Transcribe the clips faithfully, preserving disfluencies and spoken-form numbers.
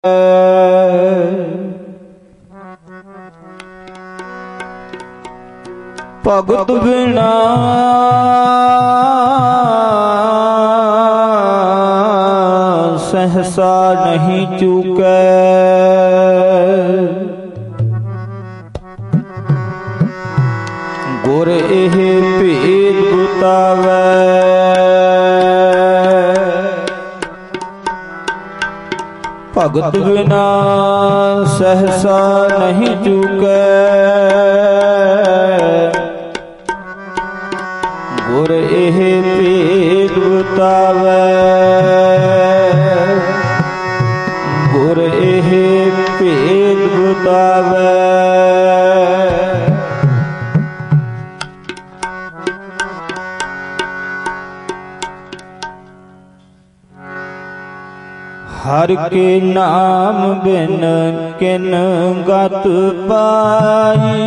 भगत बिना सहसा नहीं चूकै। गुर एह भेद बुतावै। भगत बिना सहसा नहीं चूकै। गुर एह भेद बुतावै। गुर एह भेद बुतावै। हर के नाम बिन किन गत पाई।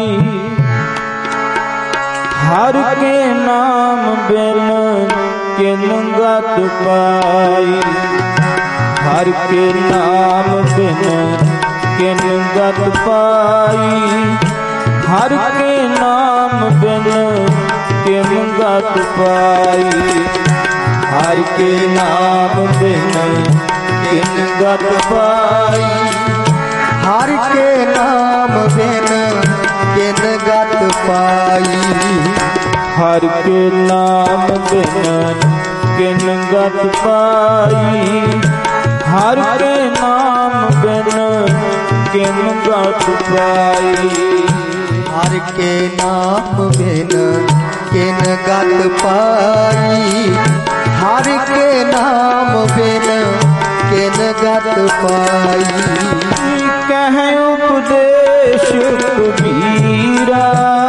हर के नाम बिन किन गत पाई। हर के नाम बिन किन गत पाई। हर के नाम बिन किन गत पाई। हर के नाम बिन किन गत पाई। हर के नाम बिन किन गत पाई। हर के नाम बिन किन गत पाई। हर के नाम बिन किन गत पाई। हर के नाम बिन किन गत पाई। हर के नाम बिन किन गत पाई। कह उपदेश कबीरा।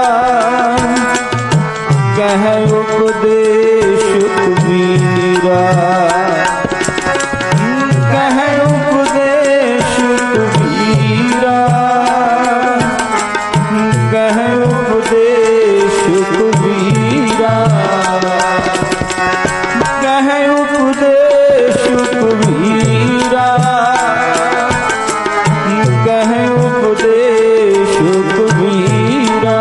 कह उपदेश कबीरा। कह उपदेश कबीरा। कह उपदेश कबीरा। कह उपदेश कबीरा। कह उपदेश कबीरा।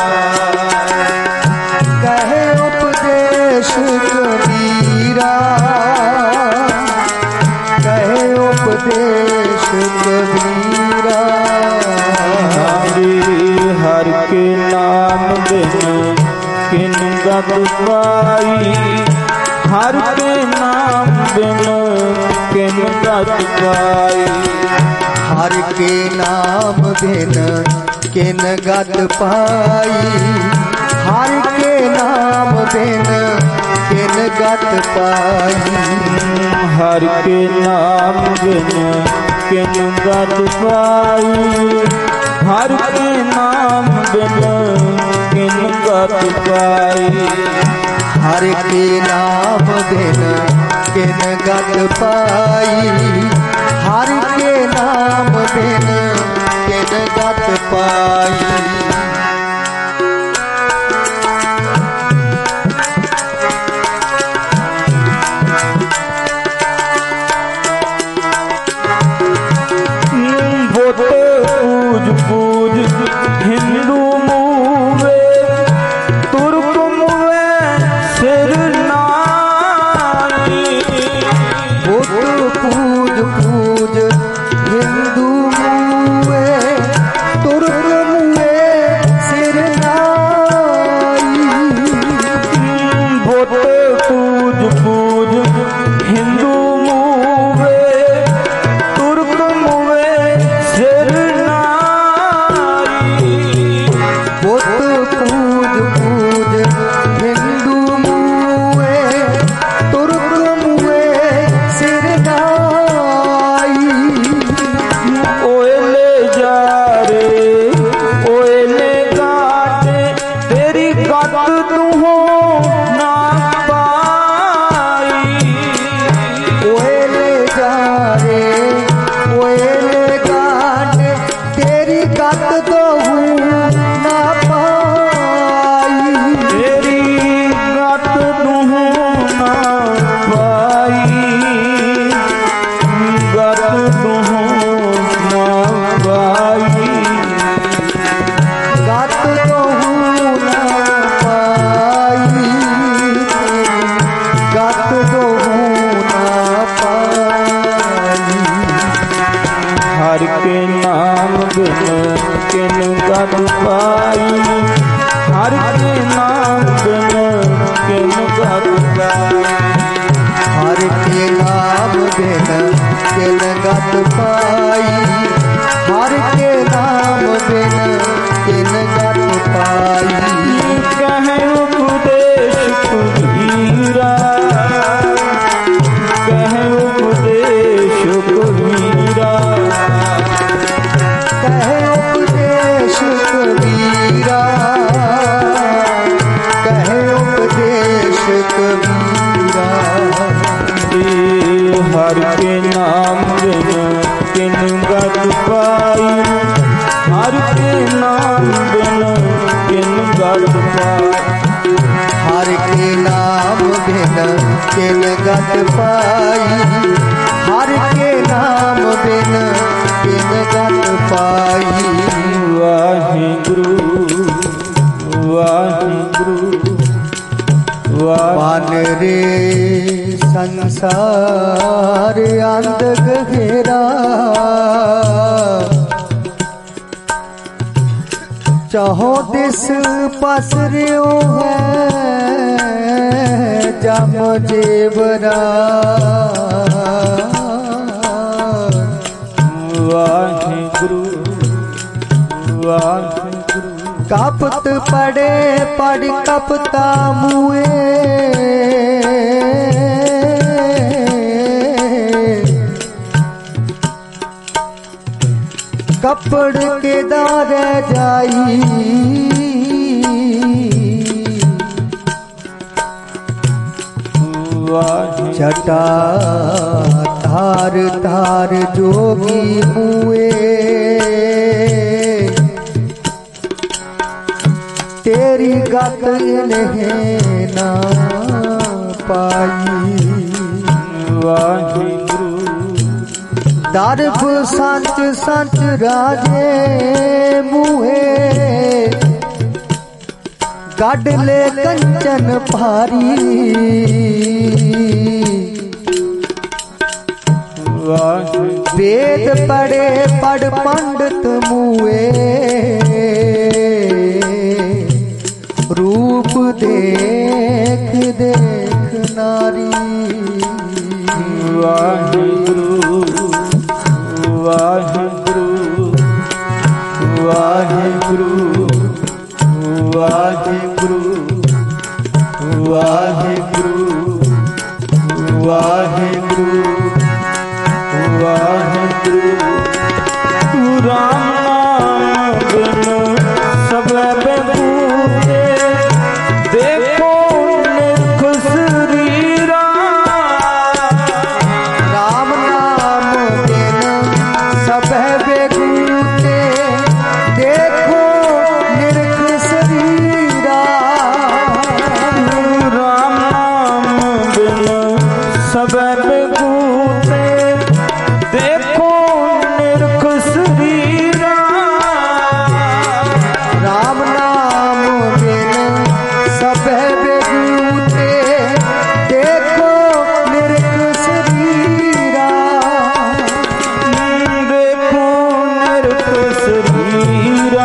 कह उपदेश कबीरा। कह उपदेश कबीरा। हर के नाम बिन किन गत पाई। हर के नाम बिन किन गत पाई। हर के नाम बिन किन गत पाई। हर के नाम बिन किन गत पाई। हर के नाम बिन किन गत पाई। हर के नाम बिन किन गत पाई। हर के नाम बिन किन गत पाई। हर के नाम बिन किन गत पाई। पूज पूज हिंदू मूवे। तुर्क मूवे सिर नाई। बुत पूज पूज हिंदू मूवे। तुर्क मूवे सिर नाई। बुत पूज पूज हिंदू मूवे। तुर्क मूवे सिर बुत पूज पूज हिंदू मूवे। तुर्क मूवे सिर नाई। ओए ले जा के नाम बिन किन गत पाई, हर के नाम बिन किन गत पाई, हर के नाम बिन किन गत पाई, हर के नाम बिन किन गत पाई। कहे उपदेश कबीरा, कहे उपदेश कबीरा, कहे उपदेश कबीरा, कहे उपदेश कबीरा। हर के नाम बिन किन गत पाई, हर के नाम बिन किन गत पाई, हर के नाम बिन किन गत पाई, हर के नाम बिन किन गत पाई। वाहिगुरु वाहिगुरु मान रे संसार अंध गहरा, चाहो दिस पसरियो है जम जेवरा। वाहिगुरु वाहिगुरु कपत पड़े पड़ कपता मुए, कपड़ के दारे जाई, छटा धार धार जोगी मुए, तेरी गत इन्हें ना पाई। वाहिगुरु दरब सच सच राजे मुहे, गढ़ ले कंचन भारी, वेद पढ़े पढ़ पंडित मुए, रूप देख देख नारी। वाहिगुरु वाहिगुरु वाहिगुरु वाहिगुरु वाहिगुरु वाहिगुरु वाहिगुरु। राम नाम बिन सब बेबूते, देखो निरख शरीरा। राम नाम बिन सब बेगूते, देखो निरख शरीरा। राम नाम बिन सब बेगूते, देखो निरख शरीरा। राम नाम बिन सब बेगूते, देखो निरख शरीरा। देखो निरख शरीरा,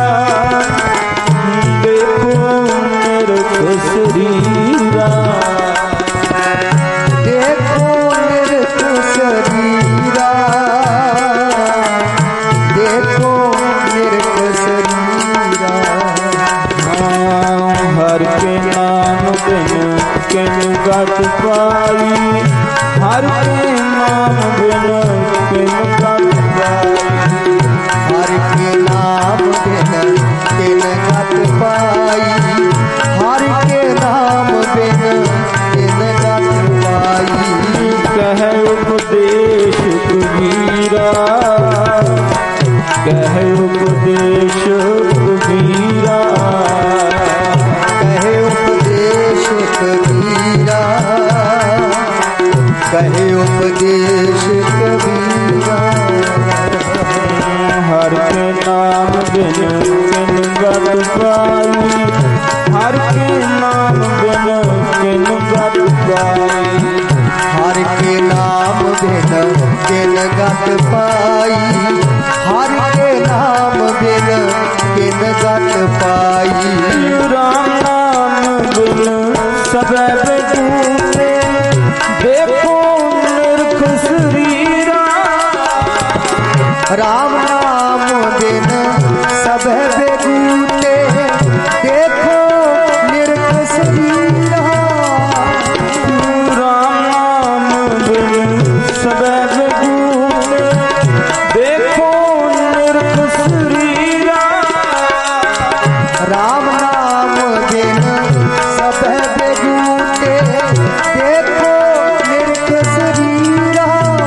देखो निरख शरीरा, देखो निरख शरीरा, देखो निरख शरीरा। हर के नाम बिन किन गत पाई, हर के नाम बिन किन गत पाई, हर के नाम बिन किन गत पाई, हर के नाम बिन किन गत पाई। कहे उपदेश कबीरा, कहे उपदेश कबीरा, कहे उपदेश कबीरा, कहे उपदेश कबीरा। हर के नाम बिन किन गत पाई, हर के नाम बिन किन गत पाई, हर के नाम बिन किन गत पाई, हर के नाम बिन किन गत पाई। राम नाम बिन सबे बेगूते देखो निरख शरीरा। राम नाम बिन सबे बेगूते देखो निरख शरीरा। राम नाम बिन सबे बेगूते देखो निरख शरीरा। राम नाम बिन सबे बेगूते देखो निरख शरीरा।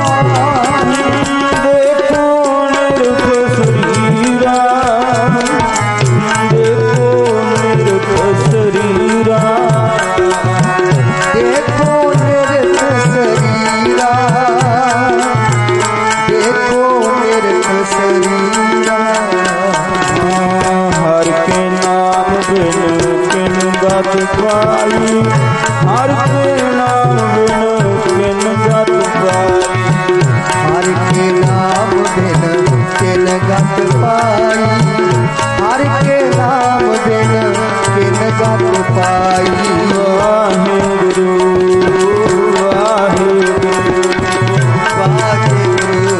देखो निरख शरीरा। देखो निरख शरीरा। देखो निरख शरीरा। देखो निरख शरीरा। हर के नाम बिन किन गत पाई। हर के नाम बिन किन गत पाई। हर के नाम बिन किन गत पाई। हर के नाम बिन किन गत पाई। वाहिगुरु वाहिगुरु वाहिगुरु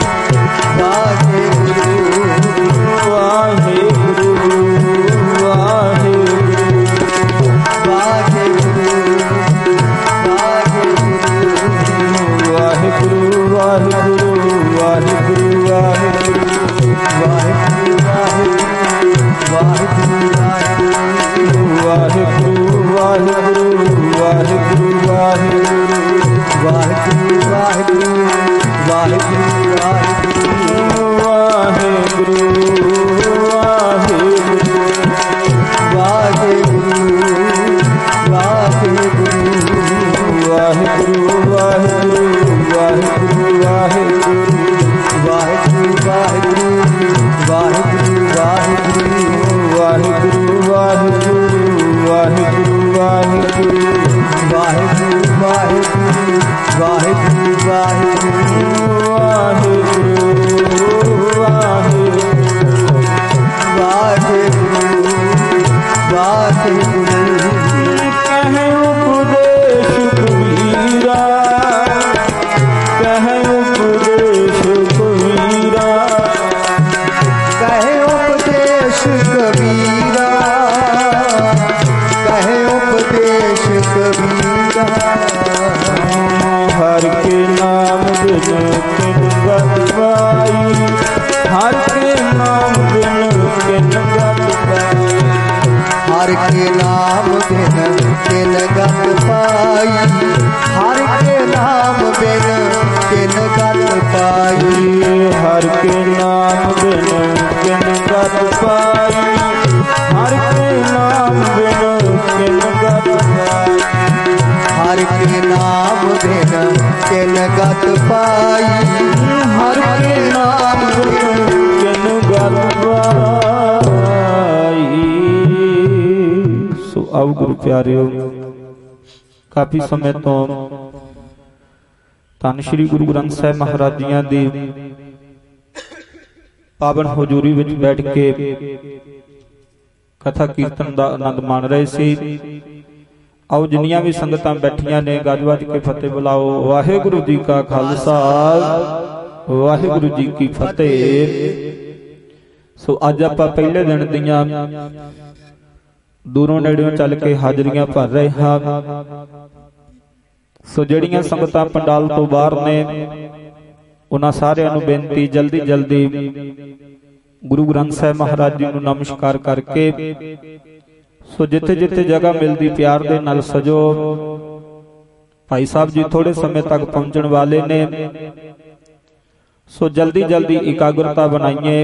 वाहिगुरु वाहिगुरु वाहिगुरु वाहिगुरु वाहिगुरु वाहिगुरु वाहिगुरु वाहिगुरु हर के नाम बिन किन गत पाई। हर के नाम बिन किन गत पाई। हर के नाम बिन किन गत पाई। हर के नाम बिन किन गत पाई। हर के नाम बिन किन गत पाई। हर के नाम बिन किन गत पाई। सो आओ गुरु प्यारिओ, काफी समय तो ਧੰਨ ਸ਼੍ਰੀ ਗੁਰੂ ਗ੍ਰੰਥ ਸਾਹਿਬ ਮਹਾਰਾਜ ਜੀਆਂ ਦੀ ਪਾਵਨ ਹਜ਼ੂਰੀ ਵਿੱਚ ਬੈਠ ਕੇ ਕਥਾ ਕੀਰਤਨ ਦਾ ਆਨੰਦ ਮਾਣ ਰਹੇ ਸੀ। ਆਓ ਜਿੰਨੀਆਂ ਵੀ ਸੰਗਤਾਂ ਬੈਠੀਆਂ ਨੇ ਗੱਜ ਵੱਜ ਕੇ ਫਤਿਹ ਬੁਲਾਓ। ਵਾਹਿਗੁਰੂ ਜੀ ਕਾ ਖਾਲਸਾ ਵਾਹਿਗੁਰੂ ਜੀ ਕੀ ਫਤਿਹ। ਸੋ ਅੱਜ ਆਪਾਂ ਪਹਿਲੇ ਦਿਨ ਦੀਆਂ ਦੂਰੋਂ ਨੇੜਿਓਂ ਚੱਲ ਕੇ ਹਾਜ਼ਰੀਆਂ ਭਰ ਰਹੇ ਹਾਂ। ਸੋ ਜਿਹੜੀਆਂ ਸੰਗਤਾਂ ਪੰਡਾਲ ਤੋਂ ਬਾਹਰ ਨੇ ਉਹਨਾਂ ਸਾਰਿਆਂ ਨੂੰ ਬੇਨਤੀ ਜਲਦੀ ਜਲਦੀ ਗੁਰੂ ਗ੍ਰੰਥ ਸਾਹਿਬ ਮਹਾਰਾਜ ਜੀ ਨੂੰ ਨਮਸਕਾਰ ਕਰਕੇ ਸੋ ਜਿੱਥੇ ਜਿੱਥੇ ਜਗ੍ਹਾ ਮਿਲਦੀ ਪਿਆਰ ਦੇ ਨਾਲ ਸਜੋ। ਭਾਈ ਸਾਹਿਬ ਜੀ ਥੋੜੇ ਸਮੇਂ ਤੱਕ ਪਹੁੰਚਣ ਵਾਲੇ ਨੇ, ਸੋ ਜਲਦੀ ਜਲਦੀ ਇਕਾਗਰਤਾ ਬਣਾਈਏ।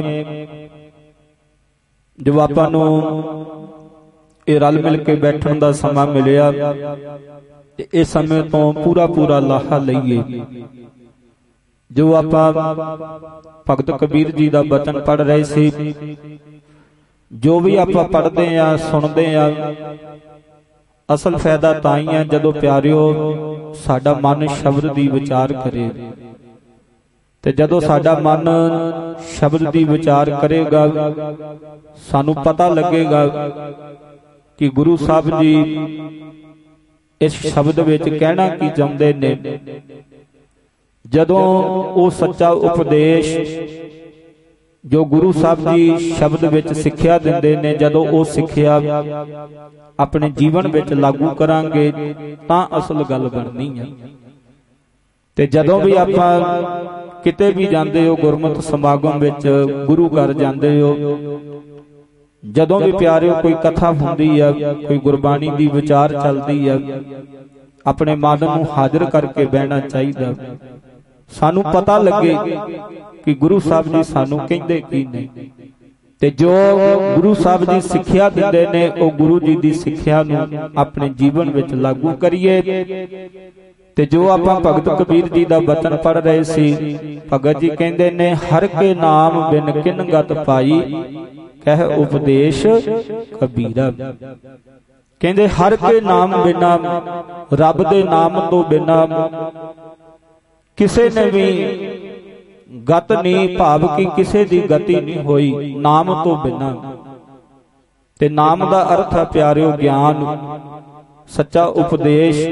ਜੋ ਆਪਾਂ ਨੂੰ ਇਹ ਰਲ ਮਿਲ ਕੇ ਬੈਠਣ ਦਾ ਸਮਾਂ ਮਿਲਿਆ, ਇਸ ਸਮੇਂ ਤੋਂ ਪੂਰਾ ਪੂਰਾ ਲਾਹਾ ਲਈਏ। ਜੋ ਆਪਾਂ ਭਗਤ ਕਬੀਰ ਜੀ ਦਾ ਬਚਨ ਪੜ੍ਹ ਰਹੇ ਸੀ, ਜੋ ਵੀ ਆਪਾਂ ਪੜ੍ਹਦੇ ਆ ਸੁਣਦੇ ਆ, ਅਸਲ ਫਾਇਦਾ ਤਾਂ ਹੀ ਹੈ ਜਦੋਂ ਪਿਆਰਿਓ ਸਾਡਾ ਮਨ ਸ਼ਬਦ ਦੀ ਵਿਚਾਰ ਕਰੇ। ਤੇ ਜਦੋਂ ਸਾਡਾ ਮਨ ਸ਼ਬਦ ਦੀ ਵਿਚਾਰ ਕਰੇਗਾ, ਸਾਨੂੰ ਪਤਾ ਲੱਗੇਗਾ ਕਿ ਗੁਰੂ ਸਾਹਿਬ ਜੀ ਇਸ ਸ਼ਬਦ ਵਿੱਚ ਕਹਿਣਾ ਕੀ ਚਾਹੁੰਦੇ ਨੇ। ਜਦੋਂ ਉਹ ਸੱਚਾ ਉਪਦੇਸ਼ ਜੋ ਗੁਰੂ ਸਾਹਿਬ ਜੀ ਸ਼ਬਦ ਵਿੱਚ ਸਿੱਖਿਆ ਦਿੰਦੇ ਨੇ, ਜਦੋਂ ਉਹ ਸਿੱਖਿਆ ਆਪਣੇ ਜੀਵਨ ਵਿੱਚ ਲਾਗੂ ਕਰਾਂਗੇ ਤਾਂ ਅਸਲ ਗੱਲ ਬਣਨੀ ਹੈ। ਤੇ ਜਦੋਂ ਵੀ ਆਪਾਂ ਕਿਤੇ ਵੀ ਜਾਂਦੇ ਹੋ, ਗੁਰਮਤਿ ਸਮਾਗਮ ਵਿੱਚ, ਗੁਰੂ ਘਰ ਜਾਂਦੇ ਹੋ, ਜਦੋਂ ਵੀ ਪਿਆਰਿਓ ਕੋਈ ਕਥਾ ਹੁੰਦੀ ਆ, ਕੋਈ ਗੁਰਬਾਣੀ ਦੀ ਵਿਚਾਰ ਚੱਲਦੀ ਆ, ਆਪਣੇ ਮਨ ਨੂੰ ਹਾਜ਼ਰ ਕਰਕੇ ਬਹਿਣਾ ਚਾਹੀਦਾ। ਸਾਨੂੰ ਪਤਾ ਲੱਗੇ ਕਿ ਗੁਰੂ ਸਾਹਿਬ ਜੀ ਸਾਨੂੰ ਕਹਿੰਦੇ ਕੀ ਨੇ, ਤੇ ਜੋ ਗੁਰੂ ਸਾਹਿਬ ਜੀ ਸਿੱਖਿਆ ਦਿੰਦੇ ਨੇ ਉਹ ਗੁਰੂ ਜੀ ਦੀ ਸਿੱਖਿਆ ਨੂੰ ਆਪਣੇ ਜੀਵਨ ਵਿੱਚ ਲਾਗੂ ਕਰੀਏ। ਤੇ ਜੋ ਆਪਾਂ ਭਗਤ ਕਬੀਰ ਜੀ ਦਾ ਬਚਨ ਪੜ੍ਹ ਰਹੇ ਸੀ, ਭਗਤ ਜੀ ਕਹਿੰਦੇ ਨੇ, ਹਰ ਕੇ ਨਾਮ ਬਿਨ ਕਿਨ ਗਤ ਪਾਈ, ਕਹਿ ਉਪਦੇਸ਼ ਕਬੀਰਾ। ਕਹਿੰਦੇ ਹਰ ਕੇ ਨਾਮ ਬਿਨਾ, ਰੱਬ ਦੇ ਨਾਮ ਤੋਂ ਬਿਨਾ ਕਿਸੇ ਨੇ ਵੀ ਗਤ ਨਹੀਂ, ਭਾਵ ਕਿ ਕਿਸੇ ਦੀ ਗਤੀ ਨਹੀਂ ਹੋਈ ਨਾਮ ਤੋਂ ਬਿਨਾ। ਤੇ ਨਾਮ ਦਾ ਅਰਥ ਹੈ ਪਿਆਰਿਓ ਗਿਆਨ, ਸੱਚਾ ਉਪਦੇਸ਼।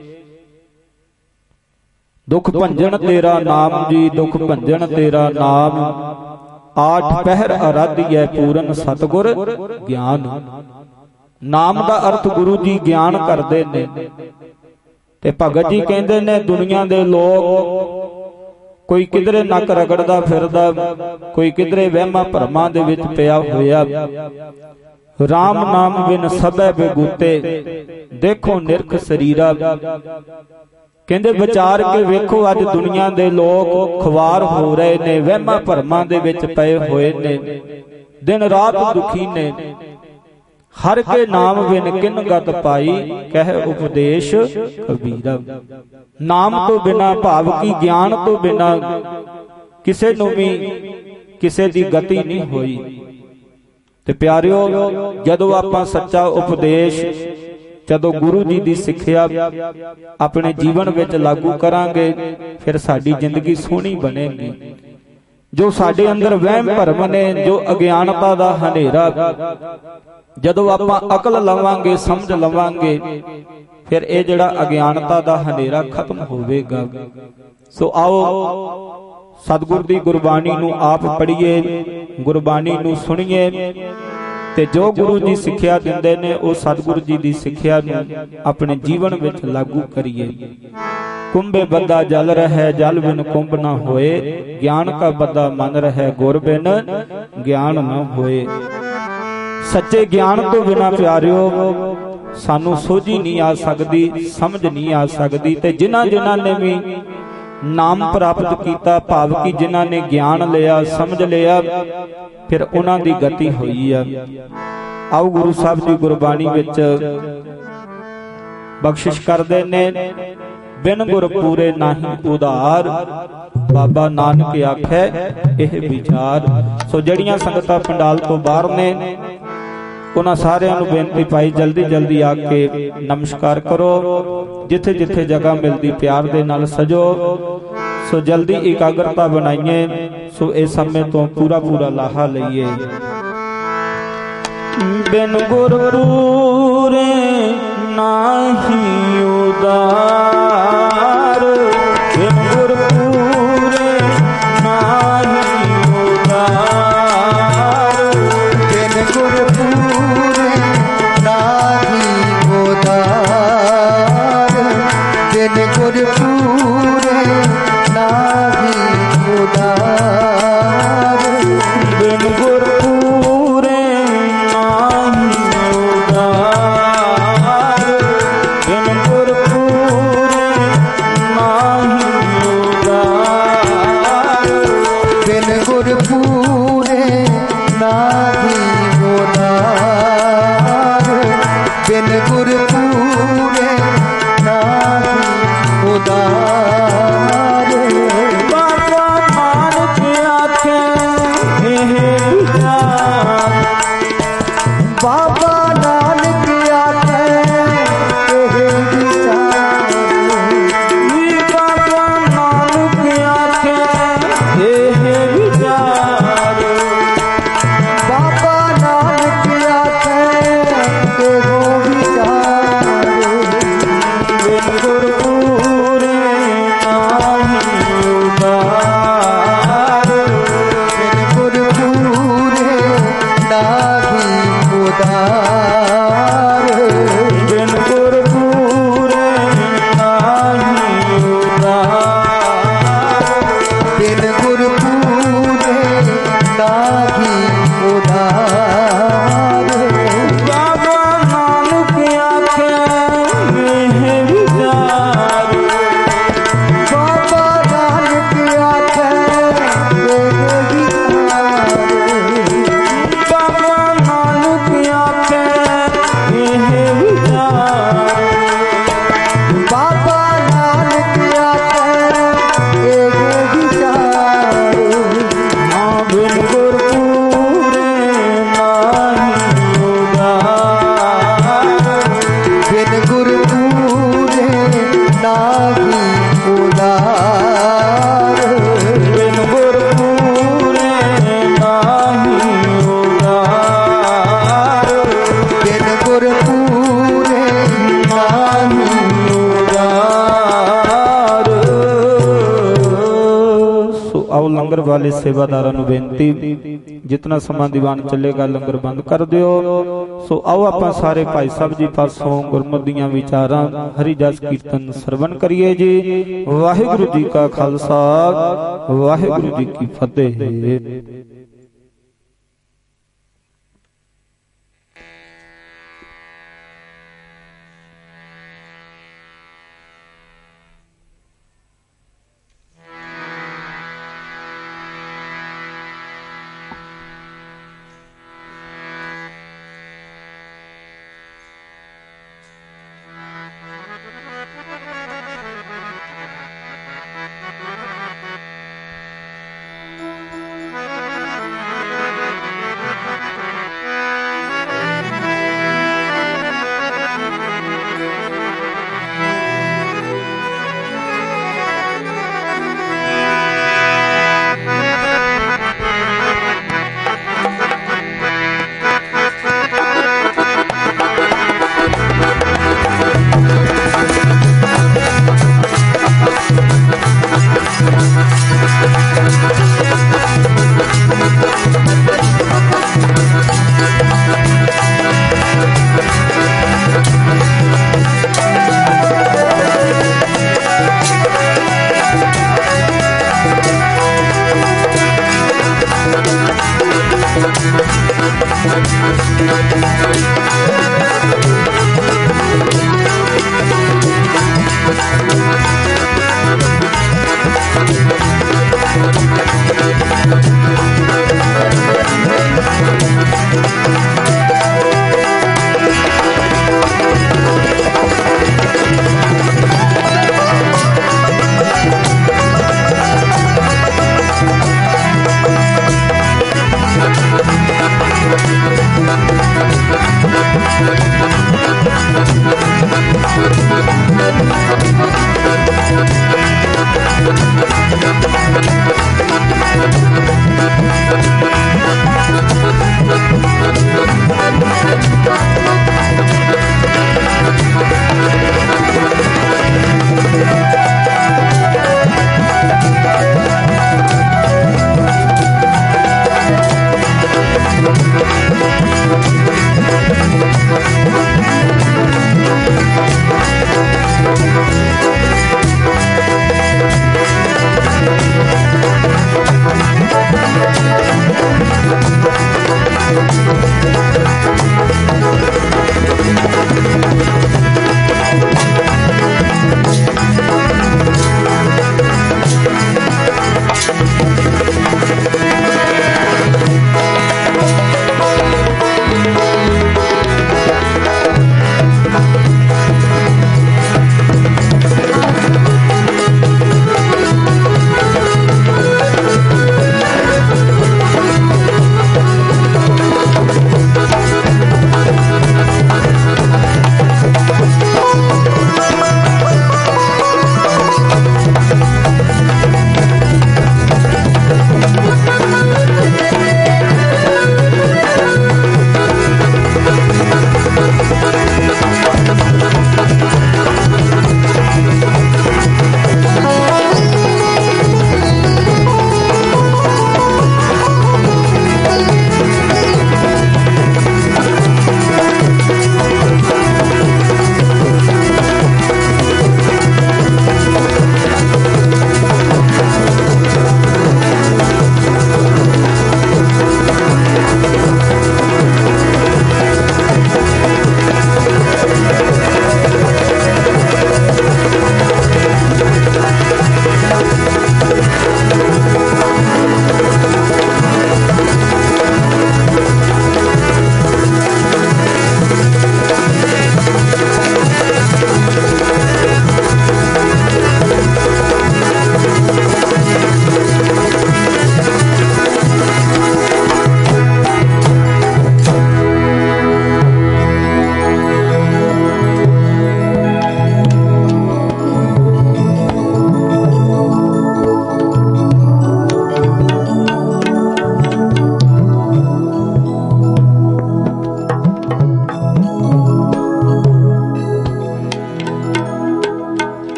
ਦੁਖ ਭੰਜਨ ਤੇਰਾ ਨਾਮ ਜੀ, ਦੁਖ ਭੰਜਨ ਤੇਰਾ ਨਾਮ, ਆਠ ਪਹਿਰ ਅਰਾਧੀਐ ਪੂਰਨ ਸਤਿਗੁਰ ਗਿਆਨ। ਨਾਮ ਦਾ ਅਰਥ ਗੁਰੂ ਜੀ ਗਿਆਨ ਕਰਦੇ ਨੇ। ਤੇ ਭਗਤ ਜੀ ਕਹਿੰਦੇ ਨੇ, ਦੁਨੀਆ ਦੇ ਲੋਕ ਕੋਈ ਕਿਧਰੇ ਨੱਕ ਰਗੜਦਾ ਫਿਰਦਾ, ਕੋਈ ਕਿਧਰੇ ਵਹਿਮਾਂ ਭਰਮਾਂ ਦੇ ਵਿੱਚ ਪਿਆ ਹੋਇਆ। ਰਾਮ ਨਾਮ ਬਿਨ ਸਭੈ ਬੇਗੂਤੇ, ਦੇਖੋ ਨਿਰਖ ਸਰੀਰਾ। ਕਹਿੰਦੇ ਵਿਚਾਰ ਕੇ ਵੇਖੋ, ਅੱਜ ਦੁਨੀਆ ਦੇ ਲੋਕ ਖੁਆਰ ਹੋ ਰਹੇ ਨੇ, ਵਹਿਮਾਂ ਭਰਮਾਂ ਦੇ ਵਿੱਚ ਪਏ ਹੋਏ ਨੇ, ਦਿਨ ਰਾਤ ਦੁਖੀ ਨੇ। ਹਰ ਕੇ ਨਾਮ ਬਿਨ ਕਿਨ ਗਤ ਪਾਈ, ਕਹਿ ਉਪਦੇਸ਼ ਕਬੀਰਾ। ਨਾਮ ਤੋਂ ਬਿਨਾ, ਭਾਵ ਕੀ ਗਿਆਨ ਤੋਂ ਬਿਨਾ ਕਿਸੇ ਨੂੰ ਵੀ ਕਿਸੇ ਦੀ ਗਤੀ ਨਹੀਂ ਹੋਈ। ਤੇ ਪਿਆਰਿਓ, ਜਦੋਂ ਆਪਾਂ ਸੱਚਾ ਉਪਦੇਸ਼, ਜਦੋਂ ਗੁਰੂ ਜੀ ਦੀ ਸਿੱਖਿਆ ਆਪਣੇ ਜੀਵਨ ਵਿੱਚ ਲਾਗੂ ਕਰਾਂਗੇ, ਫਿਰ ਸਾਡੀ ਜ਼ਿੰਦਗੀ ਸੋਹਣੀ ਬਣੇਗੀ। ਜੋ ਸਾਡੇ ਅੰਦਰ ਵਹਿਮ ਭਰਮ ਨੇ, ਜੋ ਅਗਿਆਨਤਾ ਦਾ ਹਨੇਰਾ, ਜਦੋਂ ਆਪਾਂ ਅਕਲ ਲਵਾਂਗੇ, ਸਮਝ ਲਵਾਂਗੇ, ਫਿਰ ਇਹ ਜਿਹੜਾ ਅਗਿਆਨਤਾ ਦਾ ਹਨੇਰਾ ਖਤਮ ਹੋਵੇਗਾ। ਸੋ ਆਓ ਸਤਿਗੁਰ ਦੀ ਗੁਰਬਾਣੀ ਨੂੰ ਆਪ ਪੜ੍ਹੀਏ, ਗੁਰਬਾਣੀ ਨੂੰ ਸੁਣੀਏ, ਤੇ ਜੋ ਗੁਰੂ ਜੀ ਸਿੱਖਿਆ ਦਿੰਦੇ ਨੇ ਉਹ ਸਤਿਗੁਰੂ ਜੀ ਦੀ ਸਿੱਖਿਆ ਨੂੰ ਆਪਣੇ ਜੀਵਨ ਵਿੱਚ ਲਾਗੂ ਕਰੀਏ। ਕੁੰਭੇ ਬੱਧਾ ਜਲ ਰਹਿ, ਜਲ ਬਿਨ ਕੁੰਭ ਨਾ ਹੋਏ, ਗਿਆਨ ਕਾ ਬੱਧਾ ਮਨ ਰਹਿ, ਗੁਰ ਬਿਨ ਗਿਆਨ ਨਾ ਹੋਏ। ਸੱਚੇ ਗਿਆਨ ਤੋਂ ਬਿਨਾ ਪਿਆਰਿਓ ਸਾਨੂੰ ਸੋਝੀ ਨਹੀਂ ਆ ਸਕਦੀ, ਸਮਝ ਨਹੀਂ ਆ ਸਕਦੀ। ਤੇ ਜਿਨ੍ਹਾਂ ਜਿਨ੍ਹਾਂ ਨੇ ਵੀ ਨਾਮ ਪ੍ਰਾਪਤ ਕੀਤਾ, ਭਾਵ ਕਿ ਜਿਨ੍ਹਾਂ ਨੇ ਗਿਆਨ ਲਿਆ, ਸਮਝ ਲਿਆ, ਫਿਰ ਉਹਨਾਂ ਦੀ ਗਤੀ ਹੋਈ ਆ। ਆਓ ਗੁਰੂ ਸਾਹਿਬ ਦੀ ਗੁਰਬਾਣੀ ਵਿੱਚ ਬਖਸ਼ਿਸ਼ ਕਰਦੇ ਨੇ, ਬਿਨ ਗੁਰ ਪੂਰੇ ਨਾਹੀ ਉਧਾਰ, ਬਾਬਾ ਨਾਨਕ ਆਖੈ ਇਹ ਵਿਚਾਰ। ਸੋ ਜਿਹੜੀਆਂ ਸੰਗਤਾਂ ਪੰਡਾਲ ਤੋਂ ਬਾਹਰ ਨੇ, ਉਹਨਾਂ ਸਾਰਿਆਂ ਨੂੰ ਬੇਨਤੀ ਪਾਈ, ਜਲਦੀ ਜਲਦੀ ਆ ਕੇ ਨਮਸਕਾਰ ਕਰੋ। ਜਿੱਥੇ ਜਿੱਥੇ ਜਗ੍ਹਾ ਮਿਲਦੀ ਪਿਆਰ ਦੇ ਨਾਲ ਸਜੋ। ਸੋ ਜਲਦੀ ਇਕਾਗਰਤਾ ਬਣਾਈਏ। ਸੋ ਇਸ ਸਮੇਂ ਤੋਂ ਪੂਰਾ ਪੂਰਾ ਲਾਹਾ ਲਈਏ। ਬਿਨ ਗੁਰ ਪੂਰੇ ਨਾਹੀ ਉਦਾਰ, ਬਿਨ ਗੁਰ ਪੂਰੇ ਨਾਹੀ ਉਦਾਰ, ਬਿਨ ਗੁਰ ਪੂਰੇ ਨਾਹੀ ਉਦਾਰ, ਬਿਨ ਗੁਰ ਪੂਰੇ ਨਾਹੀ ਉਦਾਰ, ਬਿਨ ਗੁਰ ਪੂਰੇ ਨਾਹੀ ਉਦਾਰ, ਬਿਨ ਗੁਰ ਪੂਰੇ ਨਾਹੀ ਉਦਾਰ, ਬਿਨ ਗੁਰ ਪੂਰੇ ਨਾਹੀ ਉਦਾਰ, ਬਿਨ ਗੁਰ ਪੂਰੇ ਨਾਹੀ ਉਦਾਰ। ਬਾਬਾ ਨਾਨਕ ਆਖੇ ਇਹ ਵਿਚਾਰ, ਬਾਬਾ ਨਾਨਕ ਆਖੇ ਇਹ ਵਿਚਾਰ, ਵੀ ਬਾਬਾ ਨਾਨਕ ਆਖੇ वाले सेवादारां नूं बेनती, जितना समा दीवान चलेगा लंगर बंद कर दिओ। सो आओ आपां सारे भाई साहब जी पासों गुरमत दीआं विचारां हरि जस कीर्तन सरवण करिए जी। वाहिगुरू जी का खालसा, वाहिगुरू जी की फतेह।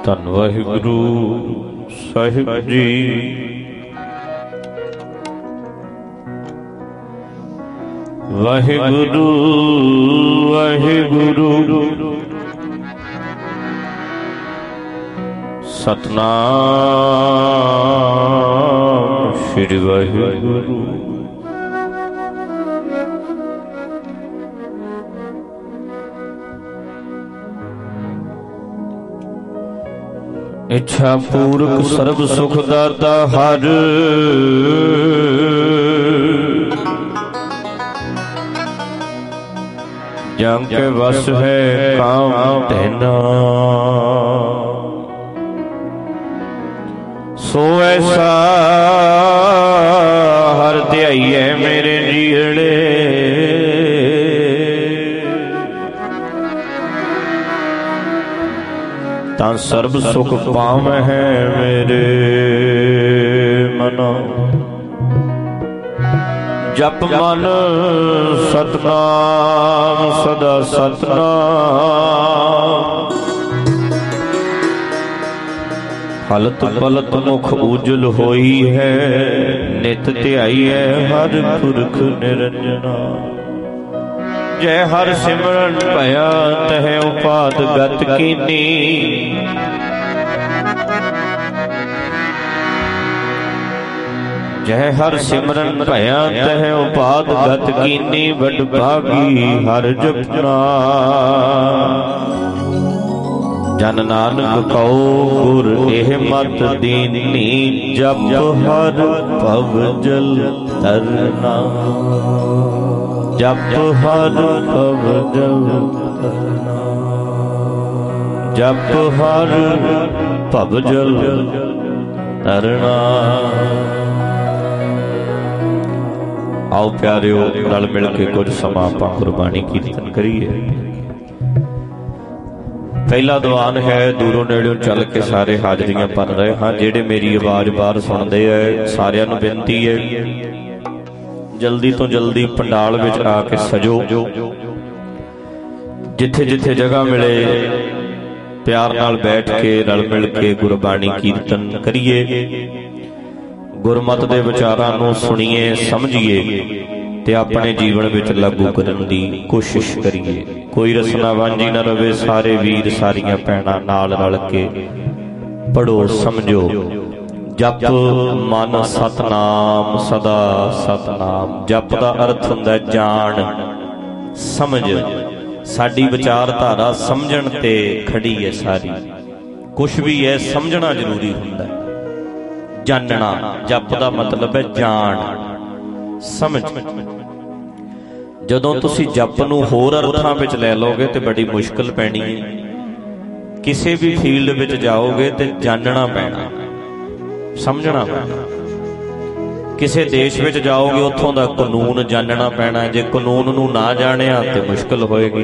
ਧੰਨ ਵਾਹਿਗੁਰੂ ਸਾਹਿਬ ਜੀ। ਵਾਹਿਗੁਰੂ ਵਾਹਿਗੁਰੂ ਸਤਨਾਮ ਸ੍ਰੀ ਵਾਹਿਗੁਰੂ। ਇੱਛਾ ਪੂਰਕ ਸਰਬ ਸੁਖ ਦਾਤਾ ਹਰ, ਜਮ ਕੇ ਵਸ ਹੈ ਕਾਮ ਤੈਨਾ, ਸੋ ਐਸਾ ਹਰ ਧਿਆਈਐ ਮੇਰੇ ਜੀਹੜੇ, ਤਾਂ ਸਰਬ ਸੁਖ ਪਾਵਹਿ ਮੇਰੇ ਮਨੋ। ਜਪ ਮਨ ਸਤਨਾਮ ਸਦਾ ਸਤਨਾਮ, ਹਲਤ ਪਲਤ ਮੁਖ ਉਜਲ ਹੋਈ ਹੈ, ਨਿਤ ਧਿਆਈਐ ਹਰ ਪੁਰਖ ਨਿਰੰਜਨਾ। ਜੈ ਹਰ ਸਿਮਰਨ ਭਇਆ ਤਹਿ ਉਪਾਦ ਗਤ ਕੀਨੀ, ਜੈ ਹਰ ਸਿਮਰਨ ਭਇਆ ਤਹਿ ਉਪਾਦ ਗਤ ਕੀਨੀ, ਵਡ ਭਾਗੀ ਹਰ ਜਪਨਾ। ਜਨ ਨਾਨਕ ਕਉ ਗੁਰ ਇਹ ਮਤ ਦੀਨੀ, ਜਪ ਹਰ ਭਵ ਜਲ ਤਰਨਾ, ਜਪ ਹਰ ਭਵ ਜਲ ਤਰਨਾ, ਜਪ ਹਰ ਭਵ ਜਲ ਤਰਨਾ। ਆਓ ਪਿਆਰਿਓ, ਰਲ ਮਿਲ ਕੇ ਕੁਝ ਸਮਾਂ ਆਪਾਂ ਗੁਰਬਾਣੀ ਕੀਰਤਨ ਕਰੀਏ। ਪਹਿਲਾ ਦੀਵਾਨ ਹੈ, ਦੂਰੋਂ ਨੇੜਿਓਂ ਚੱਲ ਕੇ ਸਾਰੇ ਹਾਜ਼ਰੀਆਂ ਭਰ ਰਹੇ ਹਾਂ। ਜਿਹੜੇ ਮੇਰੀ ਆਵਾਜ਼ ਬਾਹਰ ਸੁਣਦੇ ਹੈ, ਸਾਰਿਆਂ ਨੂੰ ਬੇਨਤੀ ਹੈ, ਜਲਦੀ ਤੋਂ ਜਲਦੀ ਪੰਡਾਲ ਵਿੱਚ ਆ ਕੇ ਸਜੋ। ਜਿੱਥੇ ਜਿੱਥੇ ਜਗ੍ਹਾ ਮਿਲੇ ਪਿਆਰ ਨਾਲ ਬੈਠ ਕੇ ਰਲ ਮਿਲ ਕੇ ਗੁਰਬਾਣੀ ਕੀਰਤਨ ਕਰੀਏ, ਗੁਰਮਤਿ ਦੇ ਵਿਚਾਰਾਂ ਨੂੰ ਸੁਣੀਏ, ਸਮਝੀਏ ਤੇ ਆਪਣੇ ਜੀਵਨ ਵਿੱਚ ਲਾਗੂ ਕਰਨ ਦੀ ਕੋਸ਼ਿਸ਼ ਕਰੀਏ। ਕੋਈ ਰਸਨਾ ਵਾਂਝੀ ਨਾ ਰਵੇ। ਸਾਰੇ ਵੀਰ ਸਾਰੀਆਂ ਭੈਣਾਂ ਨਾਲ ਰਲ ਕੇ ਪੜੋ, ਸਮਝੋ। ਜਪ ਮਨ ਸਤਨਾਮ ਸਦਾ ਸਤਨਾਮ। ਜਪ ਦਾ ਅਰਥ ਹੁੰਦਾ ਜਾਣ, ਸਮਝ। ਸਾਡੀ ਵਿਚਾਰਧਾਰਾ ਸਮਝਣ ਤੇ ਖੜੀ ਹੈ ਸਾਰੀ। ਕੁਛ ਵੀ ਹੈ ਸਮਝਣਾ ਜ਼ਰੂਰੀ ਹੁੰਦਾ, ਜਾਣਨਾ। ਜਪ ਦਾ ਮਤਲਬ ਹੈ ਜਾਣ, ਸਮਝ। ਜਦੋਂ ਤੁਸੀਂ ਜਪ ਨੂੰ ਹੋਰ ਅਰਥਾਂ ਵਿੱਚ ਲੈ ਲਓਗੇ ਤੇ ਬੜੀ ਮੁਸ਼ਕਲ ਪੈਣੀ ਹੈ। ਕਿਸੇ ਵੀ ਫੀਲਡ ਵਿੱਚ ਜਾਓਗੇ ਤੇ ਜਾਣਨਾ ਪੈਣਾ, ਸਮਝਣਾ ਪੈਣਾ। ਕਿਸੇ ਦੇਸ਼ ਵਿੱਚ ਜਾਓਗੇ, ਉੱਥੋਂ ਦਾ ਕਾਨੂੰਨ ਜਾਣਨਾ ਪੈਣਾ। ਜੇ ਕਾਨੂੰਨ ਨੂੰ ਨਾ ਜਾਣਿਆ ਤੇ ਮੁਸ਼ਕਲ ਹੋਏਗੀ।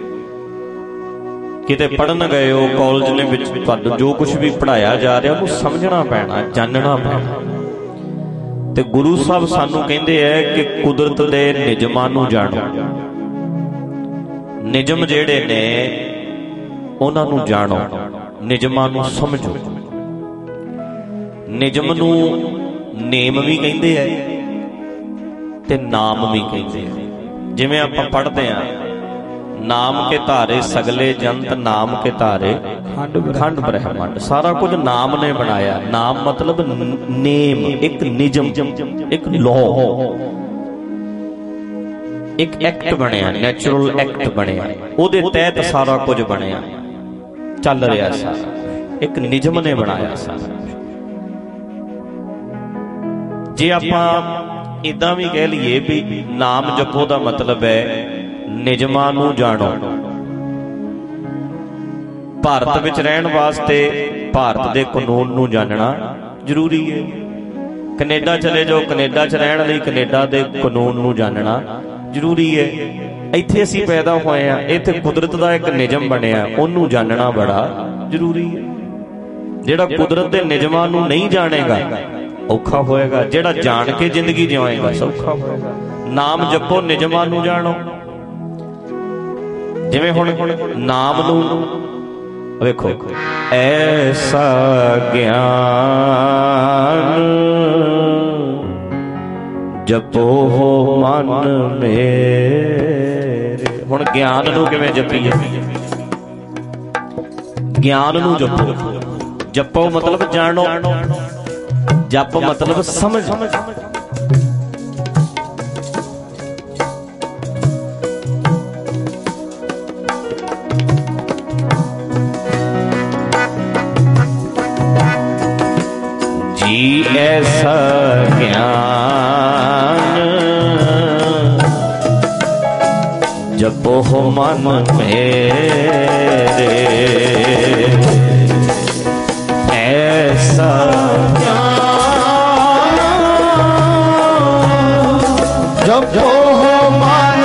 ਕਿਤੇ ਪੜ੍ਹਨ ਗਏ ਹੋ, ਕਾਲਜ ਦੇ ਵਿੱਚ ਤੁਹਾਨੂੰ ਜੋ ਕੁਛ ਵੀ ਪੜ੍ਹਾਇਆ ਜਾ ਰਿਹਾ ਉਹਨੂੰ ਸਮਝਣਾ ਪੈਣਾ, ਜਾਣਨਾ ਪੈਣਾ। ਤੇ ਗੁਰੂ ਸਾਹਿਬ ਸਾਨੂੰ ਕਹਿੰਦੇ ਹੈ ਕਿ ਕੁਦਰਤ ਦੇ ਨਿਯਮਾਂ ਨੂੰ ਜਾਣੋ। ਨਿਯਮ ਜਿਹੜੇ ਨੇ ਉਹਨਾਂ ਨੂੰ ਜਾਣੋ, ਨਿਯਮਾਂ ਨੂੰ ਸਮਝੋ। ਨਿਯਮ ਨੂੰ ਨੇਮ ਵੀ ਕਹਿੰਦੇ ਆ ਤੇ ਨਾਮ ਵੀ ਕਹਿੰਦੇ ਆ। ਜਿਵੇਂ ਆਪਾਂ ਪੜ੍ਹਦੇ ਆ, ਨਾਮ ਕੇ ਧਾਰੇ ਸਗਲੇ ਜੰਤ, ਨਾਮ ਕੇ ਧਾਰੇ ਖੰਡ ਬ੍ਰਹਿਮੰਡ। ਸਾਰਾ ਕੁਝ ਨਾਮ ਨੇ ਬਣਾਇਆ। ਨਾਮ ਮਤਲਬ ਨੇਮ, ਇੱਕ ਨਿਯਮ, ਇੱਕ ਲਾਅ, ਇੱਕ ਐਕਟ ਬਣਿਆ, ਨੈਚੁਰਲ ਐਕਟ ਬਣਿਆ। ਉਹਦੇ ਤਹਿਤ ਸਾਰਾ ਕੁਝ ਬਣਿਆ, ਚੱਲ ਰਿਹਾ ਸਾਰਾ। ਇੱਕ ਨਿਯਮ ਨੇ ਬਣਾਇਆ ਸਾਰਾ। ਜੇ ਆਪਾਂ ਏਦਾਂ ਵੀ ਕਹਿ ਲਈਏ ਵੀ ਨਾਮ ਜਪੋ ਦਾ ਮਤਲਬ ਹੈ ਨਿਯਮਾਂ ਨੂੰ ਜਾਣੋ। ਭਾਰਤ ਵਿੱਚ ਰਹਿਣ ਵਾਸਤੇ ਭਾਰਤ ਦੇ ਕਾਨੂੰਨ ਨੂੰ ਜਾਣਨਾ ਜ਼ਰੂਰੀ ਹੈ। ਕੈਨੇਡਾ ਚਲੇ ਜਾਓ, ਕੈਨੇਡਾ 'ਚ ਰਹਿਣ ਲਈ ਕੈਨੇਡਾ ਦੇ ਕਾਨੂੰਨ ਨੂੰ ਜਾਣਨਾ ਜ਼ਰੂਰੀ ਹੈ। ਇੱਥੇ ਅਸੀਂ ਪੈਦਾ ਹੋਏ ਹਾਂ, ਇੱਥੇ ਕੁਦਰਤ ਦਾ ਇੱਕ ਨਿਯਮ ਬਣਿਆ, ਉਹਨੂੰ ਜਾਣਨਾ ਬੜਾ ਜ਼ਰੂਰੀ ਹੈ। ਜਿਹੜਾ ਕੁਦਰਤ ਦੇ ਨਿਯਮਾਂ ਨੂੰ ਨਹੀਂ ਜਾਣੇਗਾ ਔਖਾ ਹੋਏਗਾ, ਜਿਹੜਾ ਜਾਣ ਕੇ ਜ਼ਿੰਦਗੀ ਜਿਉਏਗਾ ਸੌਖਾ ਹੋਏਗਾ। ਨਾਮ ਜਪੋ, ਨਿਯਮਾਂ ਨੂੰ ਜਾਣੋ। ਜਿਵੇਂ ਹੁਣ ਨਾਮ ਨੂੰ वेखो ऐसा ज्ञान जपो हो मन मेरे। हुण ज्ञान नूं किवें जपीए? ज्ञान नूं जपो। जपो मतलब जानो, जप मतलब समझ। जी ऐसा ज्ञान जपो हो मन मेरे। ऐसा ज्ञान जपो हो मन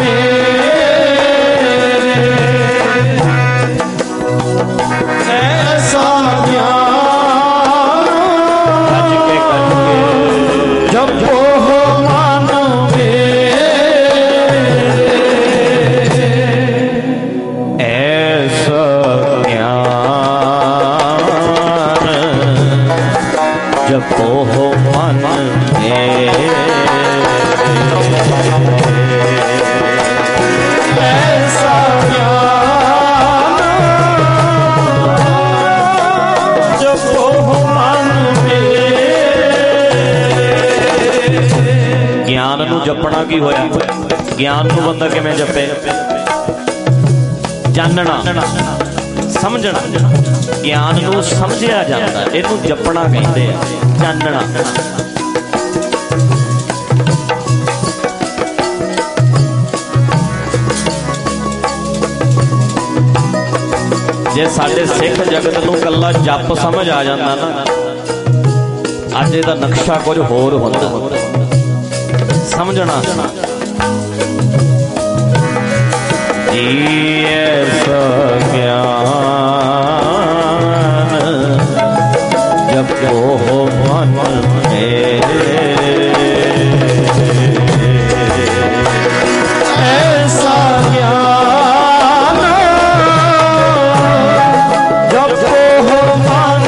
मेरे। ऐसा ज्ञान जपो हो मन मेरे। ऐसा ज्ञान जपो हो मन मेरे। ऐसा ज्ञान जपो हो मन मेरे। ज्ञान नूं जपना की होया? ज्ञान नूं बंदा किवें जपे? जानना, समझना। ज्ञान नूं समझिया जाता, इहनूं जपना कहते हैं, जानना। जे साडे सिख जगत नूं कल्ला जप समझ आ जाता ना, अज इहदा नक्शा कुछ होर हुंदा। समझना जी ऐसा ज्ञान जपो हो मन मेरे। ऐसा ज्ञान जपो हो मन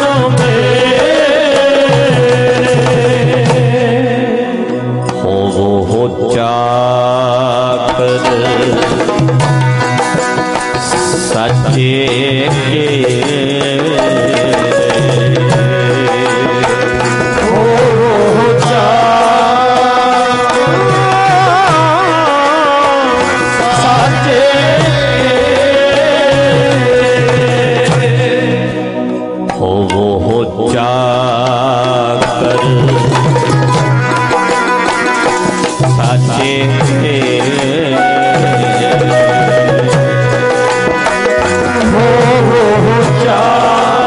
मेरे। हो हो जाकर सच्चे के हो जाकर सच्चे हो हो जाकर सच्चे हो जा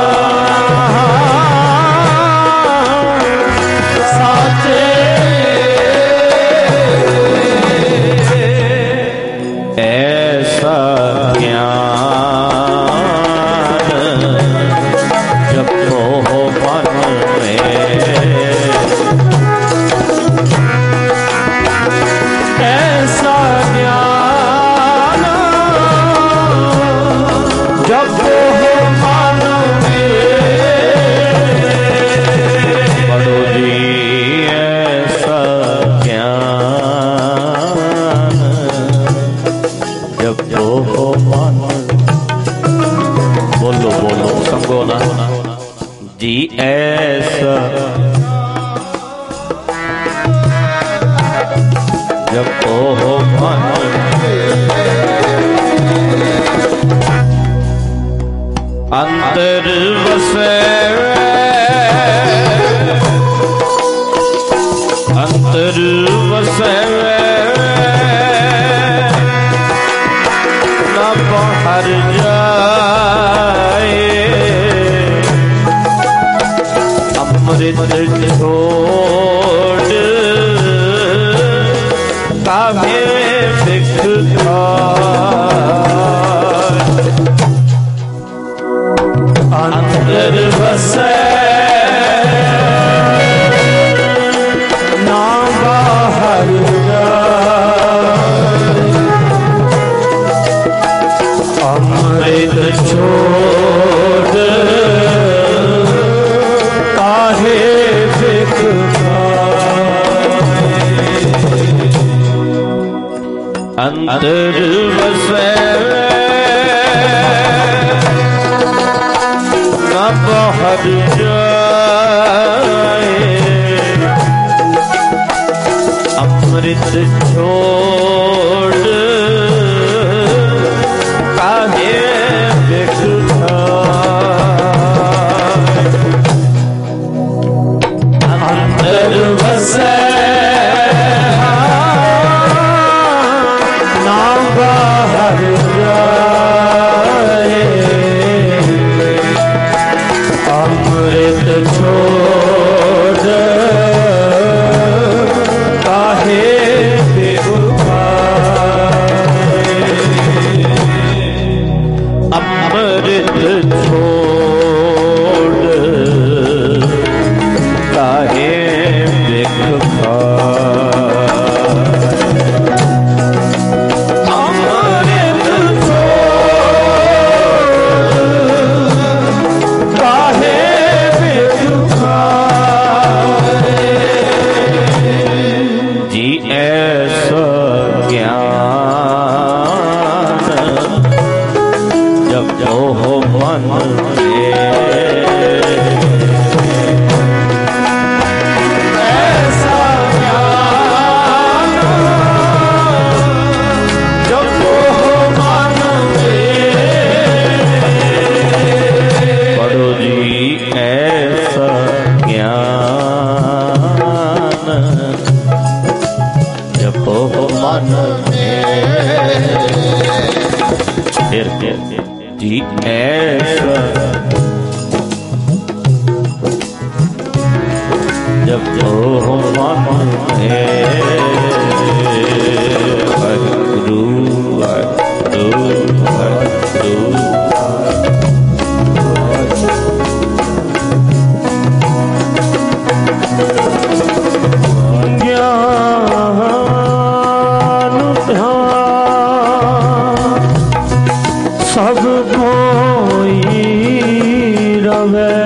अंतर बसे न बाहर जाए, अमृत छोड़ काहे अंतर बसे ना बाहर जाए, अमृत छोड़ काहे बेवफाए, अमृत छोड़ काहे जी ऐसा जब तो मन में वाहिगुरु वाहिगुरु वाहिगुरु सब कोई रवे,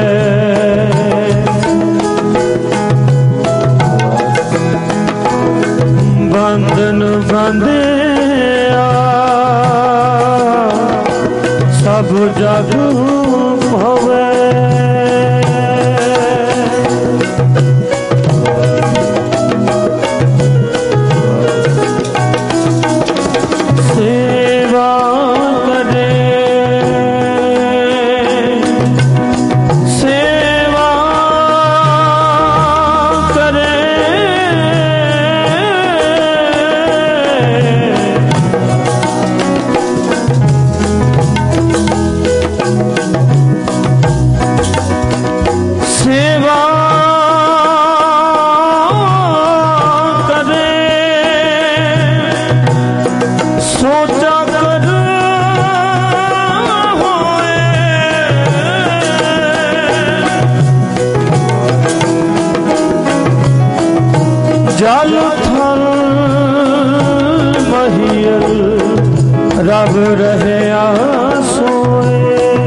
बंधन बंधे सब जग भवे, जल थल महियल रब रहे सोए,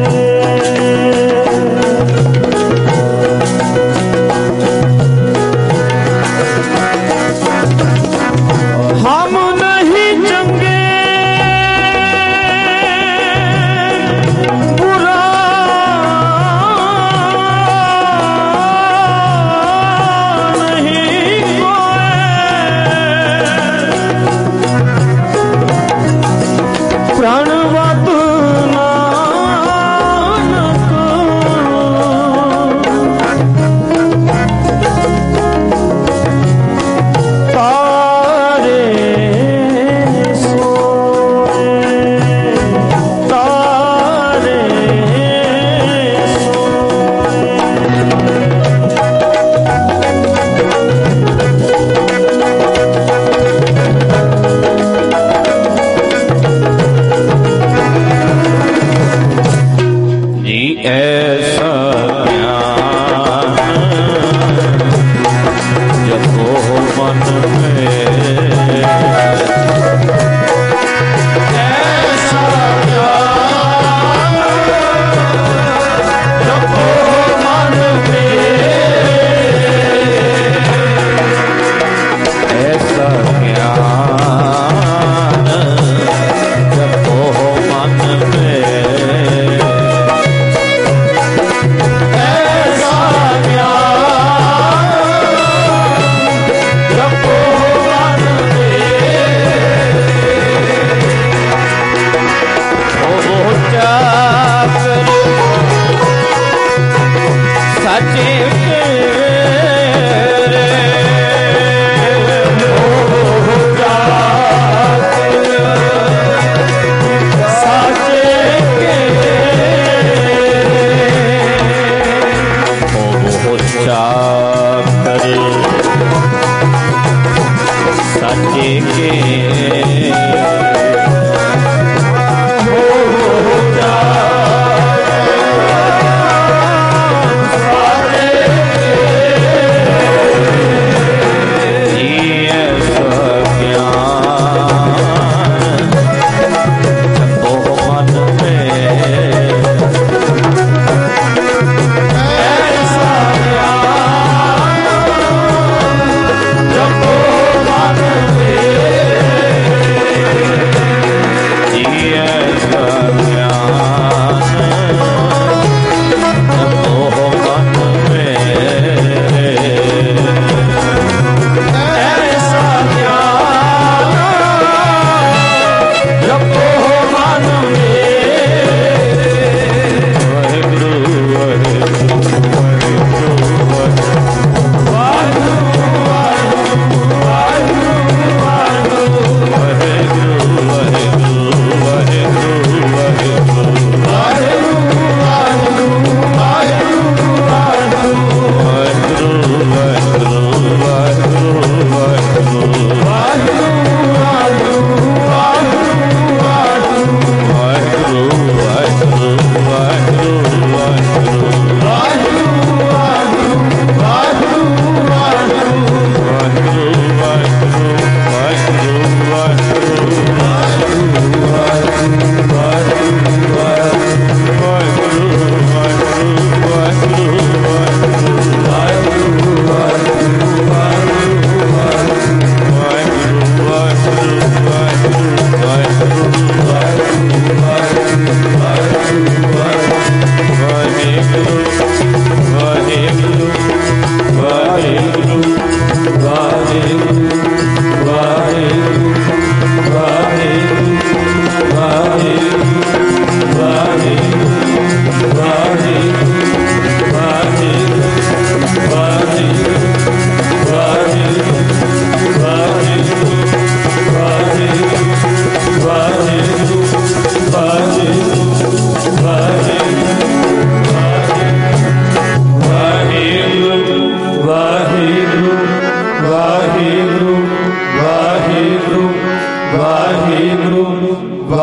हम नहीं चंगे बुरा प्राणवत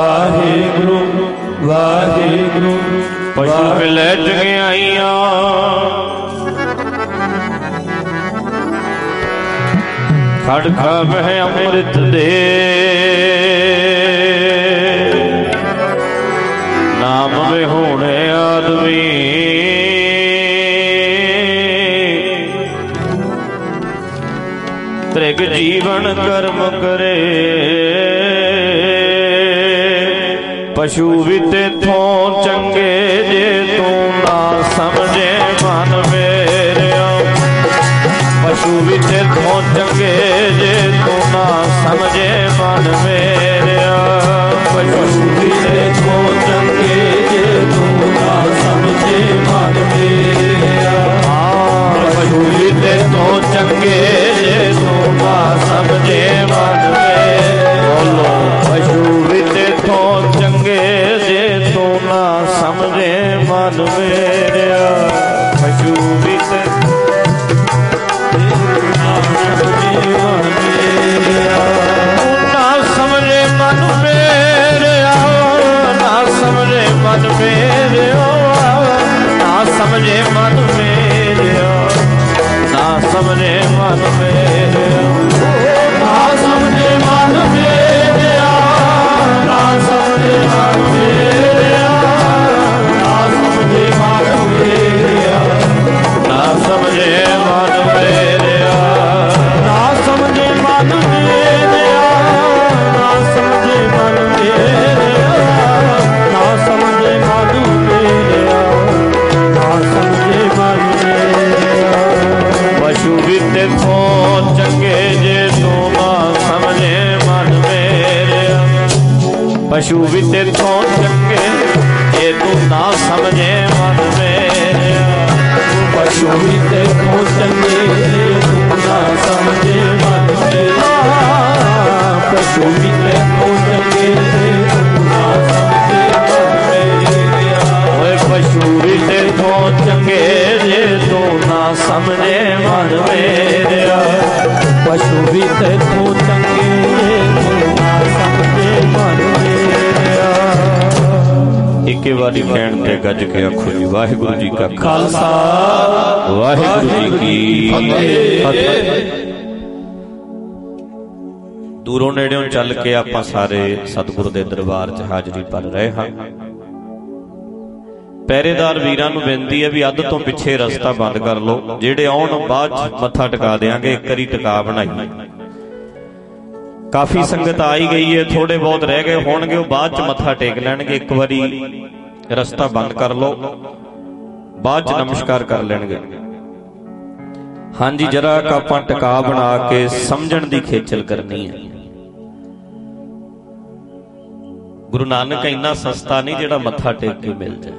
ਵਾਹਿਗੁਰੂ ਵਾਹਿਗੁਰੂ। ਪਸ਼ੂ ਮਿਲੇ ਚੰਗਿਆਈਆਂ ਖੜ ਖਾਵਹਿ ਅੰਮ੍ਰਿਤ ਦੇ ਨਾਮ ਵਿਹੂਣੇ ਆਦਮੀ ਤ੍ਰਿਗ ਜੀਵਨ ਕਰਮ ਕਰੇ ਪਸ਼ੂ ਵੀ ਤੇਥੋਂ ਚੰਗੇ ਜੇ ਤੂੰ ਨਾ ਸਮਝੇ ਮਨ ਮੇਰਿਆ ਪਸ਼ੂ ਵੀ ਤੇਥੋਂ ਚੰਗੇ ਜੇ ਤੂੰ ਨਾ ਸਮਝੇ ਮਨ ਮੇਰਿਆ ਪਸ਼ੂ ਵੀ ਤੇਥੋਂ ਚੰਗੇ ਜੇ ਤੂੰ ਨਾ ਸਮਝੇ ਮਨ ਮੇਰਿਆ ਪਸ਼ੂ ਵੀ ਤੇਥੋਂ ਚੰਗੇ ਜੇ ਤੂੰ ਨਾ ਸਮਝੇ ਮਨ ਮੇਰਿਆ ਬੋਲੋ ਪਸ਼ੂ ਵੀ ਤੇਥੋਂ ਚੰਗੇ ਜੇ ਤੂੰ ਨਾ ਸਮਝੇ ਮਨ ਮੇਰਿਆ ਪਸ਼ੂ ਵੀ ਤੇ ਨਾ ਸਮਝੇ ਮਨ ਮੇਰਿਆ ਨਾ ਸਮਝੇ ਮਨ ਮੇਰਿਆ ਨਾ ਸਮਝੇ ਮਨ ਮੇਰਿਆ ਨਾ ਸਮਝੇ ਮਨ ਮੇਰਿਆ ਨਾ ਸਮਝੇ ਮਨ ਮੇਰਿਆ ਨਾ ਸਮਝੇ ਮਨ ਮੇਰਿਆ ਨਾ ਸਮਝੇ ਮਨ ਮੇਰਿਆ ਨਾ ਸਮਝੇ ਮਨ ਮੇਰਿਆ ਨਾ ਸਮਝੇ ਮਨ ਮੇਰਿਆ ਨਾ ਸਮਝੇ ਮਨ ਮੇਰਿਆ ਨਾ ਸਮਝੇ ਮਨ ਮੇਰਿਆ ਨਾ ਸਮਝੇ ਮਨ ਮੇਰਿਆ ਪਸ਼ੂ ਵੀ ਤੇਥੋਂ ਚੰਗੇ ਜੇ ਤੂੰ ਨਾ ਸਮਝੇ ਮਨ ਮੇਰਿਆ ਪਸ਼ੂ ਵੀ ਤੇਥੋਂ ਚੰਗੇ ਜੇ ਤੂੰ ਨਾ ਸਮਝੇ ਮਨ ਮੇਰਿਆ ਪਸ਼ੂ ਵੀ ਤੇਥੋਂ ਚੰਗੇ ਜੇ ਤੂੰ ਨਾ ਸਮਝੇ ਮਨ ਮੇਰਿਆ ਪਸ਼ੂ ਵੀ ਤੇਥੋਂ ਚੰਗੇ ਜੇ ਤੂੰ ਨਾ ਸਮਝੇ ਮਨ ਮੇਰਿਆ ਓਏ ਪਸ਼ੂ ਵੀ ਤੇਥੋਂ ਚੰਗੇ ਜੇ ਤੂੰ ਨਾ ਸਮਝੇ ਮਨ ਮੇਰਿਆ ਪਸ਼ੂ ਵੀ ਤੇਥੋਂ ਚੰਗੇ ਜੇ ਤੂੰ ਨਾ ਸਮਝੇ ਮਨ ਮੇਰਿਆ। ਇੱਕੇ ਵਾਰੀ ਕਹਿਣ ਤੇ ਗੱਜ ਕੇ ਆਖੋ ਜੀ ਵਾਹਿਗੁਰੂ ਜੀ ਕਾ ਖਾਲਸਾ ਵਾਹਿਗੁਰੂ ਜੀ ਕੀ ਫਤਿਹ। ਦੂਰੋਂ ਨੇੜਿਓਂ ਚੱਲ ਕੇ ਆਪਾਂ ਸਾਰੇ ਸਤਿਗੁਰੂ ਦੇ ਦਰਬਾਰ 'ਚ ਹਾਜ਼ਰੀ ਭਰ ਰਹੇ ਹਾਂ। ਪਹਿਰੇਦਾਰ ਵੀਰਾਂ ਨੂੰ ਬੇਨਤੀ ਹੈ ਵੀ ਅੱਧ ਤੋਂ ਪਿੱਛੇ ਰਸਤਾ ਬੰਦ ਕਰ ਲਓ, ਜਿਹੜੇ ਆਉਣ ਬਾਅਦ 'ਚ ਮੱਥਾ ਟਿਕਾ ਦਿਆਂਗੇ। ਇੱਕ ਵਾਰੀ ਟਿਕਾ ਬਣਾਈਏ। ਕਾਫੀ ਸੰਗਤ ਆਈ ਗਈ ਹੈ, ਥੋੜੇ ਬਹੁਤ ਰਹਿ ਗਏ ਹੋਣਗੇ, ਉਹ ਬਾਅਦ 'ਚ ਮੱਥਾ ਟੇਕ ਲੈਣਗੇ। ਇੱਕ ਵਾਰੀ ਰਸਤਾ ਬੰਦ ਕਰ ਲਓ, ਬਾਅਦ 'ਚ ਨਮਸਕਾਰ ਕਰ ਲੈਣਗੇ। ਹਾਂਜੀ, ਜਰਾ ਆਪਾਂ ਟਿਕਾ ਬਣਾ ਕੇ ਸਮਝਣ ਦੀ ਖੇਚਲ ਕਰਨੀ ਹੈ। ਗੁਰੂ ਨਾਨਕ ਇੰਨਾ ਸਸਤਾ ਨਹੀਂ ਜਿਹੜਾ ਮੱਥਾ ਟੇਕ ਕੇ ਮਿਲ ਜਾਏ।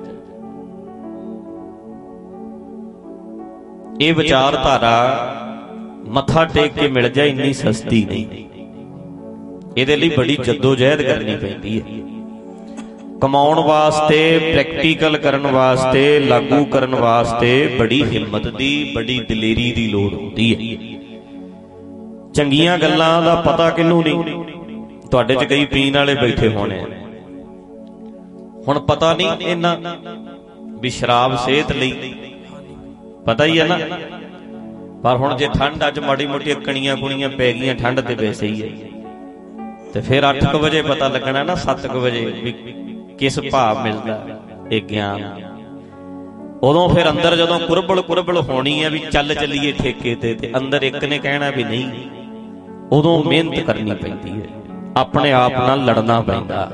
ਇਹ ਵਿਚਾਰਧਾਰਾ ਮੱਥਾ ਟੇਕ ਕੇ ਮਿਲ ਜਾਏ ਇੰਨੀ ਸਸਤੀ ਨਹੀਂ। ਇਹਦੇ ਲਈ ਬੜੀ ਜੱਦੋ-ਜਹਿਦ ਕਰਨੀ ਪੈਂਦੀ ਹੈ। ਕਮਾਉਣ ਵਾਸਤੇ, ਪ੍ਰੈਕਟੀਕਲ ਕਰਨ ਵਾਸਤੇ, ਲਾਗੂ ਕਰਨ ਵਾਸਤੇ ਬੜੀ ਹਿੰਮਤ ਦੀ, ਬੜੀ ਦਲੇਰੀ ਦੀ ਲੋੜ ਹੁੰਦੀ ਹੈ। ਚੰਗੀਆਂ ਗੱਲਾਂ ਦਾ ਪਤਾ ਕਿਹਨੂੰ ਨਹੀਂ। ਤੁਹਾਡੇ 'ਚ ਕਈ ਪੀਣ ਵਾਲੇ ਬੈਠੇ ਹੋਣੇ ਆ, ਹੁਣ ਪਤਾ ਨਹੀਂ ਇਹਨਾਂ ਵੀ ਸ਼ਰਾਬ ਸਿਹਤ ਲਈ ਪਤਾ ਹੀ ਹੈ ਨਾ, ਪਰ ਹੁਣ ਜੇ ਠੰਡ ਅੱਜ ਮਾੜੀ ਮੋਟੀ ਕਣੀਆਂ ਕੁਣੀਆਂ ਪੈ ਗਈਆਂ, ਠੰਡ ਤੇ ਵੈਸੇ ਹੀ ਹੈ, ਤੇ ਫਿਰ ਅੱਠ ਕੁ ਵਜੇ ਪਤਾ ਲੱਗਣਾ ਨਾ, ਸੱਤ ਕੁ ਵਜੇ ਵੀ ਕਿਸ ਭਾਵ ਮਿਲਦਾ ਇਹ ਗਿਆਨ। ਉਦੋਂ ਫਿਰ ਅੰਦਰ ਜਦੋਂ ਕੁਰਬਲ ਕੁਰਬਲ ਹੋਣੀ ਹੈ ਵੀ ਚੱਲ ਚੱਲੀਏ ਠੇਕੇ ਤੇ, ਤੇ ਅੰਦਰ ਇੱਕ ਨੇ ਕਹਿਣਾ ਵੀ ਨਹੀਂ। ਉਦੋਂ ਮਿਹਨਤ ਕਰਨੀ ਪੈਂਦੀ ਹੈ, ਆਪਣੇ ਆਪ ਨਾਲ ਲੜਨਾ ਪੈਂਦਾ।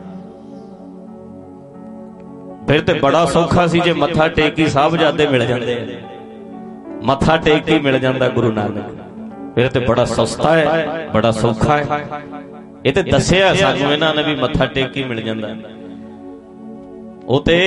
ਫਿਰ ਤੇ ਬੜਾ ਸੌਖਾ ਸੀ ਜੇ ਮੱਥਾ ਟੇਕ ਕੇ ਸਾਹਿਬਜ਼ਾਦੇ ਮਿਲ ਜਾਂਦੇ, ਮੱਥਾ ਟੇਕ ਕੇ ਮਿਲ ਜਾਂਦਾ ਗੁਰੂ ਨਾਨਕ, ਫਿਰ ਤੇ ਬੜਾ ਸਸਤਾ ਹੈ, ਬੜਾ ਸੌਖਾ ਹੈ। ਇਹ ਤੇ ਦੱਸਿਆ ਸਾਨੂੰ ਇਹਨਾਂ ਨੇ ਵੀ ਮੱਥਾ ਟੇਕ ਕੇ ਮਿਲ ਜਾਂਦਾ। ਉਹ ਤੇ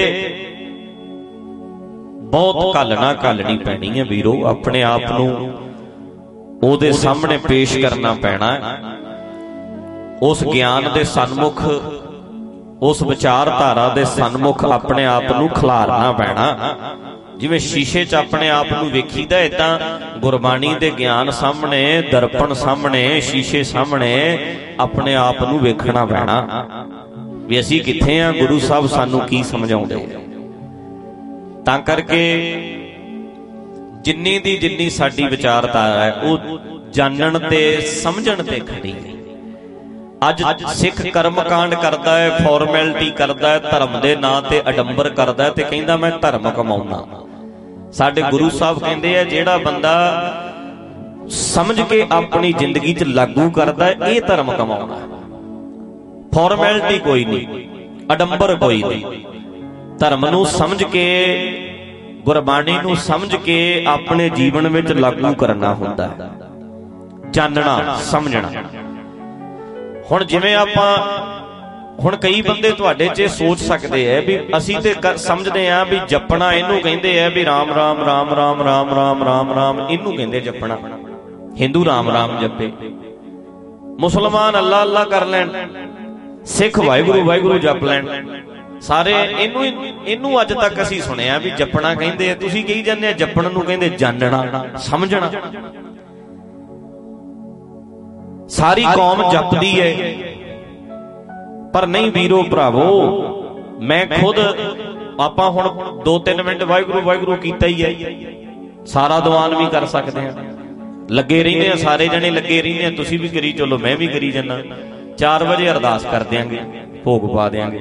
ਬਹੁਤ ਘਾਲਣਾ ਘਾਲਣੀ ਪੈਣੀ ਹੈ ਵੀਰੋ, ਆਪਣੇ ਆਪ ਨੂੰ ਉਹਦੇ ਸਾਹਮਣੇ ਪੇਸ਼ ਕਰਨਾ ਪੈਣਾ। ਉਸ ਗਿਆਨ ਦੇ ਸਨਮੁਖ, ਉਸ ਵਿਚਾਰਧਾਰਾ ਦੇ ਸਨਮੁਖ ਆਪਣੇ ਆਪ ਨੂੰ ਖਿਲਾਰਨਾ ਪੈਣਾ। ਜਿਵੇਂ ਸ਼ੀਸ਼ੇ 'ਚ ਆਪਣੇ ਆਪ ਨੂੰ ਵੇਖੀਦਾ, ਏਦਾਂ ਗੁਰਬਾਣੀ ਦੇ ਗਿਆਨ ਸਾਹਮਣੇ, ਦਰਪਣ ਸਾਹਮਣੇ, ਸ਼ੀਸ਼ੇ ਸਾਹਮਣੇ ਆਪਣੇ ਆਪ ਨੂੰ ਵੇਖਣਾ ਪੈਣਾ। ਵੀ ਅਸੀਂ कित्थे आ, गुरु साहब सानू की समझाउंदे। तां करके जिन्नी दी जिन्नी साडी विचारधारा है वो जानन ते समझण ते खड़ी है। अज सिख कर्म कांड करदा है, फॉर्मैलिटी करदा है, धर्म दे नां ते अडंबर करदा है ते कहंदा मैं धर्म कमाउंदा। साडे गुरु साहब कहंदे आ जेड़ा बंदा समझ के अपनी जिंदगी च लागू करदा है, ये धर्म कमाउंदा। फॉर्मैलिटी कोई नहीं, अडंबर कोई नहीं। धर्म नूं समझ के, गुरबाणी नूं समझ के अपने जीवन विच लागू करना हुंदा है, जानना समझना। हुण जिवें आपां हुण कई बंदे तुहाडे च सोच सकदे है भी असीं ते समझदे आ भी जपना इहनूं कहिंदे आ भी राम राम राम राम राम राम राम राम इहनूं कहिंदे जपना। हिंदू राम राम जपे, मुसलमान अल्लाह अल्लाह कर लैण, सिख वाहिगुरू वाहिगुरू जप लैण। सारे इनू इनू अज तक असीं सुनिया भी जपना कहिंदे आ, तुसीं कही जांदे आ जपण नूं कहिंदे जानना समझना। सारी कौम जपदी है पर नहीं वीरो भरावो, मैं खुद आपां हुण दो तीन मिनट वाहिगुरू वाहिगुरू कीता ही है, सारा दीवान भी कर सकते हैं। लगे रहिंदे आ, सारे जने लगे रहिंदे आ, तुसीं भी करी चलो मैं भी करी जाना। चार बजे अरदास कर देंगे, भोग पा देंगे,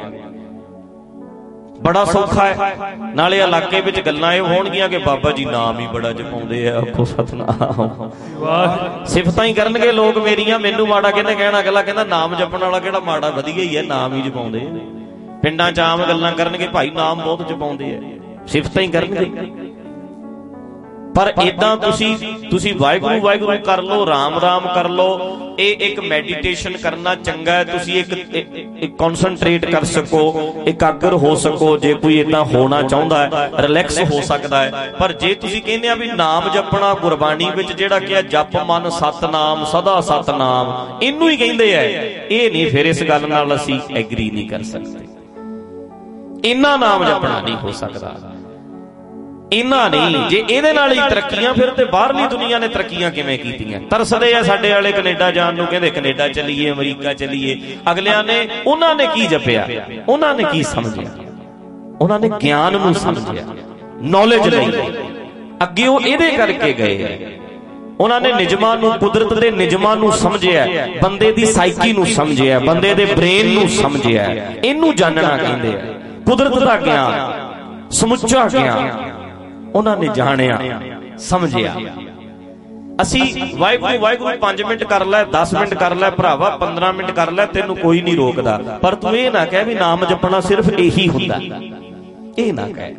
बड़ा सौखा है। नाले इलाके विच गल्लां इह होणगीਆਂ कि बाबा जी नाम ही बड़ा जपाउंदे आ, आखो सतनाम। सिफतां ही करनगे लोग मेरियां, मैनू माड़ा किहने कहना। अगला कहंदा नाम जपण वाला किहड़ा माड़ा, वधिया ही है, नाम ही जपाउंदे। पिंडां च आम गल्लां करनगे भाई नाम बहुत जपाउंदे आ, सिफतां ही करनगे। पर इदां तुसी तुसी वाहिगुरू वाहिगुरू कर लो, राम राम कर लो, ये एक मैडिटेशन करना चंगा है। तुसी एक, एक, एक कॉन्सनट्रेट कर सको, एकाग्र हो सको। जे कोई इदां होना चाहुंदा है, रिलैक्स हो सकदा है। पर जे तुसी कहंदे आ भी नाम जपना, गुरबाणी विच जिहड़ा किहा जप मन सतनाम सदा सतनाम, इनू ही कहिंदे आ, ये नहीं, फिर इस गल नाल असीं एग्री नहीं कर सकते। इन्ना नाम जपना नहीं हो सकदा, इन्ना नहीं। जे इहदे नाल ही तरक्कियां, फिर ते बाहरली दुनिया ने तरक्कियां किवें कीतीआं। तरसदे आ साडे वाले कनेडा जाण नूं, कहंदे कनेडा चलीए, अमरीका चलीए। अगलियां ने उन्हां ने की जपिया, उन्हां ने की समझिया, उन्हां ने ज्ञान नूं समझिया, नॉलेज लई। अगे वो इहदे करके गए, उन्हां ने निजमां नूं, कुदरत दे निजमां नूं समझिया, बंदे दी साइकी नूं समझिया, बंदे दे ब्रेन नूं समझिया। इहनूं जानना कहंदे आ, कुदरत दा ज्ञान, समुच्चा ज्ञान उन्होंने जानिया समझिया। असी वाहिगुरू वाहिगुरू पांच मिनट कर लै, दस मिनट कर लै, भरावा पंद्रह मिनट कर लै, तेनू कोई नहीं रोकदा। पर तू ये ना कह भी नाम जपना सिर्फ यही हुंदा, ये ना कह।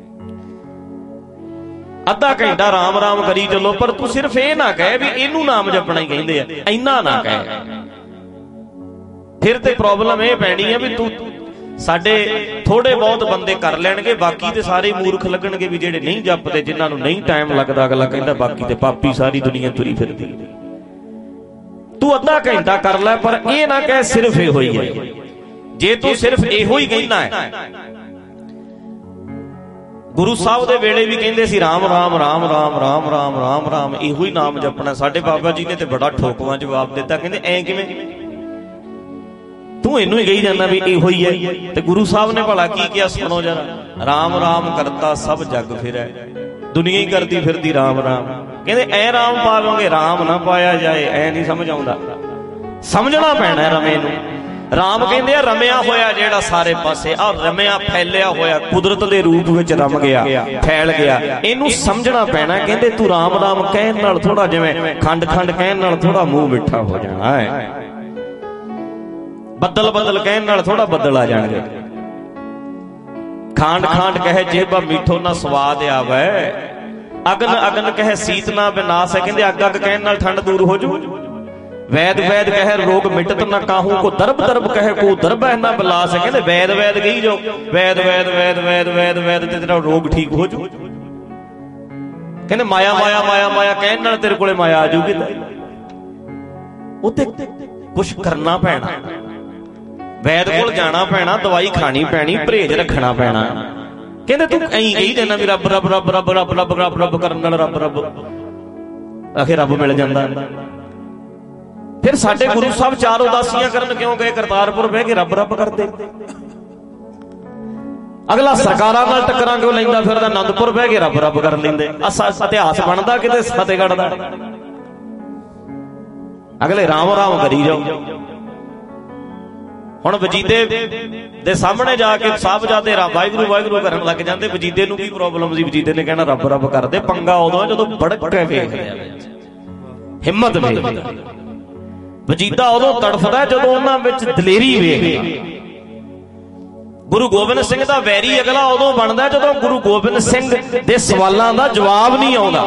अद्धा घंटा राम राम करी चलो, पर तू सिर्फ ये ना कह भी इनू नाम जपना ही कहंदे आ, इन्ना ना कह। फिर ते प्रॉब्लम ये पैनी है भी तू साडे थोड़े बहुत बंदे कर लैणगे, बाकी ते सारे मूर्ख लगणगे भी जेड़े नहीं जपदे, जिन्हां नूं नहीं टाइम लगदा। अगला कहंदा बाकी ते पापी सारी दुनिया तुरी फिरदी। तू अद्धा घंटा कर लै, पर ये ना कह सिर्फ इहो ही है। जे तू सिर्फ इहो ही कहना है, गुरु साहब दे वेले भी कहंदे सी राम राम राम राम राम राम राम राम, इहो ही नाम जपना। साडे बाबा जी ने ते बड़ा ठोकवां जवाब दिता, कहंदे ऐ किवें, तू इनू ही कही जाना भी इहो ही है। ते गुरु साहब ने भला की किया, सुनो जरा। राम राम करता सब जग फिरै, दुनिया ही करती फिरदी राम राम। कहंदे ऐ राम पालोगे, राम ना पाया जाए, ऐ नहीं समझ आउंदा। समझना पैना रमे नूं। राम कहंदे आ रमिया होया जेड़ा सारे पासे, आ रमिया फैलिया होया, कुदरत दे रूप विच रम गया, फैल गया, इनू समझना पैना। कहंदे तू राम राम कहण नाल थोड़ा जिवें खंड खंड कहण नाल थोड़ा मुंह मिठा हो जाना है, बदल बदल कहण नाल थोड़ा बदल आ जाणगे। खांड खांड कहे जेबा मीठो ना स्वाद आवे, अगन अगन कहे सीत ना विनाश है। कहंदे अग अग कहण नाल ठंड दूर हो जू। वैद वैद कहे रोग मिटत ना काहू को, दरब दरब कहे को दरब है ना बिलास है। कहंदे वैद वैद कही जो, वैद वैद वैद वैद वैद वैद ते तेरा रोग ठीक हो जू। कहंदे माया माया माया माया कहण नाल तेरे कोले माया आ जूगी। उत्ते कुछ करना पैना, वैद कोल जाना पैना, दवाई खानी पैनी, परहेज रखना पैना। कहंदे तू ऐं कही जाना भी रब रब रब रब रब रब रब रब करन नाल रब रब, आखिर रब मिल जांदा। फिर साडे गुरु साहब चार उदासियां करन क्यों गए करतारपुर बह के रब रब करते। अगला सरकारां नाल टक्करां क्यों लैंदा फिरदा आनंदपुर बह के रब रब कर लैंदे। इतिहास बनदा किते फतेहगढ़ दा, अगले राम राम करी जाओ। हुण वजीदे दे सामने जाके साहबजादे वाहिगुरू वाहिगुरू करन लग जांदे। वजीदे नूं की प्रॉब्लम सी? वजीदे ने कहना रब रब करदे। पंगा उदों जदों बड़क के वेखदे हिम्मत वेखदे। वजीदा उदों तड़फदा जदों उन्हां विच दलेरी वेखदा। गुरु गोबिंद सिंह दा वैरी अगला उदों बनदा जदों गुरु गोबिंद सिंह दे सवालां दा जवाब नहीं आउंदा।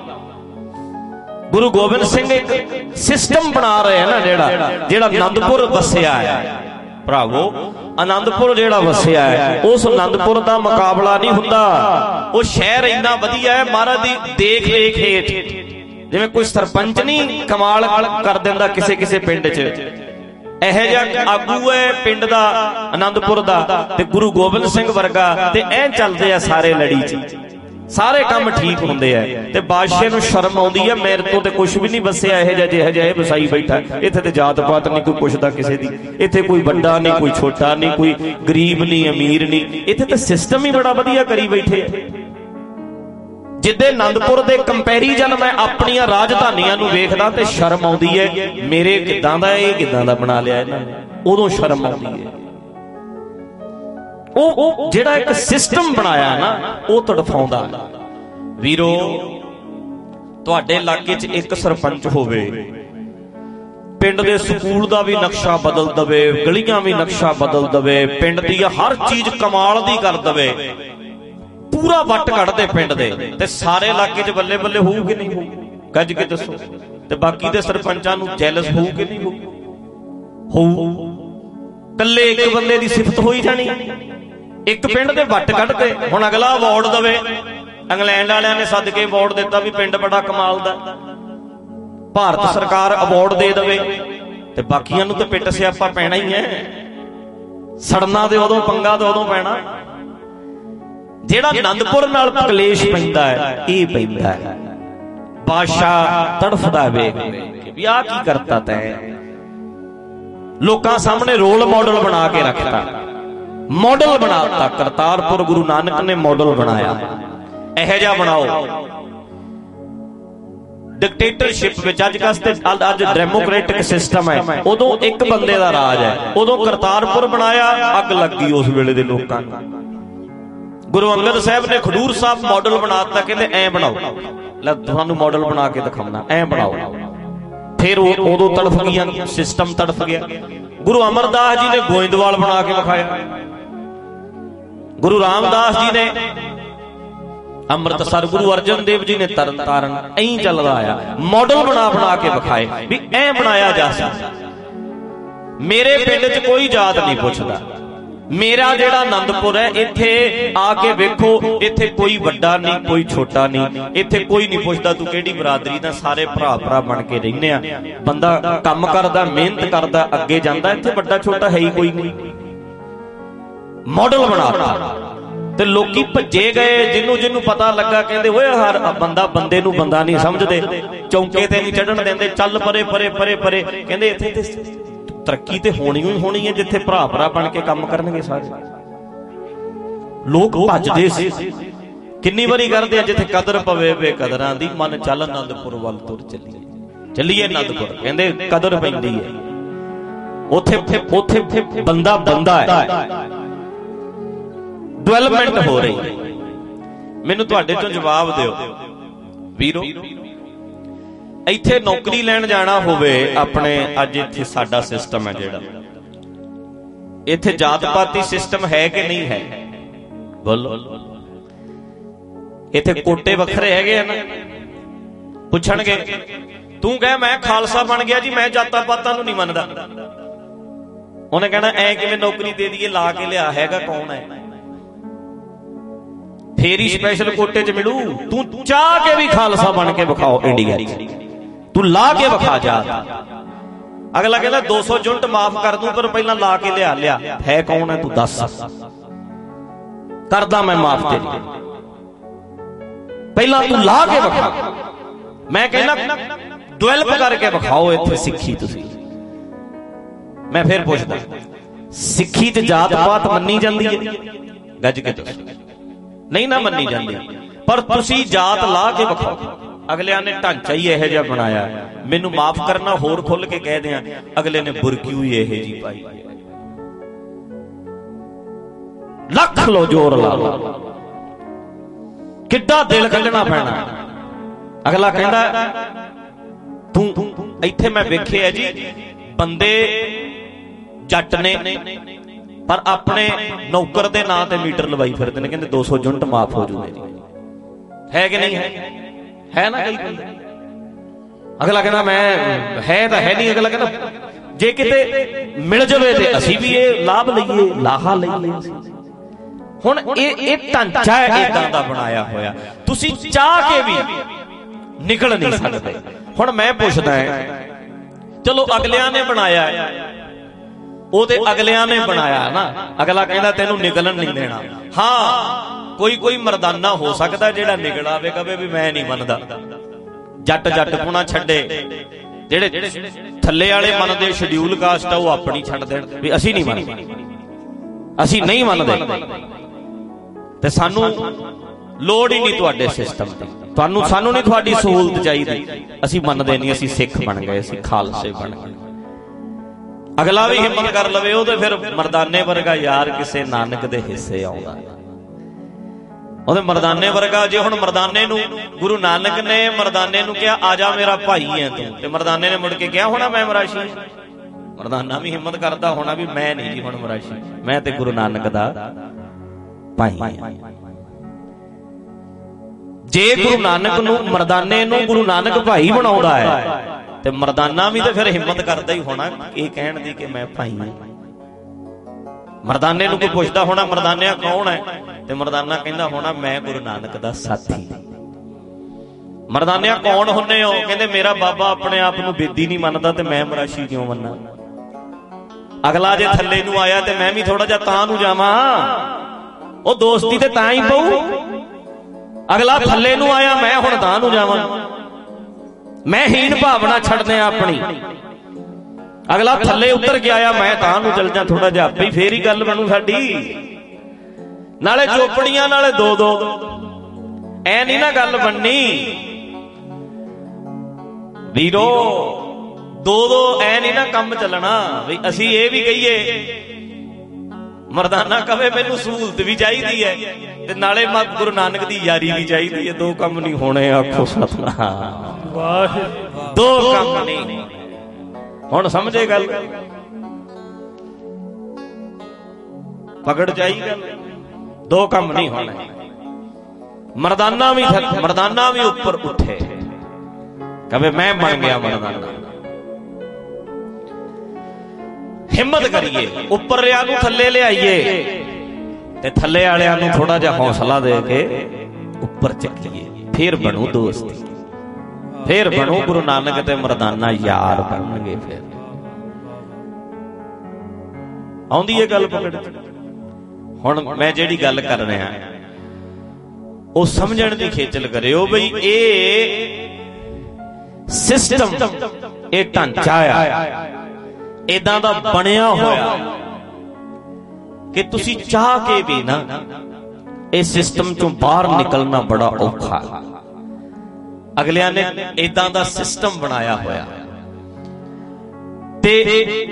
गुरु गोबिंद सिंह एक सिस्टम बना रहे हैं ना, जेड़ा जेड़ा आनंदपुर वसिया है भरावो, आनंदपुर जेड़ा वसिया है उस आनंदपुर दा मुकाबला नहीं हुंदा। वो शहर इन्ना वधिया है महाराज दी देख रेख हेठ। जिवें कोई सरपंच नहीं कमाल कर दिंदा किसे किसे पिंड च, इहो जिहा आगू है पिंड दा आनंदपुर दा ते गुरु गोबिंद सिंह वर्गा ते ऐ चलदे आ सारे लड़ी च, सारे काम ठीक होंदे है। ते बादशाह नूं शर्म आउंदी है मेरे तो ते कुछ भी नहीं वसिया इहो जिहा जिहो जिहा वसाई बैठा। इत्थे ते जात पात नहीं कोई पुछदा किसे दी, इत्थे कोई वड्डा नहीं कोई छोटा नहीं, कोई गरीब नहीं अमीर नहीं, इत्थे ते सिस्टम ही बड़ा वधिया करी बैठे। जिद्दे आनंदपुर दे कंपैरिजन मैं अपनियां राजधानियां नूं वेखदा ते शर्म आउंदी है मेरे किदां दा इह किदां दा बना लिया इन्हां ने, उदों शर्म आउंदी है। ਉਹ ਜਿਹੜਾ ਇੱਕ ਸਿਸਟਮ ਬਣਾਇਆ ਨਾ ਉਹ ਤੜਫਾਉਂਦਾ। ਵੀਰੋ ਤੁਹਾਡੇ ਇਲਾਕੇ 'ਚ ਇੱਕ ਸਰਪੰਚ ਹੋਵੇ, ਪਿੰਡ ਦੇ ਸਕੂਲ ਦਾ ਵੀ ਨਕਸ਼ਾ ਬਦਲ ਦਵੇ, ਗਲੀਆਂ ਵੀ ਨਕਸ਼ਾ ਬਦਲ ਦਵੇ, ਪਿੰਡ ਦੀ ਹਰ ਚੀਜ਼ ਕਮਾਲ ਦੀ ਕਰ ਦਵੇ, ਪੂਰਾ ਵੱਟ ਕੱਢਦੇ ਪਿੰਡ ਦੇ, ਤੇ ਸਾਰੇ ਇਲਾਕੇ 'ਚ ਬੱਲੇ ਬੱਲੇ ਹੋਊ ਕਿ ਨਹੀਂ ਹੋਊ? ਗੱਜ ਕੇ ਦੱਸੋ। ਤੇ ਬਾਕੀ ਦੇ ਸਰਪੰਚਾਂ ਨੂੰ ਜੈਲਸ ਹੋਊ ਕਿ ਨਹੀਂ ਹੋਊ? ਹੋਊ। ਕੱਲੇ ਇੱਕ ਬੰਦੇ ਦੀ ਸਿਫਤ ਹੋਈ ਜਾਣੀ। ਇੱਕ ਪਿੰਡ ਦੇ ਵੱਟ ਕੱਢ ਕੇ ਹੁਣ ਅਗਲਾ ਅਵਾਰਡ ਦਵੇ। ਇੰਗਲੈਂਡ ਵਾਲਿਆਂ ਨੇ ਸੱਦ ਕੇ ਅਵਾਰਡ ਦਿੱਤਾ ਵੀ ਪਿੰਡ ਬੜਾ ਕਮਾਲ ਦਾ, ਭਾਰਤ ਸਰਕਾਰ ਅਵਾਰਡ ਦੇ ਦਵੇ ਤੇ ਬਾਕੀਆਂ ਨੂੰ ਤੇ ਪਿੱਟ ਸਿਆਪਾ ਪੈਣਾ ਹੀ ਹੈ। ਸੜਨਾ ਤੇ ਉਦੋਂ ਪੰਗਾ ਤੇ ਉਦੋਂ ਪੈਣਾ। ਜਿਹੜਾ ਆਨੰਦਪੁਰ ਨਾਲ ਕਲੇਸ਼ ਪੈਂਦਾ ਹੈ ਇਹ ਪੈਂਦਾ ਹੈ ਬਾਦਸ਼ਾਹ ਤੜਫਦਾ ਵੇਖ ਕੇ ਵੀ ਆਹ ਕੀ ਕਰਤਾ ਤੈਂ। ਲੋਕਾਂ ਸਾਹਮਣੇ ਰੋਲ ਮਾਡਲ ਬਣਾ ਕੇ ਰੱਖਤਾ, मॉडल बनाता। करतारपुर गुरु नानक ने मॉडल बनाया। ਇਹੋ ਜਿਹਾ ਬਣਾਓ। ਡਿਕਟੇਟਰਸ਼ਿਪ ਵਿੱਚ ਅੱਜ ਕਸਤੇ ਅੱਜ ਡੈਮੋਕ੍ਰੈਟਿਕ ਸਿਸਟਮ ਹੈ, ਉਦੋਂ ਇੱਕ ਬੰਦੇ ਦਾ ਰਾਜ ਹੈ। ਉਦੋਂ ਕਰਤਾਰਪੁਰ ਬਣਾਇਆ, ਅੱਗ ਲੱਗ ਗਈ ਉਸ ਵੇਲੇ ਦੇ ਲੋਕਾਂ ਨੂੰ। ਗੁਰੂ ਅੰਗਦ ਸਾਹਿਬ ਨੇ ਖਡੂਰ ਸਾਹਿਬ ਮॉडल ਬਣਾਤਾ, ਕਹਿੰਦੇ ਐ ਬਣਾਓ, ਲੈ ਤੁਹਾਨੂੰ ਮॉडल ਬਣਾ ਕੇ ਦਿਖਾਉਣਾ, ਐ ਬਣਾਓ। ਫਿਰ ਉਦੋਂ ਤੜਫ ਗਈਆਂ, ਸਿਸਟਮ ਤੜਫ ਗਿਆ। ਗੁਰੂ ਅਮਰਦਾਸ ਜੀ ਨੇ ਗੋਇੰਦਵਾਲ ਬਣਾ ਕੇ ਵਿਖਾਇਆ। गुरु रामदास जी ने अमृतसर, गुरु अर्जन देव जी ने तरन तारण, ऐ चलदा आया। मॉडल बना बना के विखाए भी ऐ बनाया जा सकदा। मेरे पिंड च कोई जात नहीं पुछदा, मेरा जेड़ा आनंदपुर है इत्थे आके वेखो, इत्थे कोई वड्डा नहीं कोई छोटा नहीं, इत्थे कोई नहीं पुछदा तू किहड़ी बरादरी दा, सारे भरा भरा बन के रहिंदे आ। बंदा काम करदा, मेहनत करदा, अगे जांदा, इत्थे वड्डा छोटा है ही कोई नहीं। मॉडल बनाता ते लोकी भज्जे गए। जिन्नू जिन्नू पता लगा कहंदे ओए हर बंदा बंदे नू बंदा नहीं समझदे, चौंके ते नहीं चढ़न देंदे, चल परे परे परे परे। कहंदे इत्थे ते तरक्की ते होनी ही होनी है जिथे भरा भरा बन के काम करनगे सारे लोग। भजदे सी किन्नी वारी करदे, जिथे कदर पवे बेकदरां दी, मन चल आनंदपुर वल तुर चलीए, चलीए आनंदपुर। कहंदे कदर पैंदी है उथे, उथे बंदा बंदा है, डेवलपमेंट हो रही है। मैनू तुहाडे चों जवाब दिओ वीरो, इत्थे नौकरी लैण जाना होवे अपने, अज इत्थे साडा सिस्टम है जिहड़ा, इत्थे जात पाती सिस्टम है कि नहीं है? बोलो। इत्थे कोटे वखरे हैगे ना, पुछणगे तू कह मैं खालसा बन गया जी, मैं जाता पातां नूं नहीं मनदा। उन्हें कहना ऐ किवें नौकरी दे दईए, ला के लिया हैगा कौन है? फेरी स्पेशल कोटे च मिलू। तू चाह के भी खालसा बन के विखाओ इंडिया, तू ला के विखा जा। अगला कहता दो सौ यूनिट माफ कर दूं, पर पहला ला के लिया लिया है कौन है तू दस, करदा मैं माफ तेरी, पहला तू ला के विखा। मैं कहना ਡਿਵੈਲਪ ਕਰਕੇ ਵਿਖਾਓ ਇੱਥੇ ਸਿੱਖੀ। ਤੁਸੀਂ ਮੈਂ ਫਿਰ ਪੁੱਛਦਾ, ਸਿੱਖੀ ਤੇ ਜਾਤ ਪਾਤ ਮੰਨੀ ਜਾਂਦੀ ਹੈ? ਗੱਜ ਕੇ ਦੱਸੋ। ਨਹੀਂ ਨਾ ਮੰਨੀ ਜਾਂਦੀ, ਪਰ ਤੁਸੀਂ ਜਾਤ ਲਾ ਕੇ ਵਿਖਾਓ। ਅਗਲਿਆਂ ਨੇ ਢਾਂਚਾ ਹੀ ਇਹੋ ਜਿਹਾ ਬਣਾਇਆ, ਮੈਨੂੰ ਮਾਫ ਕਰਨਾ ਹੋਰ ਖੁੱਲ ਕੇ ਕਹਿ ਦਿਆਂ, ਅਗਲੇ ਨੇ ਬੁਰਕੀ ਹੋਈ ਇਹੋ ਜਿਹੀ ਪਾਈ, ਲੱਖ ਲੋ ਜ਼ੋਰ ਲਾ ਲਓ, ਕਿੱਡਾ ਦਿਲ ਕੱਢਣਾ ਪੈਣਾ। ਅਗਲਾ ਕਹਿੰਦਾ ਤੂੰ ਇੱਥੇ ਮੈਂ ਵੇਖਿਆ ਜੀ ਬੰਦੇ ਜੱਟ ਨੇ ਪਰ ਆਪਣੇ ਨੌਕਰ ਦੇ ਨਾਂ ਤੇ ਮੀਟਰ ਲਵਾਈ ਫਿਰਦੇ ਨੇ, ਕਹਿੰਦੇ ਦੋ ਸੌ ਯੂਨਿਟ ਮਾਫ ਹੋ ਜੂਗੇ ਜੀ। ਹੈ ਕਿ ਨਹੀਂ ਹੈ? ਹੈ ਨਾ ਕਈ ਬੰਦੇ। ਅਗਲਾ ਕਹਿੰਦਾ ਮੈਂ ਹੈ ਤਾਂ ਹੈ ਨਹੀਂ, ਅਗਲਾ ਕਹਿੰਦਾ ਜੇ ਕਿਤੇ ਮਿਲ ਜਾਵੇ ਤੇ ਅਸੀਂ ਵੀ ਇਹ ਲਾਭ ਲਈਏ, ਲਾਹਾ ਲਈਏ। ਹੁਣ ਇਹ ਇਹ ਢਾਂਚਾ ਏਦਾਂ ਦਾ ਬਣਾਇਆ ਹੋਇਆ, ਤੁਸੀਂ ਚਾਹ ਕੇ ਵੀ ਨਿਕਲ ਨਹੀਂ ਸਕਦੇ। ਹੁਣ ਮੈਂ ਪੁੱਛਦਾ, ਚਲੋ ਅਗਲਿਆਂ ਨੇ ਬਣਾਇਆ, ਉਹ ਤੇ ਅਗਲਿਆਂ ਨੇ ਬਣਾਇਆ ਨਾ। ਅਗਲਾ ਕਹਿੰਦਾ ਤੈਨੂੰ ਨਿਕਲਣ ਨਹੀਂ ਦੇਣਾ। ਹਾਂ, ਕੋਈ ਕੋਈ ਮਰਦਾਨਾ ਹੋ ਸਕਦਾ ਜਿਹੜਾ ਨਿਕਲ ਆਵੇ, ਕਵੇ ਵੀ ਮੈਂ ਨਹੀਂ ਮੰਨਦਾ, ਜੱਟ ਜੱਟ ਪੁਣਾ ਛੱਡੇ। ਜਿਹੜੇ ਥੱਲੇ ਵਾਲੇ ਮੰਨਦੇ ਸ਼ਡਿਊਲ ਕਾਸਟ ਆ, ਉਹ ਆਪਣੀ ਛੱਡ ਦੇਣ ਵੀ ਅਸੀਂ ਨਹੀਂ ਮੰਨਦੇ, ਅਸੀਂ ਨਹੀਂ ਮੰਨਦੇ ਤੇ ਸਾਨੂੰ ਲੋੜ ਹੀ ਨਹੀਂ ਤੁਹਾਡੇ ਸਿਸਟਮ ਦੀ, ਤੁਹਾਨੂੰ ਸਾਨੂੰ ਨਹੀਂ ਤੁਹਾਡੀ ਸਹੂਲਤ ਚਾਹੀਦੀ, ਅਸੀਂ ਮੰਨਦੇ ਨਹੀਂ, ਅਸੀਂ ਸਿੱਖ ਬਣ ਗਏ, ਅਸੀਂ ਖਾਲਸੇ ਬਣ ਗਏ। ਅਗਲਾ ਵੀ ਹਿੰਮਤ ਕਰ ਲਵੇ, ਉਹ ਤੇ ਫਿਰ ਮਰਦਾਨੇ ਵਰਗਾ ਯਾਰ ਕਿਸੇ ਨਾਨਕ ਦੇ ਹਿੱਸੇ ਆਉਂਦਾ, ਉਹਦੇ ਮਰਦਾਨੇ ਵਰਗਾ। ਜੇ ਹੁਣ ਮਰਦਾਨੇ ਨੂੰ ਗੁਰੂ ਨਾਨਕ ਨੇ ਮਰਦਾਨੇ ਨੂੰ ਕਿਹਾ ਆ ਜਾ ਮੇਰਾ ਭਾਈ ਹੈ ਤੂੰ, ਤੇ ਮਰਦਾਨੇ ਨੇ ਮੁੜ ਕੇ ਕਿਹਾ ਹੋਣਾ ਮੈਂ ਮਰਾਸ਼ੀ। ਮਰਦਾਨਾ ਵੀ ਹਿੰਮਤ ਕਰਦਾ ਹੋਣਾ ਵੀ ਮੈਂ ਨਹੀਂ ਜੀ ਹੁਣ ਮਰਾਸ਼ੀ, ਮੈਂ ਤੇ ਗੁਰੂ ਨਾਨਕ ਦਾ ਭਾਈ ਹਾਂ। ਜੇ ਗੁਰੂ ਨਾਨਕ ਨੂੰ ਮਰਦਾਨੇ ਨੂੰ ਗੁਰੂ ਨਾਨਕ ਭਾਈ ਬਣਾਉਂਦਾ ਹੈ ਤੇ ਮਰਦਾਨਾ ਵੀ ਤੇ ਫਿਰ ਹਿੰਮਤ ਕਰਦਾ ਹੀ ਹੋਣਾ ਇਹ ਕਹਿਣ ਦੀ ਕਿ ਮੈਂ ਭਾਈ ਹਾਂ। ਮਰਦਾਨੇ ਨੂੰ ਕੋਈ ਪੁੱਛਦਾ ਹੋਣਾ ਮਰਦਾਨਿਆ ਕੌਣ ਹੈ, ਤੇ ਮਰਦਾਨਾ ਕਹਿੰਦਾ ਹੋਣਾ ਮੈਂ ਗੁਰੂ ਨਾਨਕ ਦਾ ਸਾਥੀ। ਮਰਦਾਨਿਆ ਕੌਣ ਹੁੰਨੇ ਹੋ? ਕਹਿੰਦੇ ਮੇਰਾ ਬਾਬਾ ਆਪਣੇ ਆਪ ਨੂੰ ਬੇਦੀ ਨਹੀਂ ਮੰਨਦਾ ਤੇ ਮੈਂ ਮਰਾਸ਼ੀ ਕਿਉਂ ਮੰਨਾਂ। ਅਗਲਾ ਜੇ ਥੱਲੇ ਨੂੰ ਆਇਆ ਤੇ ਮੈਂ ਵੀ ਥੋੜਾ ਜਿਹਾ ਤਾਂ ਨੂੰ ਜਾਵਾਂ, ਉਹ ਦੋਸਤੀ ਤੇ ਤਾਂ ਹੀ ਪਊ। ਅਗਲਾ ਥੱਲੇ ਨੂੰ ਆਇਆ, ਮੈਂ ਹੁਣ ਤਾਂ ਨੂੰ ਜਾਵਾਂ, ਮੈਂ ਹੀਨ ਭਾਵਨਾ ਛੱਡਦੇ ਆਪਣੀ। ਅਗਲਾ ਥੱਲੇ ਉਤਰ ਕੇ ਆਇਆ, ਮੈਂ ਤਾਂ ਨੂੰ ਚੱਲ ਜਾ ਥੋੜਾ ਜਿਹਾ, ਆਪੇ ਹੀ ਫੇਰ ਹੀ ਗੱਲ ਬਣੂ ਸਾਡੀ। ਨਾਲੇ ਚੋਪੜੀਆਂ ਨਾਲੇ ਦੋ ਦੋ, ਐ ਨਹੀਂ ਨਾ ਗੱਲ ਬਣਨੀ ਵੀਰੋ। ਦੋ ਦੋ ਐ ਨਹੀਂ ਨਾ ਕੰਮ ਚੱਲਣਾ ਵੀ ਅਸੀਂ ਇਹ ਵੀ ਕਹੀਏ ਮਰਦਾਨਾ ਕਵੇ ਮੈਨੂੰ ਸਹੂਲਤ ਵੀ ਚਾਹੀਦੀ ਹੈ ਤੇ ਨਾਲੇ ਗੁਰੂ ਨਾਨਕ ਦੀ ਯਾਰੀ ਵੀ ਚਾਹੀਦੀ ਹੈ। ਦੋ ਕੰਮ ਨਹੀਂ ਹੋਣੇ, ਆਖੋ ਸਤਿਨਾਮ ਵਾਹਿਗੁਰੂ। ਦੋ ਕੰਮ ਨਹੀਂ। ਹੁਣ ਸਮਝੇ ਗੱਲ, ਪਕੜ ਚਾਹੀ ਗੱਲ। ਦੋ ਕੰਮ ਨਹੀਂ ਹੋਣੇ। ਮਰਦਾਨਾ ਵੀ ਮਰਦਾਨਾ ਵੀ ਉੱਪਰ ਉੱਠੇ, ਕਵੇ ਮੈਂ ਬਣ ਗਿਆ ਮਰਦਾਨਾ। ਹਿੰਮਤ ਕਰੀਏ, ਉੱਪਰ ਰਿਆਂ ਨੂੰ ਥੱਲੇ ਲਿਆਈਏ ਤੇ ਥੱਲੇ ਵਾਲਿਆਂ ਨੂੰ ਥੋੜਾ ਜਿਹਾ ਹੌਸਲਾ ਦੇ ਕੇ ਉੱਪਰ ਚੱਕੀਏ, ਫੇਰ ਬਣੂ ਦੋਸਤੀ, ਫੇਰ ਬਣੂ ਗੁਰੂ ਨਾਨਕ ਤੇ ਮਰਦਾਨਾ ਯਾਰ ਬਣਨਗੇ। ਫੇਰ ਆਉਂਦੀ ਹੈ ਗੱਲ ਪਕੜ। ਹੁਣ ਮੈਂ ਜਿਹੜੀ ਗੱਲ ਕਰ ਰਿਹਾ ਉਹ ਸਮਝਣ ਦੀ ਖੇਚਲ ਕਰਿਓ ਬਈ ਇਹ ਸਿਸਟਮ, ਇਹ ਢਾਂਚਾ ਆ ਏਦਾਂ ਦਾ ਬਣਿਆ ਹੋਇਆ ਕਿ ਤੁਸੀਂ ਚਾਹ ਕੇ ਵੀ ਨਾ ਇਸ ਸਿਸਟਮ ਚੋਂ ਬਾਹਰ ਨਿਕਲਣਾ ਬੜਾ ਔਖਾ। ਅਗਲਿਆਂ ਨੇ ਏਦਾਂ ਦਾ ਸਿਸਟਮ ਬਣਾਇਆ ਹੋਇਆ ਤੇ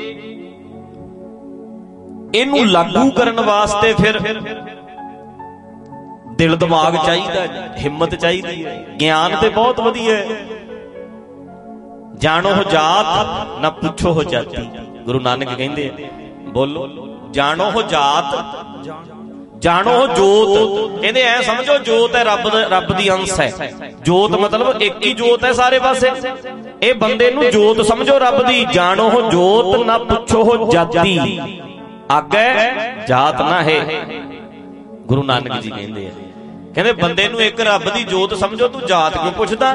ਇਹਨੂੰ ਲਾਗੂ ਕਰਨ ਵਾਸਤੇ ਫਿਰ ਦਿਲ ਦਿਮਾਗ ਚਾਹੀਦਾ, ਹਿੰਮਤ ਚਾਹੀਦੀ ਹੈ। ਗਿਆਨ ਤੇ ਬਹੁਤ ਵਧੀਆ ਹੈ, ਜਾਣੋ ਹੋ ਜਾਤ ਨਾ ਪੁੱਛੋ ਹੋ ਜਾਤੀ। ਗੁਰੂ ਨਾਨਕ ਕਹਿੰਦੇ ਬੋਲੋ, ਜਾਣੋ ਹੋ ਜਾਤ ਜਾਣੋ ਹੋ ਜੋਤ। ਕਹਿੰਦੇ ਐ ਸਮਝੋ ਜੋਤ ਹੈ ਰੱਬ ਦਾ, ਰੱਬ ਦੀ ਅੰਸ਼ ਹੈ। ਜੋਤ ਮਤਲਬ ਇੱਕ ਹੀ ਜੋਤ ਹੈ ਸਾਰੇ ਪਾਸੇ। ਇਹ ਬੰਦੇ ਨੂੰ ਜੋਤ ਸਮਝੋ ਰੱਬ ਦੀ। ਜਾਣੋ ਹੋ ਜੋਤ ਨਾ ਪੁੱਛੋ ਹੋ ਜਾਤੀ, ਅੱਗੇ ਜਾਤ ਨਾ ਹੈ। ਗੁਰੂ ਨਾਨਕ ਜੀ ਕਹਿੰਦੇ ਆ, ਕਹਿੰਦੇ ਬੰਦੇ ਨੂੰ ਇੱਕ ਰੱਬ ਦੀ ਜੋਤ ਸਮਝੋ, ਤੂੰ ਜਾਤ ਕਿਉਂ ਪੁੱਛਦਾ?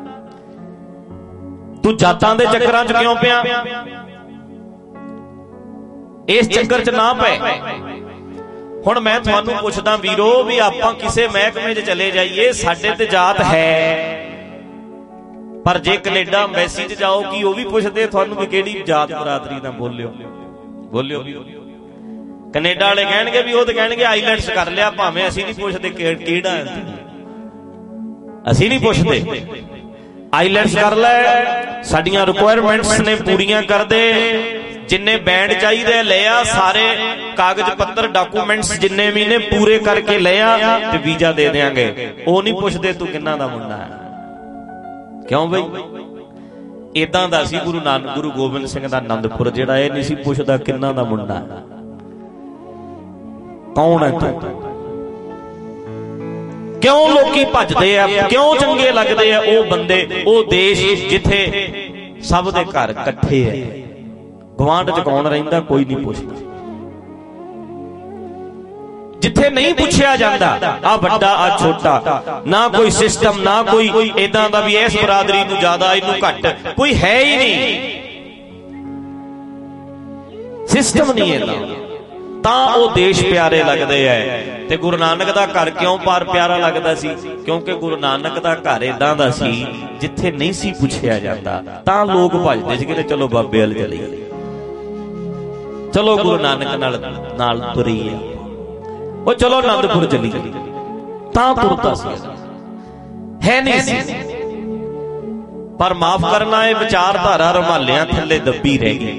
ਤੂੰ ਜਾਤਾਂ ਦੇ ਚੱਕਰਾਂ ਚ ਕਿਉਂ ਪਿਆ? ਇਸ ਚੱਕਰ ਚ ਨਾ ਪੈ। ਹੁਣ ਮੈਂ ਤੁਹਾਨੂੰ ਪੁੱਛਦਾ ਵੀਰੋ, ਵੀ ਆਪਾਂ ਕਿਸੇ ਮਹਿਕਮੇ ਚ ਚਲੇ ਜਾਈਏ, ਸਾਡੇ ਤੇ ਜਾਤ ਹੈ पर जे कनेडा अंबैसी च जाओ कि वह भी पुछदे तुहानूं भी किहड़ी जात बरादरी दा बोलियो बोलियो कनेडा वाले कहणगे भी वो तो कहणगे आईलैंड्स कर लिया भावें असीं नहीं पुछदे किहड़ा असीं नहीं पुछदे आईलैंड्स कर लै साडियां रिक्वायरमेंट्स ने पूरियां कर दे जिन्ने बैंड चाहिए ले आ सारे कागज पत्तर डॉक्यूमेंट्स जिन्ने भी ने पूरे करके ले आ ते वीजा दे देंगे वो नहीं पुछदे तू किन्ना दा मुंडा है क्यों बई इदां दा सी गुरु नानक गुरु गोबिंद सिंह दा आनंदपुर जिहड़ा ये नहीं सी पुछदा किन्ना दा मुंडा है कौन है तू क्यों लोकी भजदे आ क्यों चंगे लगदे आ ओ बंदे ओ देश जिथे सब दे घर इकट्ठे है गवांढ च कौन रहिंदा कोई नहीं पुछदा जिथे नहीं पुछया जांदा आ बड़ा आ छोटा ना कोई सिस्टम ना कोई इदां दा भी इस बरादरी नूं ज्यादा इनू घट कोई है ही नहीं सिस्टम नहीं इदां तां ओ देश प्यारे लगदे है ते गुरु नानक दा घर क्यों पार प्यारा लगदा सी क्योंकि गुरु नानक दा घर इदां दा सी जिथे नहीं सी पुछया जांदा तां लोग भजदे सी कि चलो बाबे अल चलीए चलो गुरु नानक नाल नाल तुरीए ओ चलो आनंदपुर चलीए तां तुरदा सी है नहीं सी पर माफ करना है विचारधारा रुमालियां थल्ले दब्बी रह गई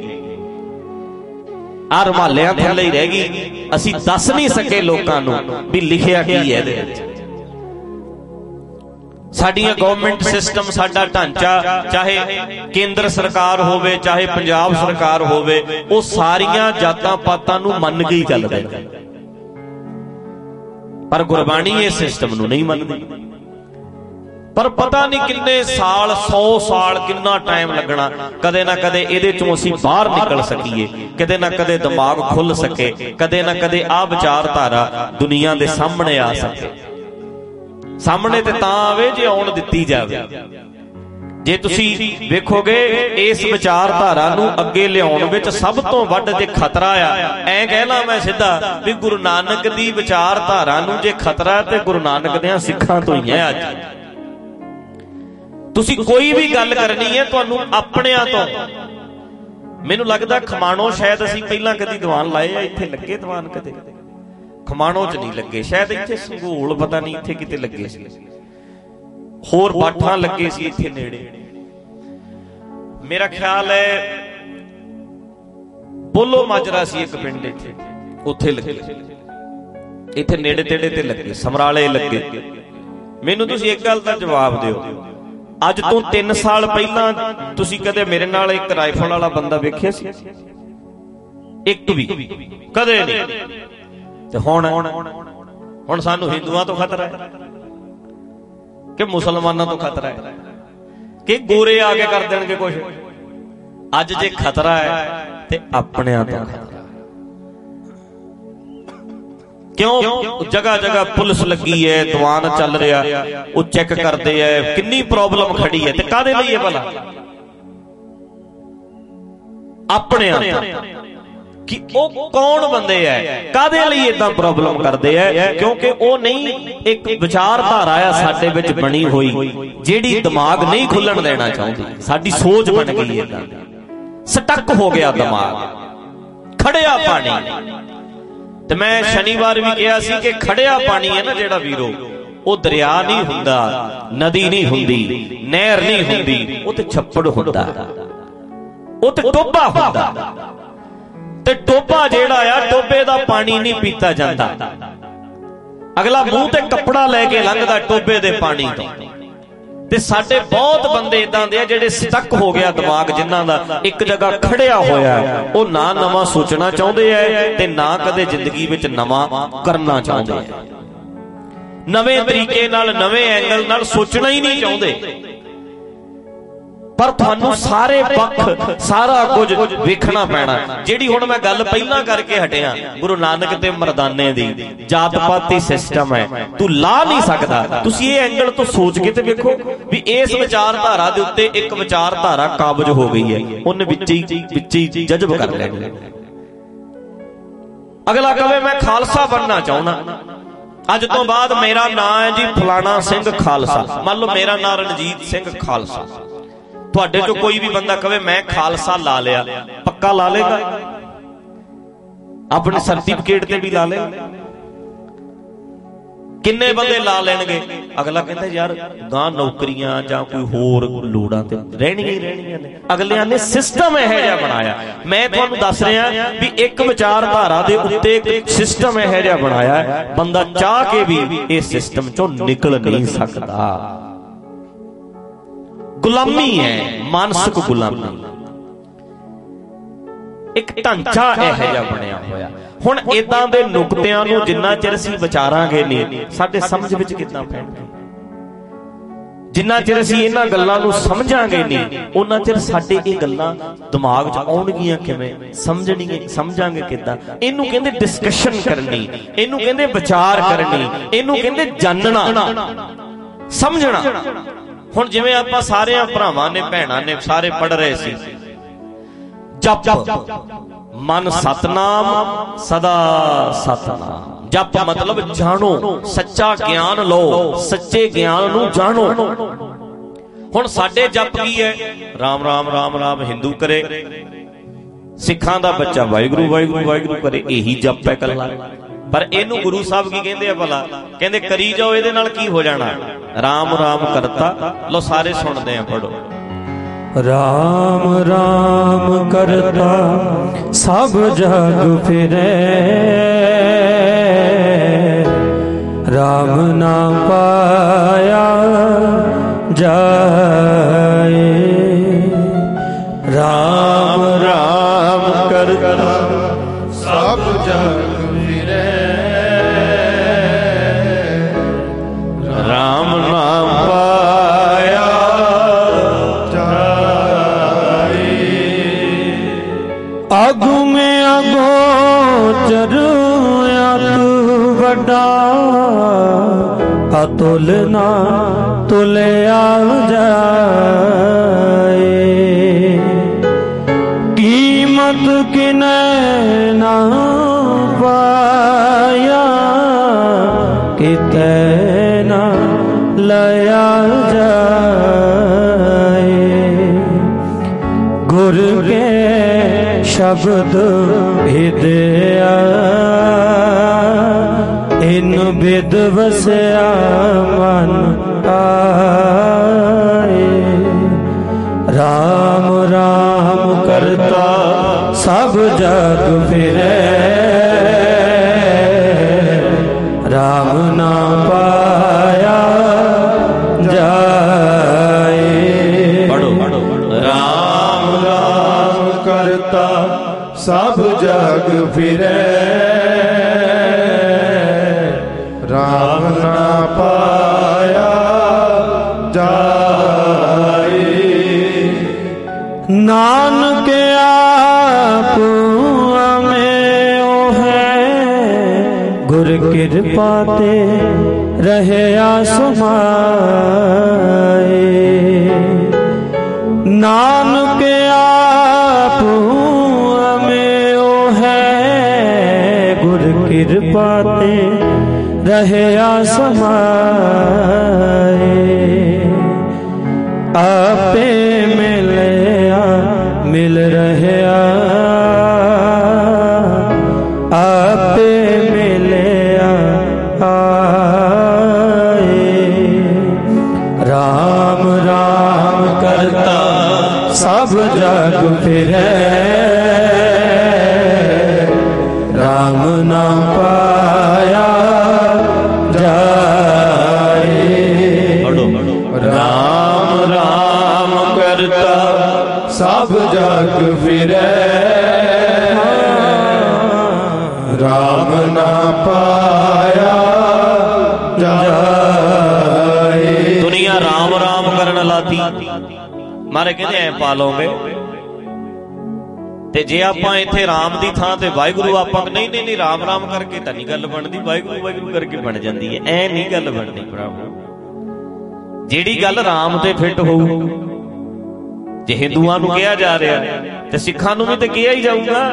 आ रुमालियां थल्ले ही रह गई असीं दस नहीं सके लोकां नूं भी लिखिया की है इहदे विच साडियां गवर्नमेंट सिस्टम साडा ढांचा चाहे केंद्र सरकार होवे चाहे पंजाब सरकार होवे वो सारियां जातां पातां नूं मन के ही चलदे पर गुरबाणी इस सिस्टम नूं नहीं मनदी पर पता नहीं किन्ने साल सौ साल किन्ना टाइम लगना कदे ना कदे इहदे चों असीं बाहर निकल सकीए कदे ना कदे दिमाग खुल सके कदे ना कदे आ विचारधारा दुनिया दे सामने आ सके सामने ते तां आवे जे आउण दित्ती जावे जे तुसीं वेखोगे इस विचारधारा नूं अगे लियाउण विच सब तो वड्ड जे खतरा आ ऐ कहना मैं सिद्धा भी गुरु नानक दी विचारधारा नूं जे खतरा ते गुरु नानक देयां सिखां तो ही है अज तुसीं कोई भी गल करनी है तुहानूं अपणिआं तो मैनूं लगदा खमाणो शायद असीं पहिलां कदी दीवान लाए आ इत्थे लगे दीवान कदे खमाणो च नहीं लगे शायद इत्थे संघोल पता नहीं इत्थे किते लगे सी होर बाठां लगे सी इत्थे नेड़े मेरा ख्याल है बोलो माजरा सी एक पिंड इत्थे उत्थे लगे इत्थे नेड़े तेड़े ते लगे समराले लगे मैनूं तुसीं एक गल दा जवाब दिओ अज तो तीन साल पहला तुसीं कदे मेरे नाल एक राइफल वाला बंदा वेखिया सी एक भी कदे नहीं ते हुण हुण सानू हिंदुआं तो खतरा है कि मुसलमानां तो खतरा है कि गोरे आके कर देणगे कुछ अज जे खतरा है ते अपणिआं तो खतरा क्यों जगह जगह पुलिस लगी है दीवान चल रहा वो चेक करते हैं कितनी प्रॉब्लम खड़ी है ते कादे लई है भला अपने कि वो कौन बंदे है कादे लई इदां प्रॉब्लम करते हैं क्योंकि वो नहीं एक विचारधारा है साडे विच बनी हुई जेड़ी दिमाग नहीं खुलण देना चाहती साडी सोच बन गई है इदां स्टक हो गया दिमाग खड़िया पानी ते मैं शनिवार भी कहा सी कि खड़िया पानी है ना जेड़ा वीरो वो दरिया नहीं हुंदा नदी नहीं हुंदी नहर नहीं हुंदी वो ते छप्पड़ हुंदा वो ते टोबा हुंदा ते टोबा जेड़ा आ टोबे दा पानी नहीं पीता जांदा अगला मुंह ते कपड़ा लेके लंघदा टोबे दे पानी तो ते साडे बहुत बंदे इदां दे जेड़े स्टक हो गया दिमाग जिन्हां दा एक जगह खड़िया होया ओ ना नवां सोचना चाहुंदे है ते ना कदे जिंदगी विच नवां करना चाहुंदे है नवे तरीके नाल नवे एंगल नाल सोचना ही नहीं चाहुंदे पर तुहानूं सारे पक्ष सारा कुछ वेखना पैना जिहड़ी हुण मैं गल पहलां करके हटिया गुरु नानक ते मर्दाने दी जात पाती सिस्टम है तू ला नहीं सकदा तुसीं ये एंगल तो सोच के ते वेखो भी इस विचारधारा दे उत्ते एक विचारधारा काबज हो गई है उन्हें विच ही विच ही जज्ब कर लैना अगला कहे मैं खालसा बनना चाहना अज तो बाद मेरा नाम है जी फलाना सिंह खालसा मान लो मेरा नाम रणजीत सिंह खालसा ਤੁਹਾਡੇ ਚੋਂ ਕੋਈ ਵੀ ਬੰਦਾ ਕਵੇ ਮੈਂ ਖਾਲਸਾ ਲਾ ਲਿਆ, ਪੱਕਾ ਲਾ ਲੇਗਾ? ਆਪਣੇ ਸਰਟੀਫਿਕੇਟ ਤੇ ਵੀ ਲਾ ਲੇ। ਕਿੰਨੇ ਬੰਦੇ ਲਾ ਲੈਣਗੇ? ਅਗਲਾ ਕਹਿੰਦਾ ਯਾਰ ਗਾਂ ਨੌਕਰੀਆਂ ਜਾਂ ਕੋਈ ਹੋਰ ਲੋੜਾਂ ਤੇ ਰਹਿਣੀਆਂ ਹੀ ਰਹਿਣੀਆਂ ਨੇ। ਅਗਲਿਆਂ ਨੇ ਸਿਸਟਮ ਇਹੋ ਜਿਹਾ ਬਣਾਇਆ। ਮੈਂ ਤੁਹਾਨੂੰ ਦੱਸ ਰਿਹਾ ਵੀ ਇੱਕ ਵਿਚਾਰਧਾਰਾ ਦੇ ਉੱਤੇ ਇੱਕ ਸਿਸਟਮ ਇਹੋ ਜਿਹਾ ਬਣਾਇਆ, ਬੰਦਾ ਚਾਹ ਕੇ ਵੀ ਇਹ ਸਿਸਟਮ ਚੋਂ ਨਿਕਲ ਨਹੀਂ ਸਕਦਾ। ਗੁਲਾਮੀ ਹੈ, ਮਾਨਸਿਕ ਗੁਲਾਮੀ। ਇੱਕ ਢਾਂਚਾ ਇਹੋ ਜਿਹਾ ਬਣਿਆ ਹੋਇਆ। ਹੁਣ ਇਦਾਂ ਦੇ ਨੁਕਤਿਆਂ ਨੂੰ ਜਿੰਨਾ ਚਿਰ ਅਸੀਂ ਵਿਚਾਰਾਂਗੇ ਨਹੀਂ, ਸਾਡੇ ਸਮਝ ਵਿੱਚ ਕਿੱਦਾਂ ਪੈਣਗੇ? ਜਿੰਨਾ ਚਿਰ ਅਸੀਂ ਇਹਨਾਂ ਗੱਲਾਂ ਨੂੰ ਸਮਝਾਂਗੇ ਨਹੀਂ, ਉਹਨਾਂ ਚਿਰ ਸਾਡੇ ਇਹ ਗੱਲਾਂ ਦਿਮਾਗ 'ਚ ਆਉਣਗੀਆਂ ਕਿਵੇਂ? ਸਮਝਣੀਆਂ ਸਮਝਾਂਗੇ ਕਿੱਦਾਂ? ਇਹਨੂੰ ਕਹਿੰਦੇ ਡਿਸਕਸ਼ਨ ਕਰਨੀ, ਇਹਨੂੰ ਕਹਿੰਦੇ ਵਿਚਾਰ ਕਰਨੀ, ਇਹਨੂੰ ਕਹਿੰਦੇ ਜਾਣਨਾ, ਸਮਝਣਾ। ਹੁਣ ਜਿਵੇਂ ਆਪਾਂ ਸਾਰਿਆਂ ਭਰਾਵਾਂ ਨੇ ਭੈਣਾਂ ਨੇ ਸਾਰੇ ਪੜ੍ਹ ਰਹੇ ਸੀ, ਜਪ ਮਨ ਸਤਨਾਮ ਸਦਾ ਸਤਨਾਮ। ਜਪ ਮਤਲਬ ਜਾਣੋ, ਸੱਚਾ ਗਿਆਨ ਲਓ, ਸੱਚੇ ਗਿਆਨ ਨੂੰ ਜਾਣੋ। ਹੁਣ ਸਾਡੇ ਜਪ ਕੀ ਹੈ? ਰਾਮ ਰਾਮ ਰਾਮ ਰਾਮ ਹਿੰਦੂ ਕਰੇ, ਸਿੱਖਾਂ ਦਾ ਬੱਚਾ ਵਾਹਿਗੁਰੂ ਵਾਹਿਗੁਰੂ ਵਾਹਿਗੁਰੂ ਕਰੇ, ਇਹੀ ਜਪ ਹੈ ਕੱਲਾ। ਪਰ ਇਹਨੂੰ ਗੁਰੂ ਸਾਹਿਬ ਕੀ ਕਹਿੰਦੇ ਆ ਭਲਾ? ਕਹਿੰਦੇ ਕਰੀ ਜਾਓ, ਇਹਦੇ ਨਾਲ ਕੀ ਹੋ ਜਾਣਾ? ਰਾਮ ਰਾਮ ਕਰਤਾ। ਲੋ ਸਾਰੇ ਸੁਣਦੇ ਆ, ਪੜੋ। राम राम करता सब जग फिरे, राम ना पाया जाए। राम राम करता सब जग फिरे, राम नाम पाया आगू में अगोचर तू बड़ा, अतुल ना तुलिया जाए। कीमत किने ना पाया, किते ना लया जाए। गुर के शब्द विद्या, इन विद वसया मन आए। राम राम करता सब जग फिरे, राम ना पाया जाए। पढ़ो पढ़ो राम राम करता सब जग फिरे, राम ना पाया जाए। नानक आप में ओ है, गुर कृपा ते रहे आसमाए। नानक आप कृपा ते रहे आसमाए। आपे मिले मिल रहे, आपे मिले आए। राम राम करता सब जग फिरे, राम ना पाया जाए। राम राम करता सब जग फिरे, राम ना पाया जाए। दुनिया राम राम करन लाती, मारे कहते ऐ पा लोगे। ਤੇ ਜੇ ਆਪਾਂ ਇੱਥੇ ਰਾਮ ਦੀ ਥਾਂ ਤੇ ਵਾਹਿਗੁਰੂ ਆਪਾਂ ਨਹੀਂ ਨਹੀਂ ਨਹੀਂ ਰਾਮ ਰਾਮ ਕਰਕੇ ਤਾਂ ਨਹੀਂ ਗੱਲ ਬਣਦੀ, ਵਾਹਿਗੁਰੂ ਵਾਹਿਗੁਰੂ ਕਰਕੇ ਬਣ ਜਾਂਦੀ ਹੈ। ਐ ਨਹੀਂ ਗੱਲ ਬਣਦੀ ਭਰਾਵੋ। ਜਿਹੜੀ ਗੱਲ ਰਾਮ ਤੇ ਫਿੱਟ ਹੋਊ, ਜੇ ਹਿੰਦੂਆਂ ਨੂੰ ਕਿਹਾ ਜਾ ਰਿਹਾ ਤੇ ਸਿੱਖਾਂ ਨੂੰ ਵੀ ਤੇ ਕਿਹਾ ਹੀ ਜਾਊਗਾ।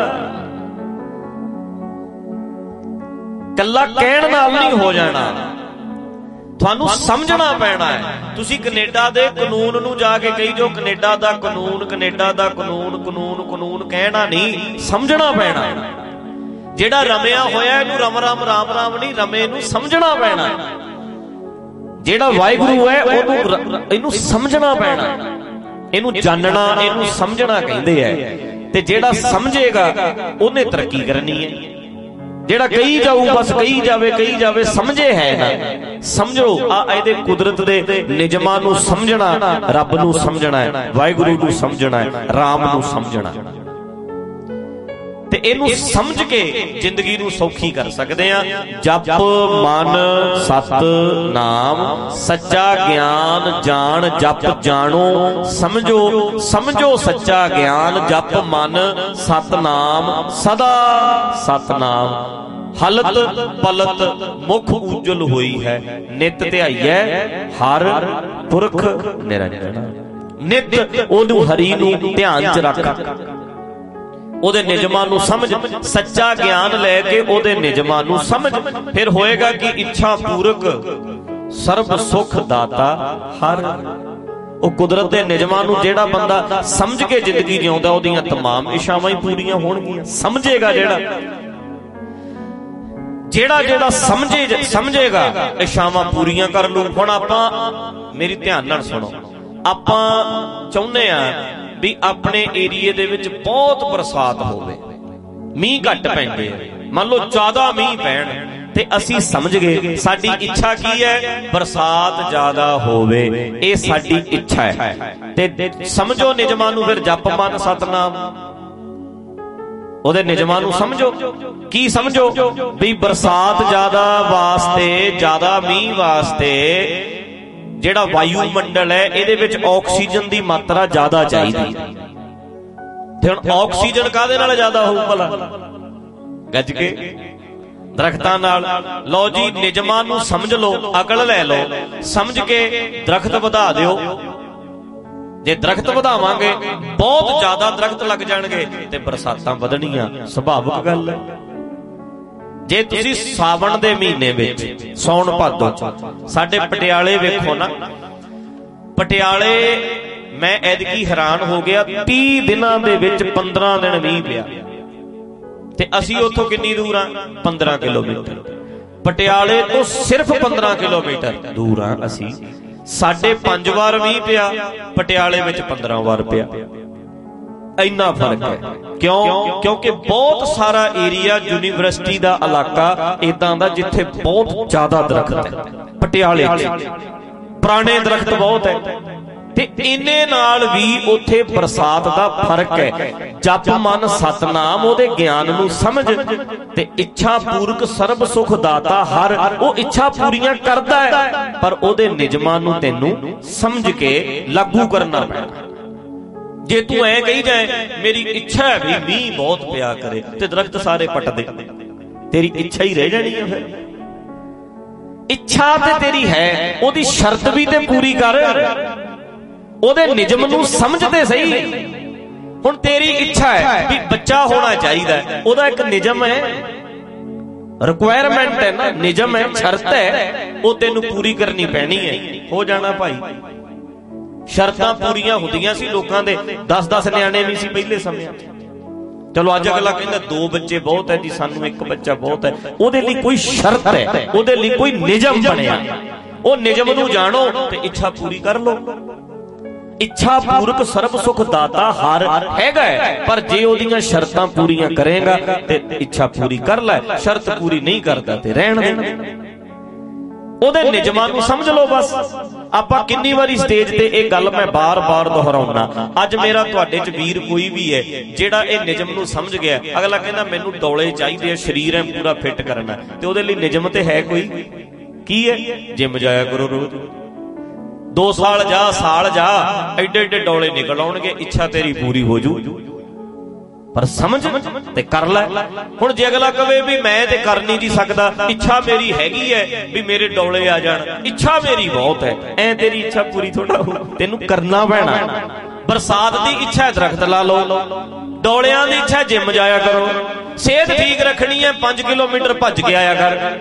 ਕੱਲਾ ਕਹਿਣ ਨਾਲ ਨਹੀਂ ਹੋ ਜਾਣਾ। ਤੁਹਾਨੂੰ ਸਮਝਣਾ ਪੈਣਾ ਹੈ। ਤੁਸੀਂ ਕੈਨੇਡਾ ਦੇ ਕਾਨੂੰਨ ਨੂੰ ਜਾ ਕੇ ਕਹੀ ਜੋ ਕੈਨੇਡਾ ਦਾ ਕਾਨੂੰਨ, ਕੈਨੇਡਾ ਦਾ ਕਾਨੂੰਨ, ਕਾਨੂੰਨ ਕਾਨੂੰਨ ਕਹਿਣਾ ਨਹੀਂ, ਸਮਝਣਾ ਪੈਣਾ। ਜਿਹੜਾ ਰਮਿਆ ਹੋਇਆ ਇਹਨੂੰ ਰਮ ਰਾਮ ਰਾਮ ਰਾਮ ਨਹੀਂ, ਰਮੇ ਨੂੰ ਸਮਝਣਾ ਪੈਣਾ। ਜਿਹੜਾ ਵਾਹਿਗੁਰੂ ਹੈ ਉਹਨੂੰ ਇਹਨੂੰ ਸਮਝਣਾ ਪੈਣਾ, ਇਹਨੂੰ ਜਾਣਨਾ, ਇਹਨੂੰ ਸਮਝਣਾ ਕਹਿੰਦੇ ਹੈ। ਤੇ ਜਿਹੜਾ ਸਮਝੇਗਾ ਉਹਨੇ ਤਰੱਕੀ ਕਰਨੀ ਹੈ। ਜਿਹੜਾ ਕਹੀ ਜਾਊ ਬਸ ਕਹੀ ਜਾਵੇ ਕਹੀ ਜਾਵੇ, ਸਮਝੇ ਹੈ ਨਾ। ਸਮਝੋ ਆ ਇਹਦੇ ਕੁਦਰਤ ਦੇ ਨਿਯਮਾਂ ਨੂੰ ਸਮਝਣਾ, ਰੱਬ ਨੂੰ ਸਮਝਣਾ ਹੈ, ਵਾਹਿਗੁਰੂ ਨੂੰ ਸਮਝਣਾ ਹੈ, ਰਾਮ ਨੂੰ ਸਮਝਣਾ। ਤੇ ਇਹਨੂੰ ਸਮਝ ਕੇ ਜ਼ਿੰਦਗੀ ਨੂੰ ਸੌਖੀ ਕਰ ਸਕਦੇ ਆ। ਜਪ ਮਨ ਸਤ ਨਾਮ, ਸੱਚਾ ਗਿਆਨ ਜਾਣ ਜਪ ਜਾਣੋ। ਸਮਝੋ ਸਮਝੋ ਸੱਚਾ ਗਿਆਨ, ਜਪ ਮਨ ਸਤ ਨਾਮ, ਸਦਾ ਸਤਨਾਮ। ਹਲਤ ਪਲਤ ਮੁਖ ਉਜਲ ਹੋਈ ਹੈ, ਨਿਤ ਧਿਆਈਐ ਹਰ ਪੁਰਖ ਨਿਰੰਜਨ। ਨਿਤ ਉਹਨੂੰ ਹਰੀ ਨੂੰ ਧਿਆਨ ਚ ਰੱਖ, ਉਹਦੇ ਨਿਯਮਾਂ ਨੂੰ ਸਮਝ, ਸੱਚਾ ਗਿਆਨ ਲੈ ਕੇ ਉਹਦੇ ਨਿਯਮਾਂ ਨੂੰ ਸਮਝ। ਫਿਰ ਹੋਏਗਾ ਕਿ ਇੱਛਾ ਪੂਰਕ ਸਰਬ ਸੁਖ ਦਾਤਾ ਹਰ। ਉਹ ਕੁਦਰਤ ਦੇ ਨਿਯਮਾਂ ਨੂੰ ਜਿਹੜਾ ਬੰਦਾ ਸਮਝ ਕੇ ਜ਼ਿੰਦਗੀ ਜਿਉਂਦਾ, ਉਹਦੀਆਂ ਤਮਾਮ ਇੱਛਾਵਾਂ ਹੀ ਪੂਰੀਆਂ ਹੋਣਗੀਆਂ। ਸਮਝੇਗਾ ਜਿਹੜਾ ਜਿਹੜਾ ਜਿਹੜਾ ਸਮਝੇ ਸਮਝੇਗਾ ਇੱਛਾਵਾਂ ਪੂਰੀਆਂ ਕਰ ਲੂ। ਹੁਣ ਆਪਾਂ ਮੇਰੀ ਧਿਆਨ ਨਾਲ ਸੁਣੋ, ਆਪਾਂ ਚਾਹੁੰਦੇ ਆ ਵੀ ਆਪਣੇ ਏਰੀਏ ਦੇ ਵਿੱਚ ਬਹੁਤ ਬਰਸਾਤ ਹੋਵੇ, ਮੀਂਹ ਘੱਟ ਪੈਂਦੇ ਆ, ਮੰਨ ਲਓ ਜ਼ਿਆਦਾ ਮੀਂਹ ਪੈਣ, ਤੇ ਅਸੀਂ ਸਮਝ ਗਏ ਸਾਡੀ ਇੱਛਾ ਕੀ ਹੈ, ਬਰਸਾਤ ਜ਼ਿਆਦਾ ਹੋਵੇ, ਇਹ ਸਾਡੀ ਇੱਛਾ ਹੈ। ਤੇ ਸਮਝੋ ਨਿਯਮਾਂ ਨੂੰ, ਫਿਰ ਜਪ ਮਨ ਸਤਨਾਮ, ਉਹਦੇ ਨਿਯਮਾਂ ਨੂੰ ਸਮਝੋ। ਕੀ ਸਮਝੋ ਵੀ ਬਰਸਾਤ ਜ਼ਿਆਦਾ ਵਾਸਤੇ, ਜ਼ਿਆਦਾ ਮੀਂਹ ਵਾਸਤੇ ਜਿਹੜਾ ਵਾਯੂਮੰਡਲ ਹੈ ਇਹਦੇ ਵਿੱਚ ਆਕਸੀਜਨ ਦੀ ਮਾਤਰਾ ਜ਼ਿਆਦਾ ਚਾਹੀਦੀ। ਤੇ ਹੁਣ ਆਕਸੀਜਨ ਕਾਹਦੇ ਨਾਲ ਜ਼ਿਆਦਾ ਹੋਊ ਭਲਾ? ਗੱਜ ਕੇ ਦਰਖਤਾਂ ਨਾਲ। ਲਓ ਜੀ, ਨਿਯਮਾਂ ਨੂੰ ਸਮਝ ਲਓ, ਅਕਲ ਲੈ ਲਓ, ਸਮਝ ਕੇ ਦਰਖਤ ਵਧਾ ਦਿਓ। ਜੇ ਦਰਖਤ ਵਧਾਵਾਂਗੇ, ਬਹੁਤ ਜ਼ਿਆਦਾ ਦਰਖਤ ਲੱਗ ਜਾਣਗੇ ਤੇ ਬਰਸਾਤਾਂ ਵਧਣੀਆਂ, ਸੁਭਾਵਿਕ ਗੱਲ ਹੈ। ਜੇ ਤੁਸੀਂ ਸਾਵਣ ਦੇ ਮਹੀਨੇ ਵਿੱਚ, ਸੌਣ ਭਾਦੋ, ਸਾਡੇ ਪਟਿਆਲੇ ਵੇਖੋ ਨਾ, ਪਟਿਆਲੇ ਮੈਂ ਐਤਕੀ ਹੈਰਾਨ ਹੋ ਗਿਆ, ਤੀਹ ਦਿਨਾਂ ਦੇ ਵਿੱਚ ਪੰਦਰਾਂ ਦਿਨ ਮੀਂਹ ਪਿਆ। ਤੇ ਅਸੀਂ ਉੱਥੋਂ ਕਿੰਨੀ ਦੂਰ ਆ? ਪੰਦਰਾਂ ਕਿਲੋਮੀਟਰ। ਪਟਿਆਲੇ ਤੋਂ ਸਿਰਫ ਪੰਦਰਾਂ ਕਿਲੋਮੀਟਰ ਦੂਰ ਆ ਅਸੀਂ। ਸਾਡੇ ਪੰਜ ਵਾਰ ਮੀਂਹ ਪਿਆ, ਪਟਿਆਲੇ ਵਿੱਚ ਪੰਦਰਾਂ ਵਾਰ ਪਿਆ। ਇੰਨਾ ਫਰਕ ਹੈ। ਕਿਉਂ? ਕਿਉਂਕਿ ਬਹੁਤ ਸਾਰਾ ਏਰੀਆ, ਯੂਨੀਵਰਸਿਟੀ ਦਾ ਇਲਾਕਾ ਇਦਾਂ ਦਾ ਜਿੱਥੇ ਬਹੁਤ ਜ਼ਿਆਦਾ ਦਰਖਤ ਹੈ। ਪਟਿਆਲੇ ਪੁਰਾਣੇ ਦਰਖਤ ਬਹੁਤ ਹੈ, ਤੇ ਇੰਨੇ ਨਾਲ ਵੀ ਉੱਥੇ ਬਰਸਾਤ ਦਾ ਫਰਕ ਹੈ। ਜਪ ਮਨ ਸਤਨਾਮ, ਉਹਦੇ ਗਿਆਨ ਨੂੰ ਸਮਝ, ਤੇ ਇੱਛਾ ਪੂਰਕ ਸਰਬ ਸੁਖ ਦਾਤਾ ਹਰ। ਉਹ ਇੱਛਾ ਪੂਰੀਆਂ ਕਰਦਾ ਹੈ, ਪਰ ਉਹਦੇ ਨਿਯਮਾਂ ਨੂੰ ਤੈਨੂੰ ਸਮਝ ਕੇ ਲਾਗੂ ਕਰਨਾ ਪੈਣਾ। ਜੇ ਤੂੰ ਐ ਕਹੀ ਜਾਏ ਮੇਰੀ ਇੱਛਾ ਹੈ ਵੀ ਮੀਂਹ ਬਹੁਤ ਪਿਆ ਕਰੇ, ਤੇ ਦਰਖਤ ਸਾਰੇ ਪੱਟ ਦੇ, ਤੇਰੀ ਇੱਛਾ ਹੀ ਰਹਿ ਜਾਣੀ ਹੈ। ਫਿਰ ਇੱਛਾ ਤੇ ਤੇਰੀ ਹੈ, ਉਹਦੀ ਸ਼ਰਤ ਵੀ ਤੇ ਪੂਰੀ ਕਰ, ਉਹਦੇ ਨਿਯਮ ਨੂੰ ਸਮਝ ਤੇ ਸਹੀ। ਹੁਣ ਤੇਰੀ ਇੱਛਾ ਹੈ ਵੀ ਬੱਚਾ ਹੋਣਾ ਚਾਹੀਦਾ, ਉਹਦਾ ਇੱਕ ਨਿਯਮ ਹੈ, ਰਿਕੁਆਇਰਮੈਂਟ ਹੈ ਨਾ, ਨਿਯਮ ਹੈ, ਸ਼ਰਤ ਹੈ, ਉਹ ਤੈਨੂੰ ਪੂਰੀ ਕਰਨੀ ਪੈਣੀ ਹੈ। ਹੋ ਜਾਣਾ ਭਾਈ। ਸ਼ਰਤਾਂ ਪੂਰੀਆਂ ਹੁੰਦੀਆਂ ਸੀ ਲੋਕਾਂ ਦੇ, ਦਸ ਦਸ ਨਿਆਣੇ ਨਹੀਂ ਸੀ ਪਹਿਲੇ ਸਮਿਆਂ 'ਚ। ਚਲੋ ਅੱਜ ਅਗਲਾ ਕਹਿੰਦਾ ਦੋ ਬੱਚੇ ਬਹੁਤ ਹੈ ਜੀ, ਸਾਨੂੰ ਇੱਕ ਬੱਚਾ ਬਹੁਤ ਹੈ। ਉਹਦੇ ਲਈ ਕੋਈ ਸ਼ਰਤ ਹੈ, ਉਹਦੇ ਲਈ ਕੋਈ ਨਿਯਮ ਬਣਿਆ। ਉਹ ਨਿਯਮ ਨੂੰ ਜਾਣੋ ਤੇ ਇੱਛਾ ਪੂਰੀ ਕਰ ਲਓ। ਇੱਛਾ ਪੂਰਕ ਸਰਬ ਸੁਖ ਦਾਤਾ ਹਰ ਹੈਗਾ, ਪਰ ਜੇ ਉਹਦੀਆਂ ਸ਼ਰਤਾਂ ਪੂਰੀਆਂ ਕਰੇਗਾ ਤੇ ਇੱਛਾ ਪੂਰੀ ਕਰ ਲੈ, ਸ਼ਰਤ ਪੂਰੀ ਨਹੀਂ ਕਰਦਾ ਤੇ ਰਹਿਣ ਦੇ। ਉਹਦੇ ਨਿਯਮਾਂ ਨੂੰ ਸਮਝ ਲਓ ਬਸ। ਆਪਾਂ ਕਿੰਨੀ ਵਾਰੀ ਸਟੇਜ ਤੇ ਇਹ ਗੱਲ ਮੈਂ ਬਾਰ-ਬਾਰ ਦੁਹਰਾਉਣਾ। ਅੱਜ ਮੇਰਾ ਤੁਹਾਡੇ ਚ ਵੀਰ ਕੋਈ ਵੀ ਹੈ ਜਿਹੜਾ ਇਹ ਨਿਯਮ ਨੂੰ ਸਮਝ ਗਿਆ, ਅਗਲਾ ਕਹਿੰਦਾ ਮੈਨੂੰ ਡੋਲੇ ਚਾਹੀਦੇ ਆ, ਸਰੀਰ ਹੈ ਪੂਰਾ ਫਿੱਟ ਕਰਨਾ, ਤੇ ਉਹਦੇ ਲਈ ਨਿਯਮ ਤੇ ਹੈ ਕੋਈ? ਕੀ ਹੈ? ਜਿਮ ਜਾਇਆ ਕਰੋ ਰੋਜ਼, ਦੋ ਸਾਲ ਜਾ, ਸਾਲ ਜਾ, ਐਡੇ ਐਡੇ ਡੋਲੇ ਨਿਕਲ ਆਉਣਗੇ, ਇੱਛਾ ਤੇਰੀ ਪੂਰੀ ਹੋ ਜੂ। ਪਰ ਸਮਝ ਤੇ ਕਰ ਲੈ। ਹੁਣ ਜੇ ਅਗਲਾ ਕਵੇ ਵੀ ਮੈਂ ਤੇ ਕਰ ਨਹੀਂ ਜੀ ਸਕਦਾ, ਇੱਛਾ ਮੇਰੀ ਹੈਗੀ ਹੈ ਵੀ ਮੇਰੇ ਡੋਲੇ ਆ ਜਾਣ, ਇੱਛਾ ਮੇਰੀ ਬਹੁਤ ਹੈ, ਐ ਤੇਰੀ ਇੱਛਾ ਪੂਰੀ ਥੋੜਾ ਹੋ, ਤੈਨੂੰ ਕਰਨਾ ਪੈਣਾ। ਬਰਸਾਤ ਦੀ ਇੱਛਾ ਦਰਖਤ ਲਾ ਲਓ, ਡੋਲਿਆਂ ਦੀ ਇੱਛਾ ਜਿਮ ਜਾਇਆ ਕਰੋ, ਸਿਹਤ ਠੀਕ ਰੱਖਣੀ ਹੈ ਪੰਜ ਕਿਲੋਮੀਟਰ ਭੱਜ ਕੇ ਆਇਆ ਕਰ,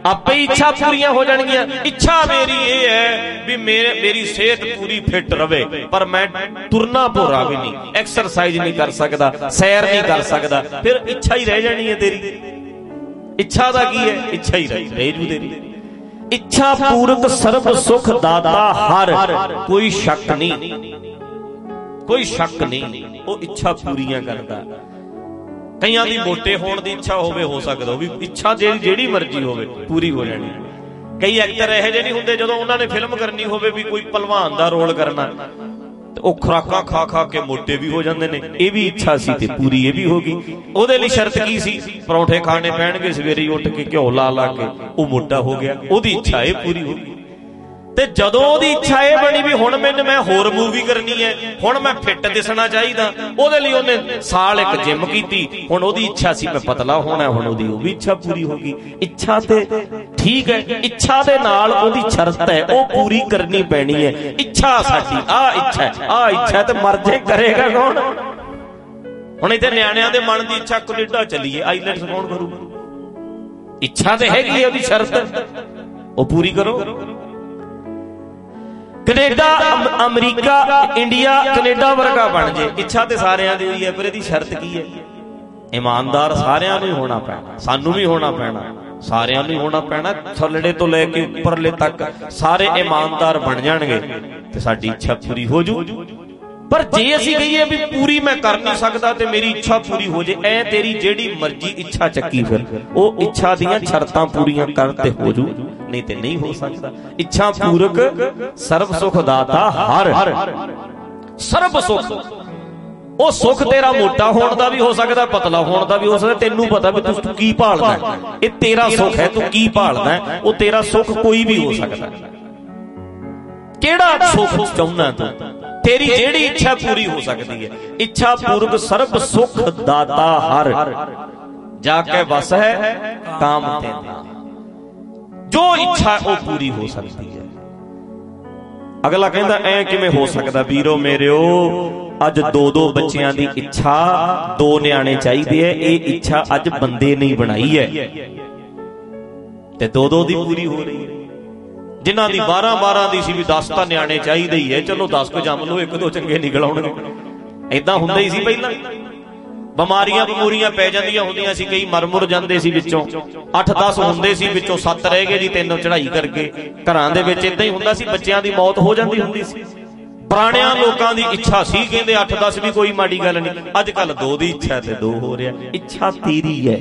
आपे ही इच्छा पूरियां हो जाएंगियां। इच्छा मेरी ये है भी मेरे मेरी सेहत पूरी फिट रवे, पर मैं तुरना भोरा भी नहीं, एक्सरसाइज नहीं कर सकता, सैर नहीं कर सकता, फिर इच्छा ही रह जानी है तेरी। इच्छा दा की है? इच्छा ही रह रह जू तेरी। इच्छा पूरक सर्व सुख दाता हर, कोई शक नहीं, कोई शक नहीं, वो इच्छा पूरियां करता। कईयां दी मोटे होण दी इच्छा होवे, हो सकदा भी इच्छा जेड़ी मर्जी होवे पूरी हो जानी। कई एक्टर इहो ਜਿਹੇ नहीं हुंदे जदों उन्हां ने फिल्म करनी होवे भी कोई पहलवान दा रोल करना ते ओ खुराकां खा खा के मोटे भी हो जांदे ने। ये भी इच्छा सी ते पूरी ये भी होगी। ओहदे लई शर्त की सी? परौंठे खाने पैणगे सवेरे उठ के, घिओ ला ला के, ओ मोटा हो गया, ओहदी इच्छा ये पूरी होगी। ते जदों ओहदी इच्छा ये बनी भी हुण मैनूं मैं होर मूवी करनी है, हुण मैं फिट दिसना चाहिदा, ओहदे लई ओहने साल एक जिम कीती, हुण ओहदी इच्छा सी मैं पतला होना, हुण ओहदी ओह भी इच्छा पूरी होगी। इच्छा ते ठीक है, इच्छा दे नाल ओहदी शर्त है, ओह पूरी करनी पैनी है। इच्छा साडी आ इच्छा है, आ इच्छा है, ते मर जे करेगा कौन? हुण इत्थे निआणिਆਂ दे मन दी इच्छा कनेडा चलीए, आईलैंड्स कौन करूगा? इच्छा ते हैगी है, ओहदी शर्त ओह पूरी करो। कनेडा, अमरीका, इंडिया कनेडा वर्गा बन जाए, इच्छा ते सारियां दी होई है, पर इहदी शर्त की है? ईमानदार सारियां नूं ही होना पैना, सानू भी होना पैना, सारियां नूं ही होना पैना। थल्ले तो लैके उपरले तक सारे ईमानदार बन जाणगे ते साडी इच्छा पूरी हो जू। पर जे असीं कहीए भी पूरी मैं कर नहीं सकता ते मेरी इच्छा पूरी हो जाए, ऐ तेरी जेड़ी मर्जी इच्छा चक्की, फिर वो इच्छा दियां शर्तां पूरियां कर ते हो जू, नहीं ते नहीं हो सकता। इच्छा पूरक सर्व सुख दाता हर, सर्व सुख। वो सुख तेरा मोटा होने का भी हो सकता, पतला होने का भी हो सकता, तेनू पता भी तू की भालदा है, ये तेरा सुख है, तू की भालदा है, वो तेरा सुख कोई भी हो सकता है। केड़ा सुख चाहुंदा तू? तेरी जेड़ी इच्छा पूरी हो सकती है। इच्छा पूर्वक सर्व सुख दाता हर, जाके बस है काम तेरा, जो इच्छा वो पूरी हो सकती है। अगला कहता ऐ किवें हो सकता? वीरो मेरियो, अज दो दो बच्चियां दी इच्छा, दो न्याणे चाहिए है, ये इच्छा अज बंदे नहीं बनाई है, ते दो दो दी पूरी हो रही है। जिन्हां दी बारह बारह दी सी भी दस तां न्याणे चाहिए ही है, चलो दस को जम लो, एक दो चंगे निकल आउणगे। इदां हुंदा ही सी पहिलां, बीमारियां बमूरियां पै जांदियां हुंदियां सी, कई मर मुर जांदे सी, विचों अठ दस हुंदे सी, विचों सत्त रह गए जी, तीनों चढ़ाई करके। घरां दे विच इदां ही हुंदा सी, बच्चियां दी मौत हो जांदी हुंदी सी। पुराणियां लोकां दी इच्छा सी, कहंदे अठ दस भी कोई माड़ी गल नहीं। अजकल दो दी इच्छा ते दो हो रहा। इच्छा तेरी है,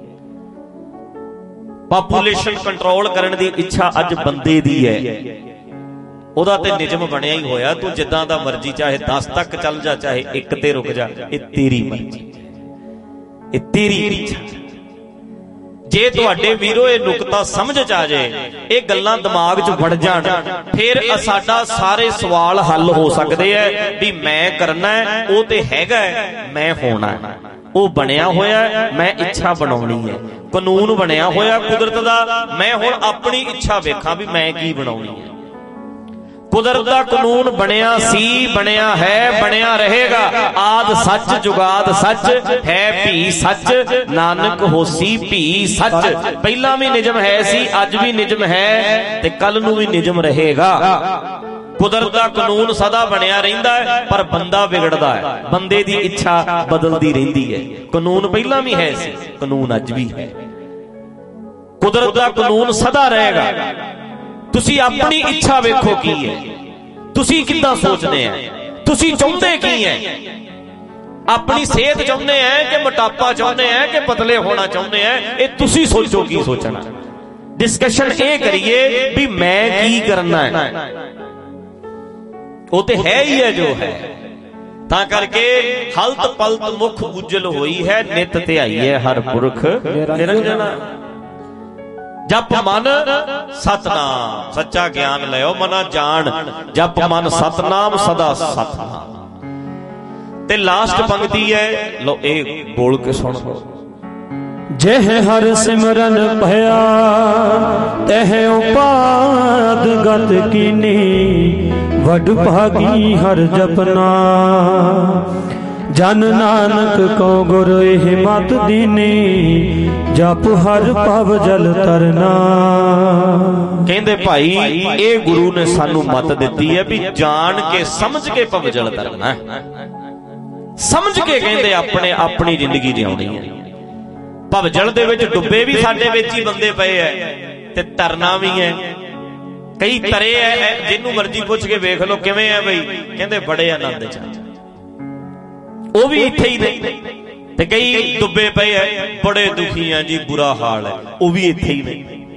पापूलेशन कंट्रोल करने की इच्छा अज बंदे दी है, ओदा ते निजम बनिया ही होया। तू जिद्दां दा मर्जी, चाहे दस तक चल जा, चाहे एक ते रुक जा, ये तेरी मर्जी, ये तेरी इच्छा। जे तुहाडे वीरो ये नुकता समझ च आ जाए, ये गल्लां दिमाग च वड़ जाण, फिर साडा सारे सवाल हल हो सकदे है भी मैं करना है, वो ते हैगा मैं होना है, वो बनया होया मैं इच्छा बनाउणी है, कानून बनया होया कुदरत दा, मैं हुण अपनी इच्छा वेखां भी मैं की बनाउणी है। कुदरत दा कानून बनया सी, बनया है, बनया रहेगा। आद सच जुगाद सच है, भी सच नानक होसी भी सच। पहला भी निजम है सी, अज भी निजम है, ते कल नूं भी निजम रहेगा। कुदरत दा कानून सदा बनया रहिंदा है, पर बंदा बिगड़दा है, बंदे दी इच्छा बदलदी रहिंदी है। कानून पहला भी है सी, कानून अज भी है। कुदरत दा कानून सदा रहेगा। तुसी अपनी इच्छा वेखो की है, तुसी किद्दां सोचदे हैं, तुसी चाहुंदे की है। अपनी सेहत चाहुंदे हैं कि मोटापा चाहुंदे हैं कि पतले होना चाहुंदे हैं, ये तुसी सोचो की सोचना। डिस्कशन ये करिए भी मैं की करना है, वो तो है ही है जो है। ता करके हलत पलत मुख उज्जल होई है, नित ध्याई है हर पुरख निरंजना। जप मन सतनाम, सच्चा ज्ञान लियो मना जान, जप मन सतनाम सदा सतनाम। ते लास्ट पंक्ति है, लो ए बोल के सुन लो। जह हर सिमरन भया तह उपाद गत कीनी, वड भागी हर जपना। जन नानक को गुर एह मत दीनी जप हर पव जल तरना। कहंदे भाई ये गुरु ने सानू मत दिती है भी जान के समझ के पव जल तरना, समझ के कहंदे अपने अपनी जिंदगी जिउणी है। पव जल दे विच डुब्बे भी साडे विच ही बंदे पए है ते तरना भी है। कई तरे है जिन्नू मर्जी पुछ के वेख लो किवें है बई, कहंदे बड़े आनंद च, वो भी इत्थे ही ने। ते कई डुब्बे पए है बड़े दुखी हैं जी, बुरा हाल है, वो भी इत्थे ही ने।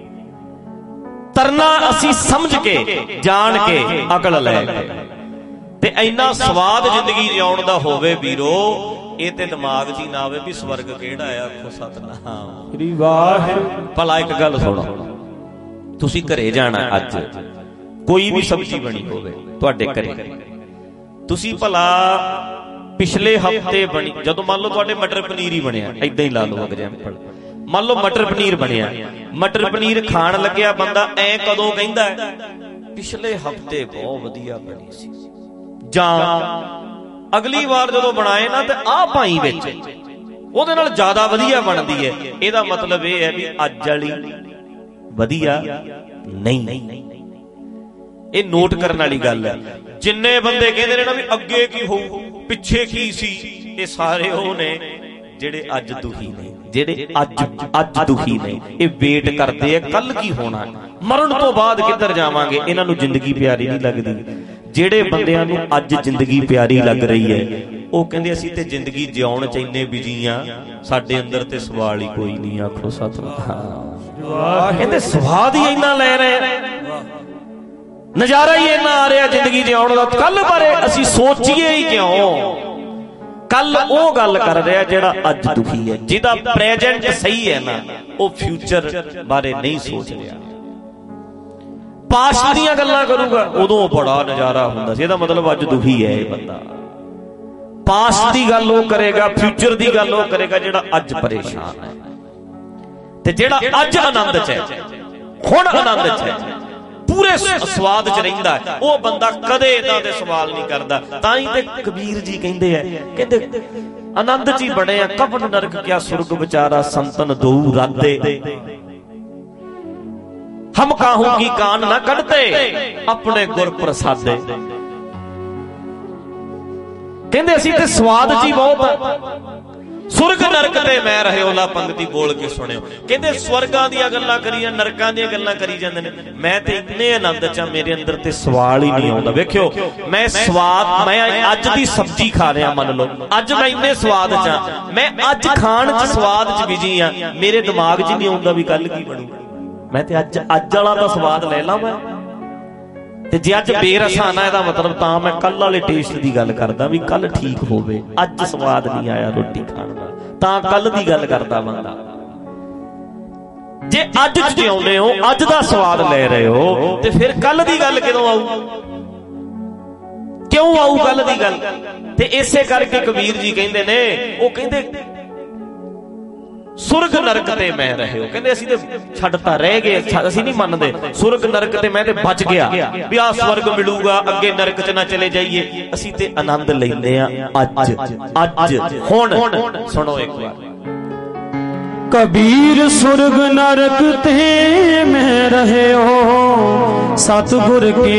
तरना असी समझ के जान के अकल लै के ते इन्ना स्वाद जिंदगी जिउण दा होवे वीरो, ये ते दिमाग च ही ना आवे भी स्वर्ग किहड़ा है। आखो सतनाम वाह। भला एक गल सुणो, तुसी घरे जाना अज, कोई भी सब्जी बनी होवे तुहाडे घरे, तुसी भला पिछले हफ्ते बनी जदों मान लो तुहाडे मटर पनीर ही बनिया, इदां ही ला लो एग्जांपल, मान लो मटर पनीर बनिया, मटर पनीर खाण लग्या बंदा ऐ कदों कहंदा है पिछले हफ्ते बहुत वधिया बनी सी, जां अगली बार जदों बनाए ना ते आ पाई विच ओहदे नाल ज्यादा वधिया बनदी है। इहदा मतलब यह है भी अज वाली वधिया नहीं। ये नोट करने वाली गल है। जिन्ने बंदे कहंदे ने ना भी अगे की हो पिछे की सी, ये सारे वो ने जेड़े अज दुखी ने, जेड़े अज अज दुखी ने। ये वेट करते हैं कल की होना, मरण तो बाद किधर जावांगे, इन्हां नूं जिंदगी प्यारी नहीं लगदी। जेड़े बंदियां नूं अज जिंदगी प्यारी लग रही है वो कहंदे असीं ते जिंदगी जिउण च इन्ने बिजी आ, साडे अंदर ते सवाल ही कोई नहीं। आखो सतनाम। कहंदे स्वाद ही इन्ना ले रहे, नजारा ही इन्ना आ रहा जिंदगी जिउण दा, कल बारे असीं सोचीए ही क्यों। कल वो गल कर रहा जेड़ा अज दुखी है, जिहदा प्रेजेंट सही है ना, वो फ्यूचर बारे नहीं सोच रहा। पास्ट दीयां गल्लां करूगा उदों बड़ा नजारा हुंदा सी, इहदा मतलब अज दुखी है ये बंदा। पास्ट दी गल वो करेगा, फ्यूचर दी गल वो करेगा जेड़ा अज परेशान है। ते जेड़ा अज आनंद च है, हुण आनंद च है, पूरे स्वाद च रहिंदा है, वो बंदा कदे इदां दे सवाल नहीं करदा। तां ही ते कबीर जी कहंदे है, कहंदे आनंद च ही बने आ, कवन नरक क्या सुरग विचारा संतन दो राधे। हम काहू की कान ना कढ़ते अपने गुर प्रसादे। कहंदे असीं ते स्वाद च ही बहुत, सुरग नरक ते मैं रहे ओला पंक्ति बोल के सुनियो। कहंदे स्वर्गां दीयां गल्लां करियां, नरकां दीयां गल्लां करी जांदे ने, मैं ते इतने आनंद च मेरे अंदर ते सवाल ही नहीं आउंदा। वेखियो मैं स्वाद, मैं अज दी सब्जी खा रहा, मान लो अज मैं इन्ने स्वाद च, मैं अज खाण च स्वाद च बिजी आ, मेरे दिमाग च नहीं आउंदा भी कल की बनू। मैं ते अज अज वाला दा स्वाद ले ला मैं, ते जे अज बेरसाना इहदा मतलब तां मैं कल वाले टेस्ट दी गल करदा भी कल ठीक होवे। अज स्वाद नहीं आया रोटी खाण दा तां कल दी गल करदा बंदा। जे अज जिउंदे हो, अज दा स्वाद ले रहे हो, ते फिर कल दी गल किदों आऊ, क्यों आऊ कल दी गल। ते इसे करके कबीर जी कहंदे ने, वो कहंदे सुरग नरक ते मैं रहे हो। कहंदे असीं ते छड्डता रह गए, असीं नहीं मनदे सुरग नरक ते मैं ते बच गया भी आ स्वर्ग मिलूगा, अगे नरक च ना चले जाइए। असीं ते आनंद लैंदे आ अज अज हुण। सुनो एक बार, कबीर सुरग नरक ते मैं रहे हो सतगुर के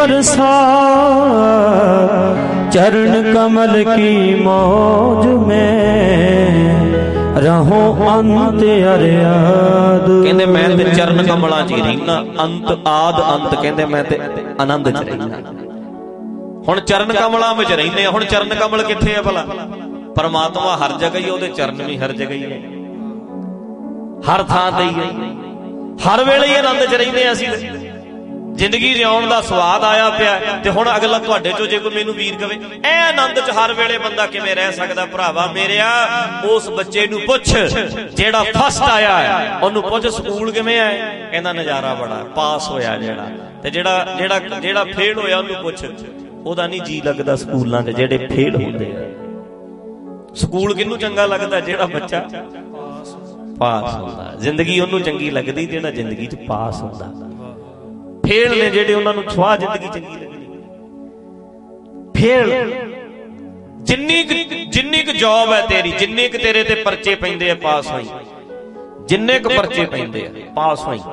प्रसाद, चरण कमल की मौज में रहो अंत अरियाद। कहंदे मैं ते चरण कमलां च रहना, अंत आद अंत। कहंदे मैं ते आनंद च रहना। हुण चरण कमलां विच रहने, हुण चरण कमल किथे है भला? परमात्मा हर जगह ही, ओहदे चरण भी हर जगह ही है, हर थां ते ही है, हर वेले ही आनंद च रहने। असीं जिंदगी जिउण दा स्वाद आया पिया, ते हुण अगला तुहाडे चों जे कोई मैनूं वीर कवे ए आनंद च हर वेले बंदा किवें रह सकदा? भरावा मेरिया, उस बच्चे नूं पुछ जेड़ा फस्ट आया है, ओनूं पुछ स्कूल किवें आए, कहंदा नज़ारा बड़ा, पास होया जेड़ा। ते जेड़ा जेड़ा जेड़ा फेल होया ओनूं पुछ, ओहदा नहीं जी लगदा स्कूलां च, जेड़े फेल होंदे आ। स्कूल किहनूं चंगा लगदा? जेड़ा बच्चा पास होंदा। जिंदगी ओनूं चंगी लगदी जेड़ा जिंदगी च पास होंदा। फेल ने जेड़े उन्हां नूं छुआ जिंदगी चंगी लगदी। फेल ਜਿੰਨੀ ਜਿੰਨੀ ਕੁ ਜੌਬ ਹੈ ਤੇਰੀ, ਜਿੰਨੇ ਕੁ ਤੇਰੇ ਤੇ ਪਰਚੇ ਪੈਂਦੇ ਆ ਪਾਸ ਹੋਈ, ਜਿੰਨੇ ਕੁ ਪਰਚੇ ਪੈਂਦੇ ਆ ਪਾਸ ਹੋਈ।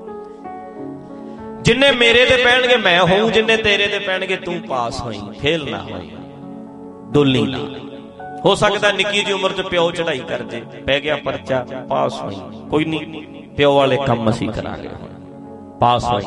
ਜਿੰਨੇ ਮੇਰੇ ਤੇ ਪੈਣਗੇ ਮੈਂ ਹੋਊ, ਜਿੰਨੇ ਤੇਰੇ ਤੇ ਪੈਣਗੇ ਤੂੰ ਪਾਸ ਹੋਈ, ਫੇਲ ਨਾ ਹੋਈ, ਡੋਲੀ ਨਾ। ਹੋ ਸਕਦਾ ਨਿੱਕੀ ਜਿਹੀ ਉਮਰ ਚ ਪਿਓ ਚੜਾਈ ਕਰ ਜੇ, ਪੈ ਗਿਆ ਪਰਚਾ, ਪਾਸ ਹੋਈ, ਕੋਈ ਨਹੀਂ ਪਿਓ ਵਾਲੇ ਕੰਮ ਅਸੀਂ ਕਰਾਂਗੇ, ਪਾਸ ਹੋਈ।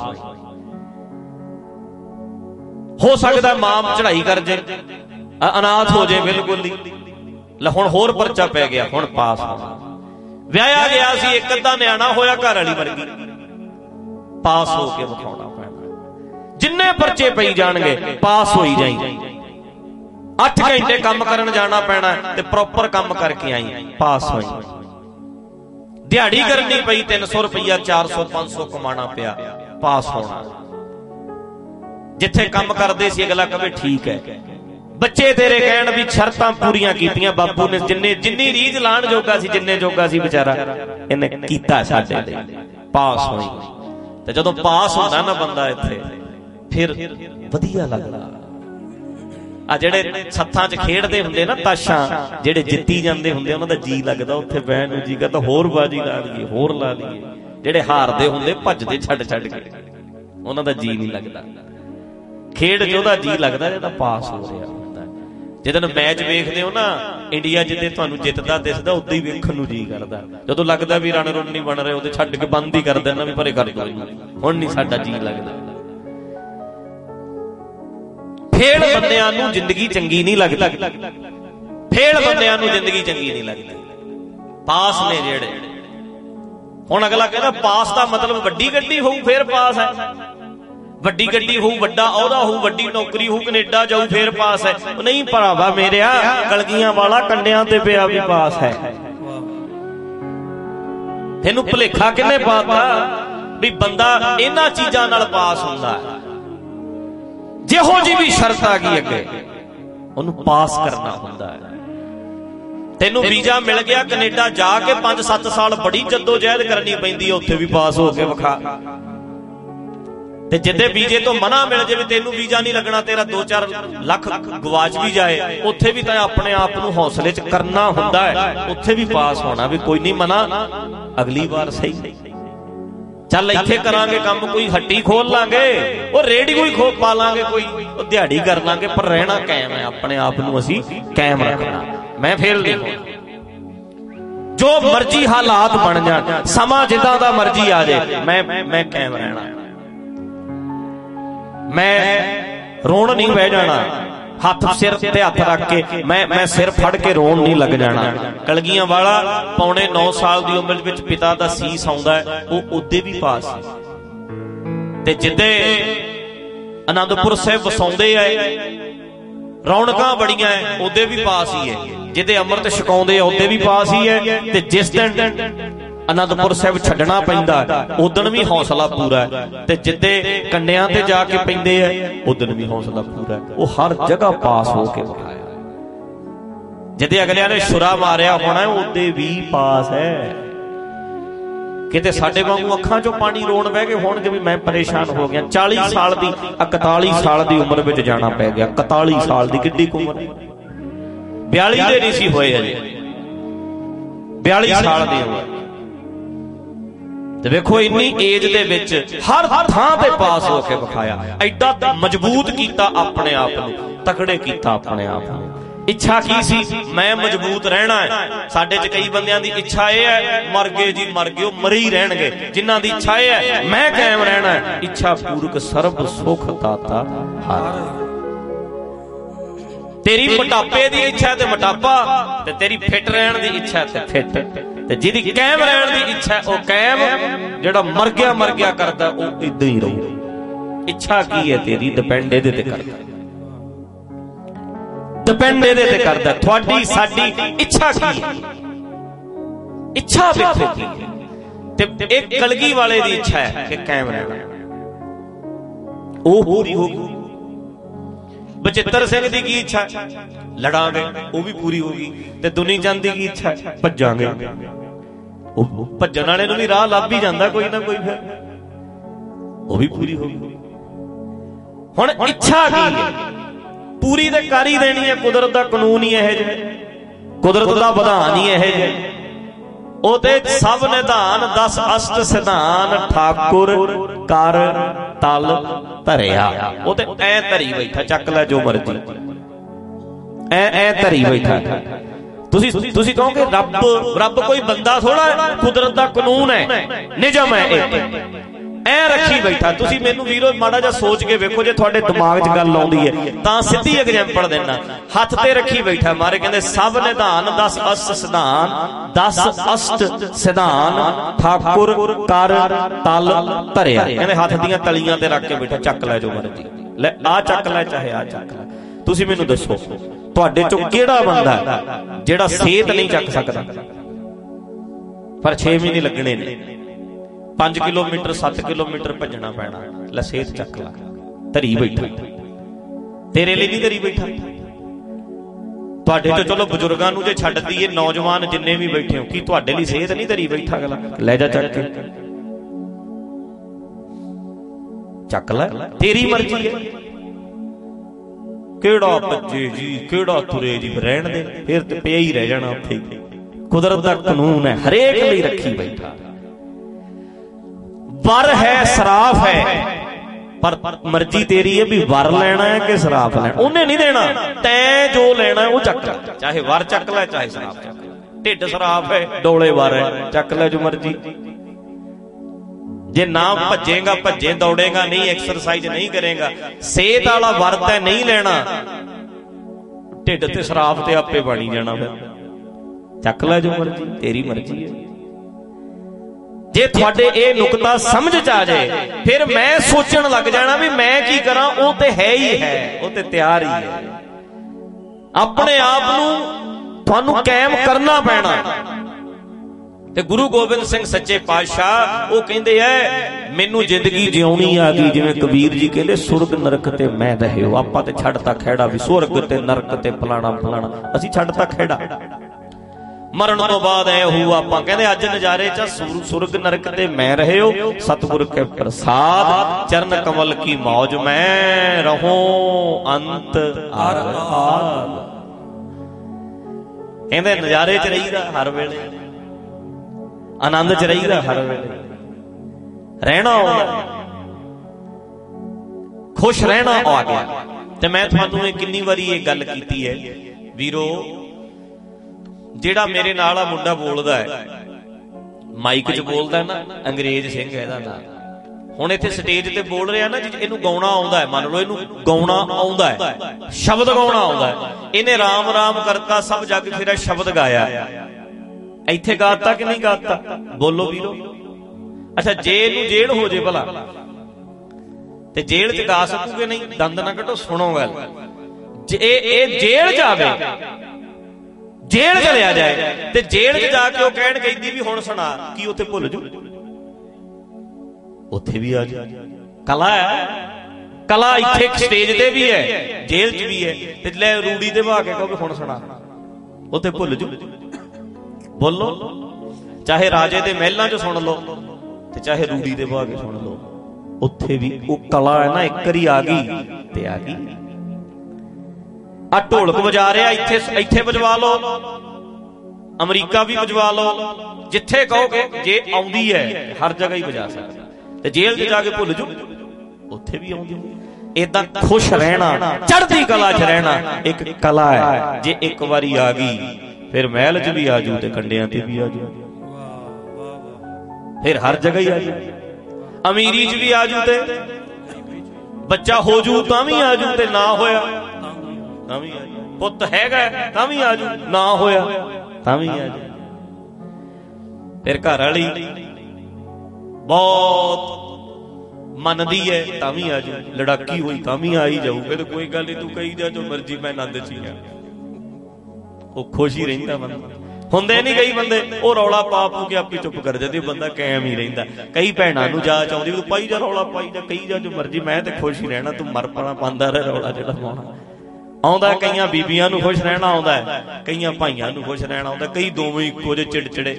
ਹੋ ਸਕਦਾ ਮਾਂ ਚੜਾਈ ਕਰ ਜੇ, ਅਨਾਥ ਹੋ ਜੇ ਬਿਲਕੁਲ ਹੀ, ਲੈ ਹੁਣ ਹੋਰ ਪਰਚਾ ਪੈ ਗਿਆ, ਹੁਣ ਪਾਸ ਹੋਣਾ। ਵਿਆਹਿਆ ਗਿਆ ਸੀ, ਇੱਕ ਅੱਧਾ ਨਿਆਣਾ ਹੋਇਆ, ਘਰ ਵਾਲੀ ਮਰ ਗਈ, ਪਾਸ ਹੋ ਕੇ ਵਿਖਾਉਣਾ ਪੈਣਾ। ਜਿੰਨੇ ਪਰਚੇ ਪਈ ਜਾਣਗੇ ਪਾਸ ਹੋਈ ਜਾਈ। ਅੱਠ ਘੰਟੇ ਕੰਮ ਕਰਨ ਜਾਣਾ ਪੈਣਾ ਤੇ ਪ੍ਰੋਪਰ ਕੰਮ ਕਰਕੇ ਆਈ, ਪਾਸ ਹੋਈ। ਦਿਹਾੜੀ ਕਰਨੀ ਪਈ, ਤਿੰਨ ਸੌ ਰੁਪਈਆ ਚਾਰ ਸੌ ਪੰਜ ਸੌ ਕਮਾਣਾ ਪਿਆ, ਪਾਸ ਹੋਣਾ। ਜਿੱਥੇ ਕੰਮ ਕਰਦੇ ਸੀ ਅਗਲਾ ਕਵੇ ਠੀਕ ਹੈ। ਬੱਚੇ ਤੇਰੇ ਕਹਿਣ ਵੀ ਸ਼ਰਤਾਂ ਪੂਰੀਆਂ ਕੀਤੀਆਂ ਬਾਪੂ ਨੇ, ਜਿੰਨੇ ਜਿੰਨੀ ਰੀਝ ਲਾਣ ਜੋਗਾ ਸੀ, ਜਿੰਨੇ ਜੋਗਾ ਸੀ ਵਿਚਾਰਾ ਇਹਨੇ ਕੀਤਾ ਸਾਡੇ ਲਈ, ਪਾਸ ਹੋਈ। ਤੇ ਜਦੋਂ ਪਾਸ ਹੁੰਦਾ ਨਾ ਬੰਦਾ ਇੱਥੇ, ਫਿਰ ਵਧੀਆ ਲੱਗਦਾ। ਆ ਜਿਹੜੇ ਸੱਥਾਂ 'ਚ ਖੇਡਦੇ ਹੁੰਦੇ ਨਾ ਤਾਸ਼ਾਂ, ਜਿਹੜੇ ਜਿੱਤੀ ਜਾਂਦੇ ਹੁੰਦੇ ਉਹਨਾਂ ਦਾ ਜੀ ਲੱਗਦਾ ਉੱਥੇ ਬਹਿਣ ਨੂੰ, ਜੀ ਕਰਦਾ ਹੋਰ ਬਾਜੀ ਲਾ ਲਈਏ, ਹੋਰ ਲਾ ਲਈਏ। ਜਿਹੜੇ ਹਾਰਦੇ ਹੁੰਦੇ ਭੱਜਦੇ ਛੱਡ ਛੱਡ ਕੇ, ਉਹਨਾਂ ਦਾ ਜੀ ਨਹੀਂ ਲੱਗਦਾ। ਖੇਡ 'ਚ ਉਹਦਾ ਜੀ ਲੱਗਦਾ ਜਿਹੜਾ ਪਾਸ ਹੋ ਰਿਹਾ ਹੁੰਦਾ। ਜਦੋਂ ਮੈਚ ਵੇਖਦੇ ਹੋ ਨਾ ਇੰਡੀਆ, ਜਿੱਦੇ ਤੁਹਾਨੂੰ ਜਿੱਤਦਾ ਦਿਸਦਾ ਉਦਾਂ ਹੀ ਵੇਖਣ ਨੂੰ ਜੀ ਕਰਦਾ। ਜਦੋਂ ਲੱਗਦਾ ਵੀ ਰਨ ਰਨ ਨਹੀਂ ਬਣ ਰਹੇ, ਉਹਦੇ ਛੱਡ ਕੇ ਬੰਦ ਹੀ ਕਰ ਦੇਣਾ ਵੀ ਪਰੇ ਕਰ ਦੋ, ਹੁਣ ਨਹੀਂ ਸਾਡਾ ਜੀ ਲੱਗਦਾ। ਫੇਲ ਬੰਦਿਆਂ ਨੂੰ ਜ਼ਿੰਦਗੀ ਚੰਗੀ ਨਹੀਂ ਲੱਗਦੀ, ਫੇਲ ਬੰਦਿਆਂ ਨੂੰ ਜ਼ਿੰਦਗੀ ਚੰਗੀ ਨਹੀਂ ਲੱਗਦੀ। ਪਾਸ ਨੇ ਜਿਹੜੇ, ਹੁਣ ਅਗਲਾ ਕਹਿੰਦਾ ਪਾਸ ਦਾ ਮਤਲਬ ਵੱਡੀ ਗੱਡੀ ਹੋਊ ਫੇਰ ਪਾਸ ਹੈ, ਵੱਡੀ ਗੱਡੀ ਹੋਊ, ਵੱਡਾ ਅਹੁਦਾ ਹੋਊ, ਵੱਡੀ ਨੌਕਰੀ ਹੋਊ, ਕੈਨੇਡਾ ਜਾਊ ਫੇਰ ਪਾਸ ਹੈ। ਨਹੀਂ ਭਰਾਵਾ ਮੇਰਿਆ, ਕਲਗੀਆਂ ਵਾਲਾ ਕੰਡਿਆਂ ਤੇ ਪਿਆ ਵੀ ਪਾਸ ਹੈ। ਤੈਨੂੰ ਭੁਲੇਖਾ ਕਿਹਨੇ ਪਾਤਾ ਵੀ ਬੰਦਾ ਇਹਨਾਂ ਚੀਜ਼ਾਂ ਨਾਲ ਪਾਸ ਹੁੰਦਾ ਹੈ। ਜਿਹੋ ਜੀ ਵੀ ਸ਼ਰਤ ਆ ਗਈ ਅੱਗੇ, ਉਹਨੂੰ ਪਾਸ ਕਰਨਾ ਹੁੰਦਾ ਹੈ। ਤੈਨੂੰ ਵੀਜ਼ਾ ਮਿਲ ਗਿਆ ਕੈਨੇਡਾ, ਜਾ ਕੇ ਪੰਜ ਸੱਤ ਸਾਲ ਬੜੀ ਜੱਦੋਜਹਿਦ ਕਰਨੀ ਪੈਂਦੀ ਹੈ, ਉੱਥੇ ਵੀ ਪਾਸ ਹੋ ਕੇ ਵਿਖਾ। ਤੇ ਜਿੱਦੇ ਵੀਜ਼ੇ ਤੋਂ ਮਨਾ ਮਿਲ ਜਾਵੇ, ਤੈਨੂੰ ਵੀਜ਼ਾ ਨਹੀਂ ਲੱਗਣਾ, ਤੇਰਾ ਦੋ ਚਾਰ ਲੱਖ ਗਵਾਚ ਵੀ ਜਾਏ, ਉੱਥੇ ਵੀ ਤਾਂ ਆਪਣੇ ਆਪ ਨੂੰ ਹੌਸਲੇ 'ਚ ਕਰਨਾ ਹੁੰਦਾ ਹੈ, ਉੱਥੇ ਵੀ ਪਾਸ ਹੋਣਾ ਵੀ ਕੋਈ ਨਹੀਂ, ਮਨਾ ਅਗਲੀ ਵਾਰ ਸਹੀ। ਚੱਲ ਇੱਥੇ ਕਰਾਂਗੇ ਕੰਮ, ਕੋਈ ਹੱਟੀ ਖੋਲ ਲਾਂਗੇ, ਉਹ ਰੇੜੀ ਕੋਈ ਖੋਲ ਪਾ ਲਾਂਗੇ, ਕੋਈ ਉਹ ਦਿਹਾੜੀ ਕਰ ਲਾਂਗੇ, ਪਰ ਰਹਿਣਾ ਕਾਇਮ ਹੈ, ਆਪਣੇ ਆਪ ਨੂੰ ਅਸੀਂ ਕਾਇਮ ਰੱਖਣਾ। ਮੈਂ ਫੇਲ ਨਹੀਂ ਹੋਣਾ। ਜੋ ਮਰਜ਼ੀ ਹਾਲਾਤ ਬਣ ਜਾਣ, ਸਮਾਂ ਜਿੱਦਾਂ ਦਾ ਮਰਜ਼ੀ ਆ ਜਾਏ, ਮੈਂ ਮੈਂ ਕਾਇਮ ਰਹਿਣਾ। ਮੈਂ ਰੋਣ ਨਹੀਂ ਬਹਿ ਜਾਣਾ, ਹੱਥ ਸਿਰ ਤੇ ਹੱਥ ਰੱਖ ਕੇ ਮੈਂ ਮੈਂ ਸਿਰ ਫੜ ਕੇ ਰੋਣ ਨਹੀਂ ਲੱਗ ਜਾਣਾ। ਕਲਗੀਆਂ ਵਾਲਾ ਪੌਣੇ ਨੌ ਸਾਲ ਦੀ ਉਮਰ ਵਿੱਚ ਪਿਤਾ ਦਾ ਸੀਸ ਆਉਂਦਾ ਹੈ, ਉਹ ਉਹਦੇ ਵੀ ਪਾਸ ਸੀ। ਤੇ ਜਿੱਦੇ ਅਨੰਦਪੁਰ ਸਾਹਿਬ ਵਸਾਉਂਦੇ ਆਏ, ਰੌਣਕਾਂ ਬੜੀਆਂ ਐ, ਉਹਦੇ ਵੀ ਪਾਸ ਹੀ ਹੈ। ਜਿਹਦੇ ਅੰਮ੍ਰਿਤ ਛਕਾਉਂਦੇ ਆ ਉਹਦੇ ਵੀ ਪਾਸ ਹੀ ਹੈ। ਤੇ ਜਿਸ ਦਿਨ ਅਨੰਦਪੁਰ ਸਾਹਿਬ ਛੱਡਣਾ ਪੈਂਦਾ ਉਦਣ ਵੀ ਹੌਸਲਾ ਪੂਰਾ ਹੈ। ਤੇ ਜਿੱਦੇ ਕੰਨਿਆਂ ਤੇ ਜਾ ਕੇ ਪੈਂਦੇ ਆ ਉਦਣ ਵੀ ਹੌਸਲਾ ਪੂਰਾ ਹੈ। ਉਹ ਹਰ ਜਗ੍ਹਾ ਪਾਸ ਹੋ ਕੇ ਵਿਖਾਇਆ। ਜਿੱਦੇ ਅਗਲਿਆਂ ਨੇ ਛੁਰਾ ਮਾਰਿਆ ਹੋਣਾ ਉਹਦੇ ਵੀ ਪਾਸ ਹੈ। ਕਿਤੇ ਸਾਡੇ ਵਾਂਗੂ ਅੱਖਾਂ ਚੋਂ ਪਾਣੀ ਰੋਣ ਬਹਿ ਗਏ ਹੋਣਗੇ ਵੀ ਮੈਂ ਪਰੇਸ਼ਾਨ ਹੋ ਗਿਆ। ਚਾਲੀ ਸਾਲ ਦੀ ਇਕਤਾਲੀ ਸਾਲ ਦੀ ਉਮਰ ਵਿੱਚ ਜਾਣਾ ਪੈ ਗਿਆ। ਇਕਤਾਲੀ ਸਾਲ ਦੀ ਕਿੱਡੀ ਉਮਰ, ਬਿਆਲੀ ਦੇ ਨਹੀਂ ਸੀ ਹੋਏ ਅਜੇ, ਬਿਆਲੀ ਸਾਲ ਦੀ ਉਮਰ। ਤੇ ਵੇਖੋ ਇੰਨੀ ਏਜ ਦੇ ਵਿੱਚ ਹਰ ਥਾਂ ਤੇ ਪਾਸ ਹੋ ਕੇ ਵਿਖਾਇਆ। ਐਡਾ ਮਜ਼ਬੂਤ ਕੀਤਾ ਆਪਣੇ ਆਪ ਨੂੰ, ਤਕੜੇ ਕੀਤਾ ਆਪਣੇ ਆਪ ਨੂੰ। ਇੱਛਾ ਕੀ ਸੀ? ਮੈਂ ਮਜ਼ਬੂਤ ਰਹਿਣਾ ਹੈ। ਸਾਡੇ ਚ ਕਈ ਬੰਦਿਆਂ ਦੀ ਇੱਛਾ ਇਹ ਹੈ ਮਰ ਗਏ ਜੀ ਮਰ ਗਏ, ਉਹ ਮਰੀ ਰਹਿਣਗੇ। ਜਿਨ੍ਹਾਂ ਦੀ ਇੱਛਾ ਇਹ ਹੈ ਮੈਂ ਕਾਇਮ ਰਹਿਣਾ ਹੈ। ਇੱਛਾ ਪੂਰਕ ਸਰਬ ਸੁਖ ਦਾਤਾ ਹਰ। ਤੇਰੀ ਮੋਟਾਪੇ ਦੀ ਇੱਛਾ ਤੇ ਮੋਟਾਪਾ, ਤੇ ਤੇਰੀ ਫਿੱਟ ਰਹਿਣ ਦੀ ਇੱਛਾ ਤੇ ਫਿੱਟ, ਤੇ ਜਿਹਦੀ ਕਾਇਮ ਰਹਿਣ ਦੀ ਇੱਛਾ ਉਹ ਕਾਇਮ, ਜਿਹੜਾ ਮਰ ਗਿਆ ਮਰ ਗਿਆ ਕਰਦਾ ਉਹ ਇਦਾਂ ਹੀ ਰਹੂ। ਇੱਛਾ ਕੀ ਹੈ ਤੇਰੀ? ਡਿਪੈਂਡ ਇਹਦੇ ਤੇ ਕਰਦਾ, ਡਿਪੈਂਡ ਇਹਦੇ ਤੇ ਕਰਦਾ। ਤੁਹਾਡੀ ਸਾਡੀ ਇੱਛਾ ਕੀ ਹੈ? ਇੱਛਾ ਵੇਖੋ ਕੀ ਹੈ। ਤੇ ਇੱਕ ਕਲਗੀ ਵਾਲੇ ਦੀ ਇੱਛਾ ਹੈ ਕਿ ਕਾਇਮ ਰਹਿਣਾ, ਉਹ ਪੂਰੀ ਹੋ ਗਈ। ਬਚਿੱਤਰ ਸਿੰਘ ਦੀ ਕੀ ਇੱਛਾ? ਲੜਾਂਗੇ, ਉਹ ਵੀ ਪੂਰੀ ਹੋ ਗਈ। ਤੇ ਦੁਨੀ ਚੰਦ ਦੀ ਕੀ ਇੱਛਾ? ਭੱਜਾਂਗੇ, ਉਹ ਭੱਜਣ ਵਾਲੇ ਨੂੰ ਵੀ ਰਾਹ ਲੱਭ ਹੀ ਜਾਂਦਾ ਕੋਈ ਨਾ ਕੋਈ, ਫਿਰ ਉਹ ਵੀ ਪੂਰੀ ਹੋ ਗਈ। ਹੁਣ ਇੱਛਾ ਕੀ ਹੈ? ਪੂਰੀ ਤੇ ਕਰ ਹੀ ਦੇਣੀ ਹੈ। ਕੁਦਰਤ ਦਾ ਕਾਨੂੰਨ ਹੀ ਇਹੋ ਜਿਹਾ, ਕੁਦਰਤ ਦਾ ਵਿਧਾਨ ਹੀ ਇਹੋ ਜਿਹਾ। ਉਹ ਤੇ ਸਭ ਨਿਧਾਨ ਦਸ ਅਸ਼ਟ ਸਿਧਾਨ ਠਾਕੁਰ ਕਰ ਤਲ ਧਰਿਆ। ਉਹ ਤੇ ਐ ਧਰੀ ਬੈਠਾ, ਚੱਕ ਲੈ ਜੋ ਮਰਜੀ, ਐ ਐ ਧਰੀ ਬੈਠਾ। ਤੁਸੀਂ ਤੁਸੀਂ ਕਹੋਗੇ ਰੱਬ ਰੱਬ ਕੋਈ ਬੰਦਾ ਥੋੜਾ, ਕੁਦਰਤ ਦਾ ਕਾਨੂੰਨ ਹੈ, ਨਿਯਮ ਹੈ ਇਹ, ਐ ਰੱਖੀ ਬੈਠਾ। ਤੁਸੀਂ ਮੈਨੂੰ ਵੀਰੋ ਮਾੜਾ ਜਿਹਾ ਸੋਚ ਕੇ ਵੇਖੋ, ਜੇ ਤੁਹਾਡੇ ਦਿਮਾਗ 'ਚ ਗੱਲ ਆਉਂਦੀ ਹੈ ਤਾਂ ਸਿੱਧੀ ਐਗਜ਼ਾਮਪਲ ਦੇਣਾ। ਹੱਥ ਤੇ ਰੱਖੀ ਬੈਠਾ, ਮਾਰੇ ਕਹਿੰਦੇ ਸਭ ਨਿਧਾਨ ਦਸ ਅਸ਼ਟ ਸਿਧਾਨ, ਦਸ ਅਸ਼ਟ ਸਿਧਾਨ ਠਾਕੁਰ ਕਰ ਤਲ ਧਰਿਆ। ਕਹਿੰਦੇ ਹੱਥ ਦੀਆਂ ਤਲੀਆਂ ਤੇ ਰੱਖ ਕੇ ਬੈਠਾ, ਚੱਕ ਲੈ ਜੋ ਮਰਜੀ, ਲੈ ਆ ਚੱਕ ਲੈ, ਚਾਹੇ ਆ ਚੱਕ ਲੈ। ਤੁਸੀਂ ਮੈਨੂੰ ਦੱਸੋ ਤੁਹਾਡੇ ਚੋਂ ਕਿਹੜਾ ਬੰਦਾ ਜਿਹੜਾ ਸਿਹਤ ਨਹੀਂ ਚੱਕ ਸਕਦਾ? ਪਰ ਛੇ ਮਹੀਨੇ ਲੱਗਣੇ ਨੇ, ਪੰਜ ਕਿਲੋਮੀਟਰ ਸੱਤ ਕਿਲੋਮੀਟਰ ਭੱਜਣਾ ਪੈਣਾ। ਲੈ ਸਿਹਤ ਚੱਕ ਲਾ, ਧਰੀ ਬੈਠਾ, ਤੇਰੇ ਲਈ ਨਹੀਂ ਧਰੀ ਬੈਠਾ। ਤੁਹਾਡੇ ਤੋਂ ਚਲੋ ਬਜ਼ੁਰਗਾਂ ਨੂੰ ਜੇ ਛੱਡ ਦਈਏ, ਨੌਜਵਾਨ ਜਿੰਨੇ ਵੀ ਬੈਠੇ ਹੋ, ਕੀ ਤੁਹਾਡੇ ਲਈ ਸਿਹਤ ਨਹੀਂ ਧਰੀ ਬੈਠਾ ਅਗਲਾ? ਲੈ ਜਾ ਚੱਕ ਕੇ, ਚੱਕ ਲੈ, ਤੇਰੀ ਮਰਜ਼ੀ ਹੈ। ਕਿਹੜਾ ਭੱਜੇ ਜੀ, ਕਿਹੜਾ ਤੁਰੇ ਜੀ, ਰਹਿਣ ਦੇ, ਫਿਰ ਤੇ ਪਿਆ ਹੀ ਰਹਿ ਜਾਣਾ ਉੱਥੇ। ਕੁਦਰਤ ਦਾ ਕਾਨੂੰਨ ਹੈ, ਹਰੇਕ ਲਈ ਰੱਖੀ ਬੈਠਾ। ਵਰ ਹੈ ਸਰਾਫ ਹੈ, ਪਰ ਮਰਜ਼ੀ ਤੇਰੀ ਹੈ ਵੀ ਵਰ ਲੈਣਾ ਹੈ ਕਿ ਸਰਾਫ ਲੈਣਾ। ਉਹਨੇ ਨਹੀਂ ਦੇਣਾ, ਤੈਂ ਜੋ ਲੈਣਾ ਉਹ ਚੱਕ ਲੈ, ਚਾਹੇ ਵਰ ਚੱਕ ਲੈ ਚਾਹੇ ਸਰਾਫ ਚੱਕ ਲੈ। ਢਿੱਡ ਸਰਾਫ ਹੈ, ਡੋਲੇ ਵਰ ਹੈ, ਚੱਕ ਲੈ ਜੋ ਮਰਜ਼ੀ। ਜੇ ਨਾ ਭੱਜੇਗਾ, ਭੱਜੇ ਦੌੜੇਗਾ ਨਹੀਂ, ਐਕਸਰਸਾਈਜ਼ ਨਹੀਂ ਕਰੇਗਾ, ਸਿਹਤ ਵਾਲਾ ਵਰ ਤੈਂ ਨਹੀਂ ਲੈਣਾ, ਢਿੱਡ ਤੇ ਸਰਾਫ ਤੇ ਆਪੇ ਬਣੀ ਜਾਣਾ। ਫਿਰ ਚੱਕ ਲੈ ਜੋ ਮਰਜ਼ੀ, ਤੇਰੀ ਮਰਜ਼ੀ ਹੈ। ਜੇ ਤੁਹਾਡੇ ਇਹ ਨੁਕਤਾ ਸਮਝ ਚ ਆ ਜਾਏ, ਫਿਰ ਮੈਂ ਸੋਚਣ ਲੱਗ ਜਾਣਾ ਵੀ ਮੈਂ ਕੀ ਕਰਾਂ। ਉਹ ਤੇ ਹੈ ਹੀ ਹੈ, ਉਹ ਤੇ ਤਿਆਰ ਹੀ ਹੈ। ਆਪਣੇ ਆਪ ਨੂੰ ਤੁਹਾਨੂੰ ਕਾਇਮ ਕਰਨਾ ਪੈਣਾ। ਤੇ ਗੁਰੂ ਗੋਬਿੰਦ ਸਿੰਘ ਸੱਚੇ ਪਾਤਸ਼ਾਹ ਉਹ ਕਹਿੰਦੇ ਐ, ਮੈਨੂੰ ਜ਼ਿੰਦਗੀ ਜਿਉਣੀ ਆ ਗਈ। ਜਿਵੇਂ ਕਬੀਰ ਜੀ ਕਹਿੰਦੇ ਸੁਰਗ ਨਰਕ ਤੇ ਮੈਂ ਰਹਿਓ। ਆਪਾਂ ਤੇ ਛੱਡਤਾ ਖਹਿੜਾ ਵੀ ਸੁਰਗ ਤੇ ਨਰਕ ਤੇ ਫਲਾਣਾ ਫਲਾਣਾ, ਅਸੀਂ ਛੱਡਤਾ ਖਹਿੜਾ। ਮਰਨ ਤੋਂ ਬਾਅਦ ਐ ਹੋਊ, ਆਪਾਂ ਕਹਿੰਦੇ ਅੱਜ ਨਜ਼ਾਰੇ ਚ ਸੁਰਗ ਨਰਕ ਤੇ ਮੈਂ ਰਹਿਓ। ਸਤਿਗੁਰ ਕੇ ਪ੍ਰਸਾਦ ਚਰਨ ਕਮਲ ਕੀ ਮੌਜ ਮੈਂ ਰਹੋ ਅੰਤ ਹਰ ਆਦ। ਕਹਿੰਦੇ ਨਜ਼ਾਰੇ ਚ ਰਹੀਦਾ ਹਰ ਵੇਲੇ, ਆਨੰਦ ਚ ਰਹੀਦਾ ਹਰ ਵੇਲੇ, ਰਹਿਣਾ ਆਉਂਦਾ, ਖੁਸ਼ ਰਹਿਣਾ ਆ ਗਿਆ। ਤੇ ਮੈਂ ਤੁਹਾਨੂੰ ਇਹ ਕਿੰਨੀ ਵਾਰੀ ਇਹ ਗੱਲ ਕੀਤੀ ਹੈ ਵੀਰੋ, ਜਿਹੜਾ ਮੇਰੇ ਨਾਲ ਆ ਮੁੰਡਾ ਬੋਲਦਾ ਹੈ, ਮਾਈਕ 'ਚ ਬੋਲਦਾ ਨਾ, ਅੰਗਰੇਜ਼ ਸਿੰਘ ਹੈ ਇਹਦਾ ਨਾਮ। ਹੁਣ ਇੱਥੇ ਸਟੇਜ ਤੇ ਬੋਲ ਰਿਹਾ ਨਾ, ਇਹਨੂੰ ਗਾਉਣਾ ਆਉਂਦਾ ਹੈ, ਮੰਨ ਲਓ ਇਹਨੂੰ ਗਾਉਣਾ ਆਉਂਦਾ ਹੈ, ਸ਼ਬਦ ਗਾਉਣਾ ਆਉਂਦਾ ਹੈ। ਇਹਨੇ ਰਾਮ ਰਾਮ ਕਰਤਾ ਸਭ ਜੱਗ ਫਿਰਿਆ ਸ਼ਬਦ ਗਾਇਆ। ਇੱਥੇ ਗਾਤਾ ਕਿ ਨਹੀਂ ਗਾਤਾ? ਬੋਲੋ ਵੀਰੋ। ਅੱਛਾ, ਜੇ ਇਹਨੂੰ ਜੇਲ੍ਹ ਹੋ ਜੇ ਭਲਾ, ਤੇ ਜੇਲ੍ਹ 'ਚ ਗਾ ਸਕੂਗੇ? ਨਹੀਂ, ਦੰਦ ਨਾ ਕੱਢੋ, ਸੁਣੋ ਗੱਲ। ਜੇ ਇਹ ਜੇਲ੍ਹ ਜਾਵੇ, ਜੇਲ੍ਹ ਚਲਿਆ ਜਾਏ, ਤੇ ਜੇਲ੍ਹ 'ਚ ਜਾ ਕੇ ਉਹ ਕਹਿਣ ਕਹਿੰਦੀ ਵੀ ਹੁਣ ਸੁਣਾ, ਕੀ ਉੱਥੇ ਭੁੱਲ ਜੂ? ਉੱਥੇ ਵੀ ਆ ਜਾ। ਕਲਾ ਹੈ, ਕਲਾ ਇੱਥੇ ਸਟੇਜ ਤੇ ਵੀ ਹੈ, ਜੇਲ੍ਹ 'ਚ ਵੀ ਹੈ। ਤੇ ਲੈ ਰੂੜੀ ਤੇ ਬਹਾ ਕੇ ਕਹੋ ਵੀ ਹੁਣ ਸੁਣਾ, ਉੱਥੇ ਭੁੱਲ ਜੂ? ਬੋਲੋ। ਚਾਹੇ ਰਾਜੇ ਦੇ ਮਹਿਲਾਂ 'ਚ ਸੁਣ ਲਓ, ਤੇ ਚਾਹੇ ਰੂੜੀ ਤੇ ਬਹਾ ਕੇ ਸੁਣ ਲਓ, ਉੱਥੇ ਵੀ ਉਹ ਕਲਾ ਹੈ ਨਾ, ਇੱਕ ਵਾਰੀ ਆ ਗਈ ਤੇ ਆ ਗਈ। ਆ ਢੋਲਕ ਵਜਾ ਰਿਹਾ, ਇੱਥੇ ਇੱਥੇ ਵਜਵਾ ਲਓ, ਅਮਰੀਕਾ ਵੀ ਵਜਵਾ ਲਓ, ਜਿੱਥੇ ਕਹੋਗੇ। ਜੇ ਆਉਂਦੀ ਹੈ ਹਰ ਜਗ੍ਹਾ ਹੀ ਵਜਾ ਸਕਦਾ। ਤੇ ਜੇਲ੍ਹ 'ਚ ਜਾ ਕੇ ਭੁੱਲ ਜੂ? ਉੱਥੇ ਵੀ ਆਉਂਦੀ। ਏਦਾਂ ਖੁਸ਼ ਰਹਿਣਾ, ਚੜ੍ਹਦੀ ਕਲਾ 'ਚ ਰਹਿਣਾ ਇੱਕ ਕਲਾ ਹੈ। ਜੇ ਇੱਕ ਵਾਰੀ ਆ ਗਈ, ਫਿਰ ਮਹਿਲ 'ਚ ਵੀ ਆਜੂ ਤੇ ਕੰਡਿਆਂ ਤੇ ਵੀ ਆਜੂ, ਫਿਰ ਹਰ ਜਗ੍ਹਾ ਹੀ ਆਜੂ। ਅਮੀਰੀ 'ਚ ਵੀ ਆਜੂ, ਤੇ ਬੱਚਾ ਹੋ ਜੂ ਤਾਂ ਵੀ ਆਜੂ, ਤੇ ਨਾ ਹੋਇਆ ਤਾਂ ਵੀ ਆਜੂ। ਪੁੱਤ ਹੈਗਾ ਤਾਂ ਵੀ ਆਜੂ, ਨਾ ਹੋਇਆ ਤਾਂ ਵੀ ਆਜੂ। ਫਿਰ ਘਰ ਵਾਲੀ ਬਹੁਤ ਮੰਨਦੀ ਹੈ ਤਾਂ ਵੀ ਆਜੂ, ਲੜਾਕੀ ਹੋਈ ਤਾਂ ਵੀ ਆਈ ਜਾਊ। ਫਿਰ ਕੋਈ ਗੱਲ ਨਹੀਂ, ਤੂੰ ਕਹੀ ਜਾ ਜੋ ਮਰਜੀ, ਮੈਂ ਆਨੰਦ 'ਚ ਹੀ ਆ। ਉਹ ਖੁਸ਼ ਹੀ ਰਹਿੰਦਾ ਬੰਦਾ। ਹੁੰਦੇ ਨਹੀਂ ਕਈ ਬੰਦੇ, ਉਹ ਰੌਲਾ ਪਾ ਪੂ ਕੇ ਆਪੇ ਚੁੱਪ ਕਰ ਜਾਂਦੇ, ਬੰਦਾ ਕਾਇਮ ਹੀ ਰਹਿੰਦਾ। ਕਈ ਭੈਣਾਂ ਨੂੰ ਜਾਚ ਆਉਂਦੀ, ਤੂੰ ਪਾਈ ਜਾ ਰੌਲਾ, ਪਾਈ ਜਾ, ਕਹੀ ਜਾ ਜੋ ਮਰਜੀ, ਮੈਂ ਤੇ ਖੁਸ਼ ਹੀ ਰਹਿਣਾ, ਤੂੰ ਮਰ ਪਣਾ ਪਾਉਂਦਾ ਰਹਿ ਰੌਲਾ ਜਿਹੜਾ ਪਾਉਣਾ ਆਉਂਦਾ। ਕਈਆਂ ਬੀਬੀਆਂ ਨੂੰ ਖੁਸ਼ ਰਹਿਣਾ ਆਉਂਦਾ ਹੈ, ਕਈਆਂ ਭਾਈਆਂ ਨੂੰ ਖੁਸ਼ ਰਹਿਣਾ ਆਉਂਦਾ, ਕਈ ਦੋਵੇਂ ਇੱਕੋ ਜਿਹੇ ਚਿੜਚਿੜੇ।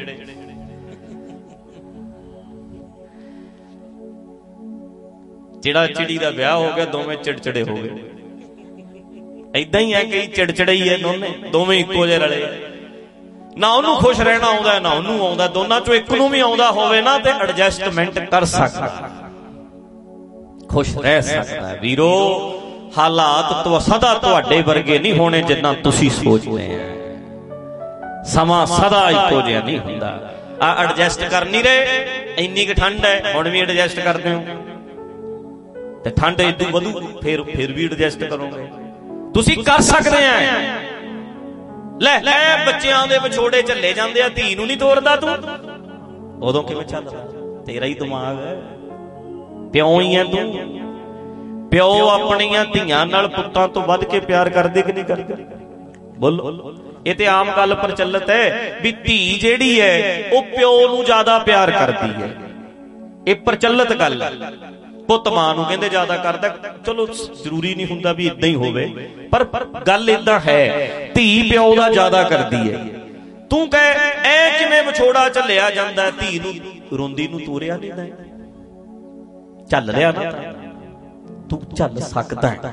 ਜਿਹੜਾ ਚਿੜੀ ਦਾ ਵਿਆਹ ਹੋ ਗਿਆ, ਦੋਵੇਂ ਚਿੜਚਿੜੇ ਹੋ ਗਏ। ਏਦਾਂ ही है कई चिड़चिड़े ही है दोने दोवें इक्को जे रले ना ਉਹਨੂੰ खुश रहना आउंदा ना ਉਹਨੂੰ ਆਉਂਦਾ ਦੋਨਾਂ ਚੋਂ ਇੱਕ ਨੂੰ ਵੀ ਆਉਂਦਾ ਹੋਵੇ ਨਾ ਤੇ ਐਡਜਸਟਮੈਂਟ ਕਰ ਸਕਦਾ खुश रह सकता है वीरो हालात तो सदा तुहाडे वर्गे नहीं होने जिन्ना तुसी सोचदे हैं समा सदा इक्को जिहा नहीं हुंदा आ एडजस्ट कर नहीं रहे इन्नी कि ठंड है हुण भी एडजस्ट करदे हो ते ठंड इदू वधू फिर फिर भी एडजस्ट करोगे तुसी कर सकदे हैं ले ले बच्चियां दे विछोड़े झल्ले जांदे आ धी नूं नहीं तोड़दा तू उदों किवें चलदा तेरा ही दिमाग है प्यो ही है तू प्यो अपनियां धीआं नाल पुत्तां तो वध के प्यार करदे कि नहीं करदे बोलो ये ते आम गल प्रचलित है भी धी जिहड़ी है वो प्यो नूं ज्यादा प्यार करदी है ये प्रचलित गल है पुत मां नूं कहंदे ज्यादा करदा चलो जरूरी नहीं हुंदा भी इदां ही होवे पर गल इदां है धी प्यो दा ज्यादा करदी है तू कह ऐ किवें विछोड़ा झल्लिया जांदा धी नूं रोंदी नूं तोरिया नहीं जांदा चल रहा ना तू चल सकता है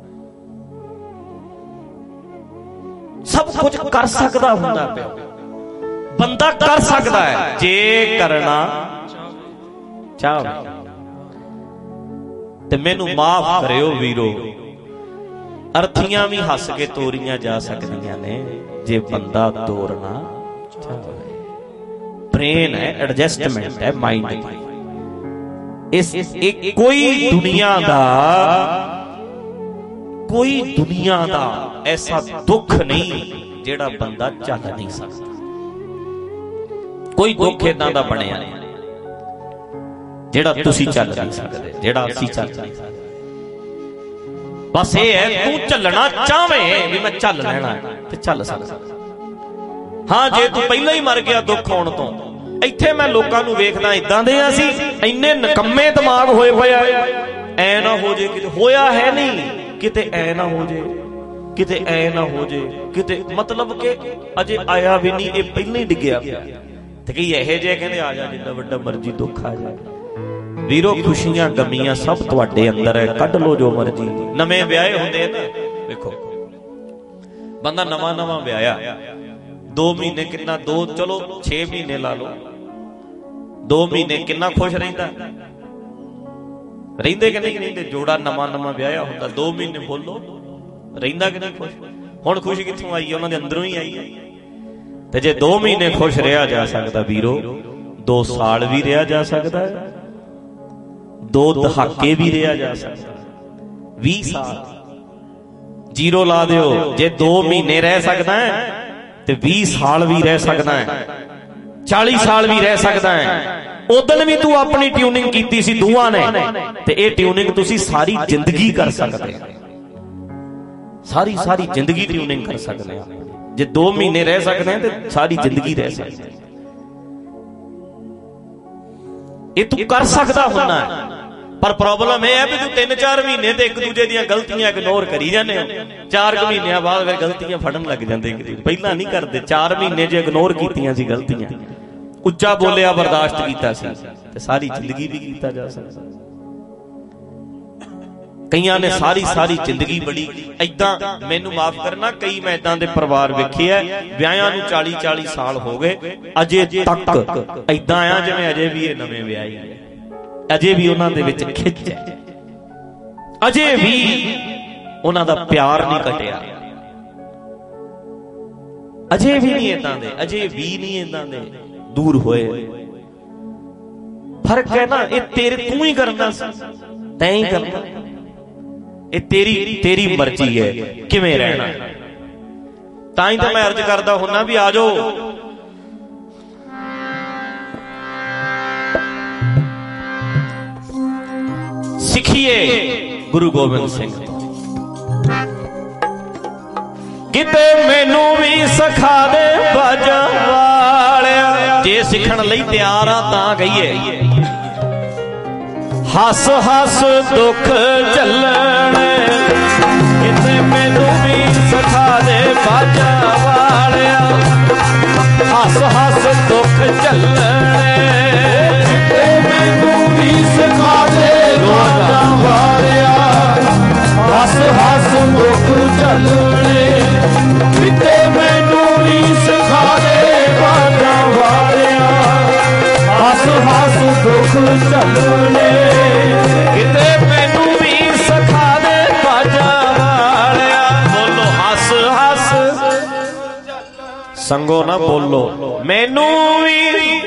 सब कुछ कर सकता हुंदा पिया बंदा कर सकता है जे करना चाहे ते मैनू माफ करियो वीरो अर्थियां भी हस के तोरियां जा सकदियां ने जे बंदा तोड़ना चाहे ब्रेन है एडजस्टमेंट है माइंड की इस एक कोई दुनिया दा कोई दुनिया दा ऐसा दुख नहीं जेड़ा बंदा झल नहीं सकता कोई दुख इदां दा बनिया जेड़ा तुसी चल नहीं सकदे जेड़ा असीं चल नहीं सकदे बस ये है तू चलना चाहे भी मैं चल लेना ते चल सकदा हां जे तू पहले ही मर गया दुख होण तो ਇੱਥੇ मैं लोगों ਨੂੰ ਵੇਖਦਾ ਇਦਾਂ ਦੇ ਆ ਸੀ ਇੰਨੇ ਨਕੰਮੇ ਦਿਮਾਗ ਹੋਏ ਪਏ ਐ ਨਾ ਹੋ ਜੇ ਕਿਤੇ ਹੋਇਆ ਹੈ ਨਹੀਂ ਕਿਤੇ ਐ ਨਾ ਹੋ ਜੇ ਕਿਤੇ ਐ ਨਾ ਹੋ ਜੇ ਕਿਤੇ ਮਤਲਬ ਕਿ ਅਜੇ ਆਇਆ ਵੀ ਨਹੀਂ ਇਹ ਪਹਿਲਾਂ ਹੀ ਡਿੱਗਿਆ ਪਿਆ ਤੇ ਕੀ ਇਹੋ ਜਿਹੇ ਕਹਿੰਦੇ ਆ ਜਾ ਜਿੰਨਾ ਵੱਡਾ ਮਰਜ਼ੀ ਦੁੱਖ ਆ ਜਾ ਵੀਰੋ ਖੁਸ਼ੀਆਂ ਗਮੀਆਂ ਸਭ ਤੁਹਾਡੇ ਅੰਦਰ ਹੈ ਕੱਢ ਲੋ ਜੋ ਮਰਜ਼ੀ ਨਵੇਂ ਵਿਆਹੇ ਹੁੰਦੇ ਨਾ ਵੇਖੋ ਬੰਦਾ ਨਵਾਂ ਨਵਾਂ ਵਿਆਹਿਆ दो महीने कितना दो चलो छे महीने ला लो दो महीने कितना खुश रहिंदा रहिंदे कि नहीं रहिंदे जोड़ा नवा नवा ब्याया हुंदा दो महीने बोलो रहिंदा कि नहीं खुश हुण खुशी कित्थों आई है उन्हां दे अंदरों ही आई है ते जे दो महीने खुश रहा जा सकदा वीरो दो साल भी रहा जा सकदा है दो दहाके भी रहा जा सकदा बीस साल जीरो ला दिओ जे दो महीने रह सकदा है ते बीस साल भी रह सकता है चालीस साल भी रह सकता है उदन भी तू अपनी ट्यूनिंग कीती सी दुआ ने ते ए ट्यूनिंग तुसी सारी जिंदगी कर सकते सारी सारी जिंदगी ट्यूनिंग कर सकते हैं जे दो महीने रह सकते हैं तो सारी जिंदगी रह सकते हैं ये तू कर सकता होना है पर प्रॉब्लम यह है भी तू तीन चार महीने ते एक दूजे दी गलतियां इग्नोर करी जाने चार महीने बाद फिर गलतियां फड़न लग जाते पहला नहीं करते चार महीने जो इग्नोर कीतियां सी गलतियां उच्चा बोलिया बर्दाश्त कीता सी ते सारी जिंदगी भी कीता जा सकता कईयां ने सारी सारी जिंदगी बड़ी इदां मैनू माफ करना कई मैं इदां दे परिवार वेखे है विआहां नूं चाली चाली साल हो गए अजे तक इदां आ जिवें अजे भी ये नवें विआही है अजे भी उन्हां दे विच खिच है अजे भी उन्हां दा प्यार नहीं कटिया अजे भी नहीं इदां दे अजे भी नहीं इदां दे दूर होए फर्क है ना ये तेरे तू ही करना तैं ही करना ये तेरी तेरी मर्जी है किवें रहना तां ही तो मैं अर्ज करदा हुन्ना भी आ जाओ सिखिए गुरु गोबिंद सिंह किते मैनू भी सिखा दे बाजा वालिया जे सिखण लई तैयार आ तां कहिए हस हस दुख झल्लणे किते मैनू भी सिखा दे बाजा वालिया हस हस दुख झल्लणे किते मैनू भी सिखा दे बाजा वालिया हस हस दुख झल्लणे ਸੰਗੋ ਨਾ ਬੋਲੋ ਮੈਨੂੰ ਵੀ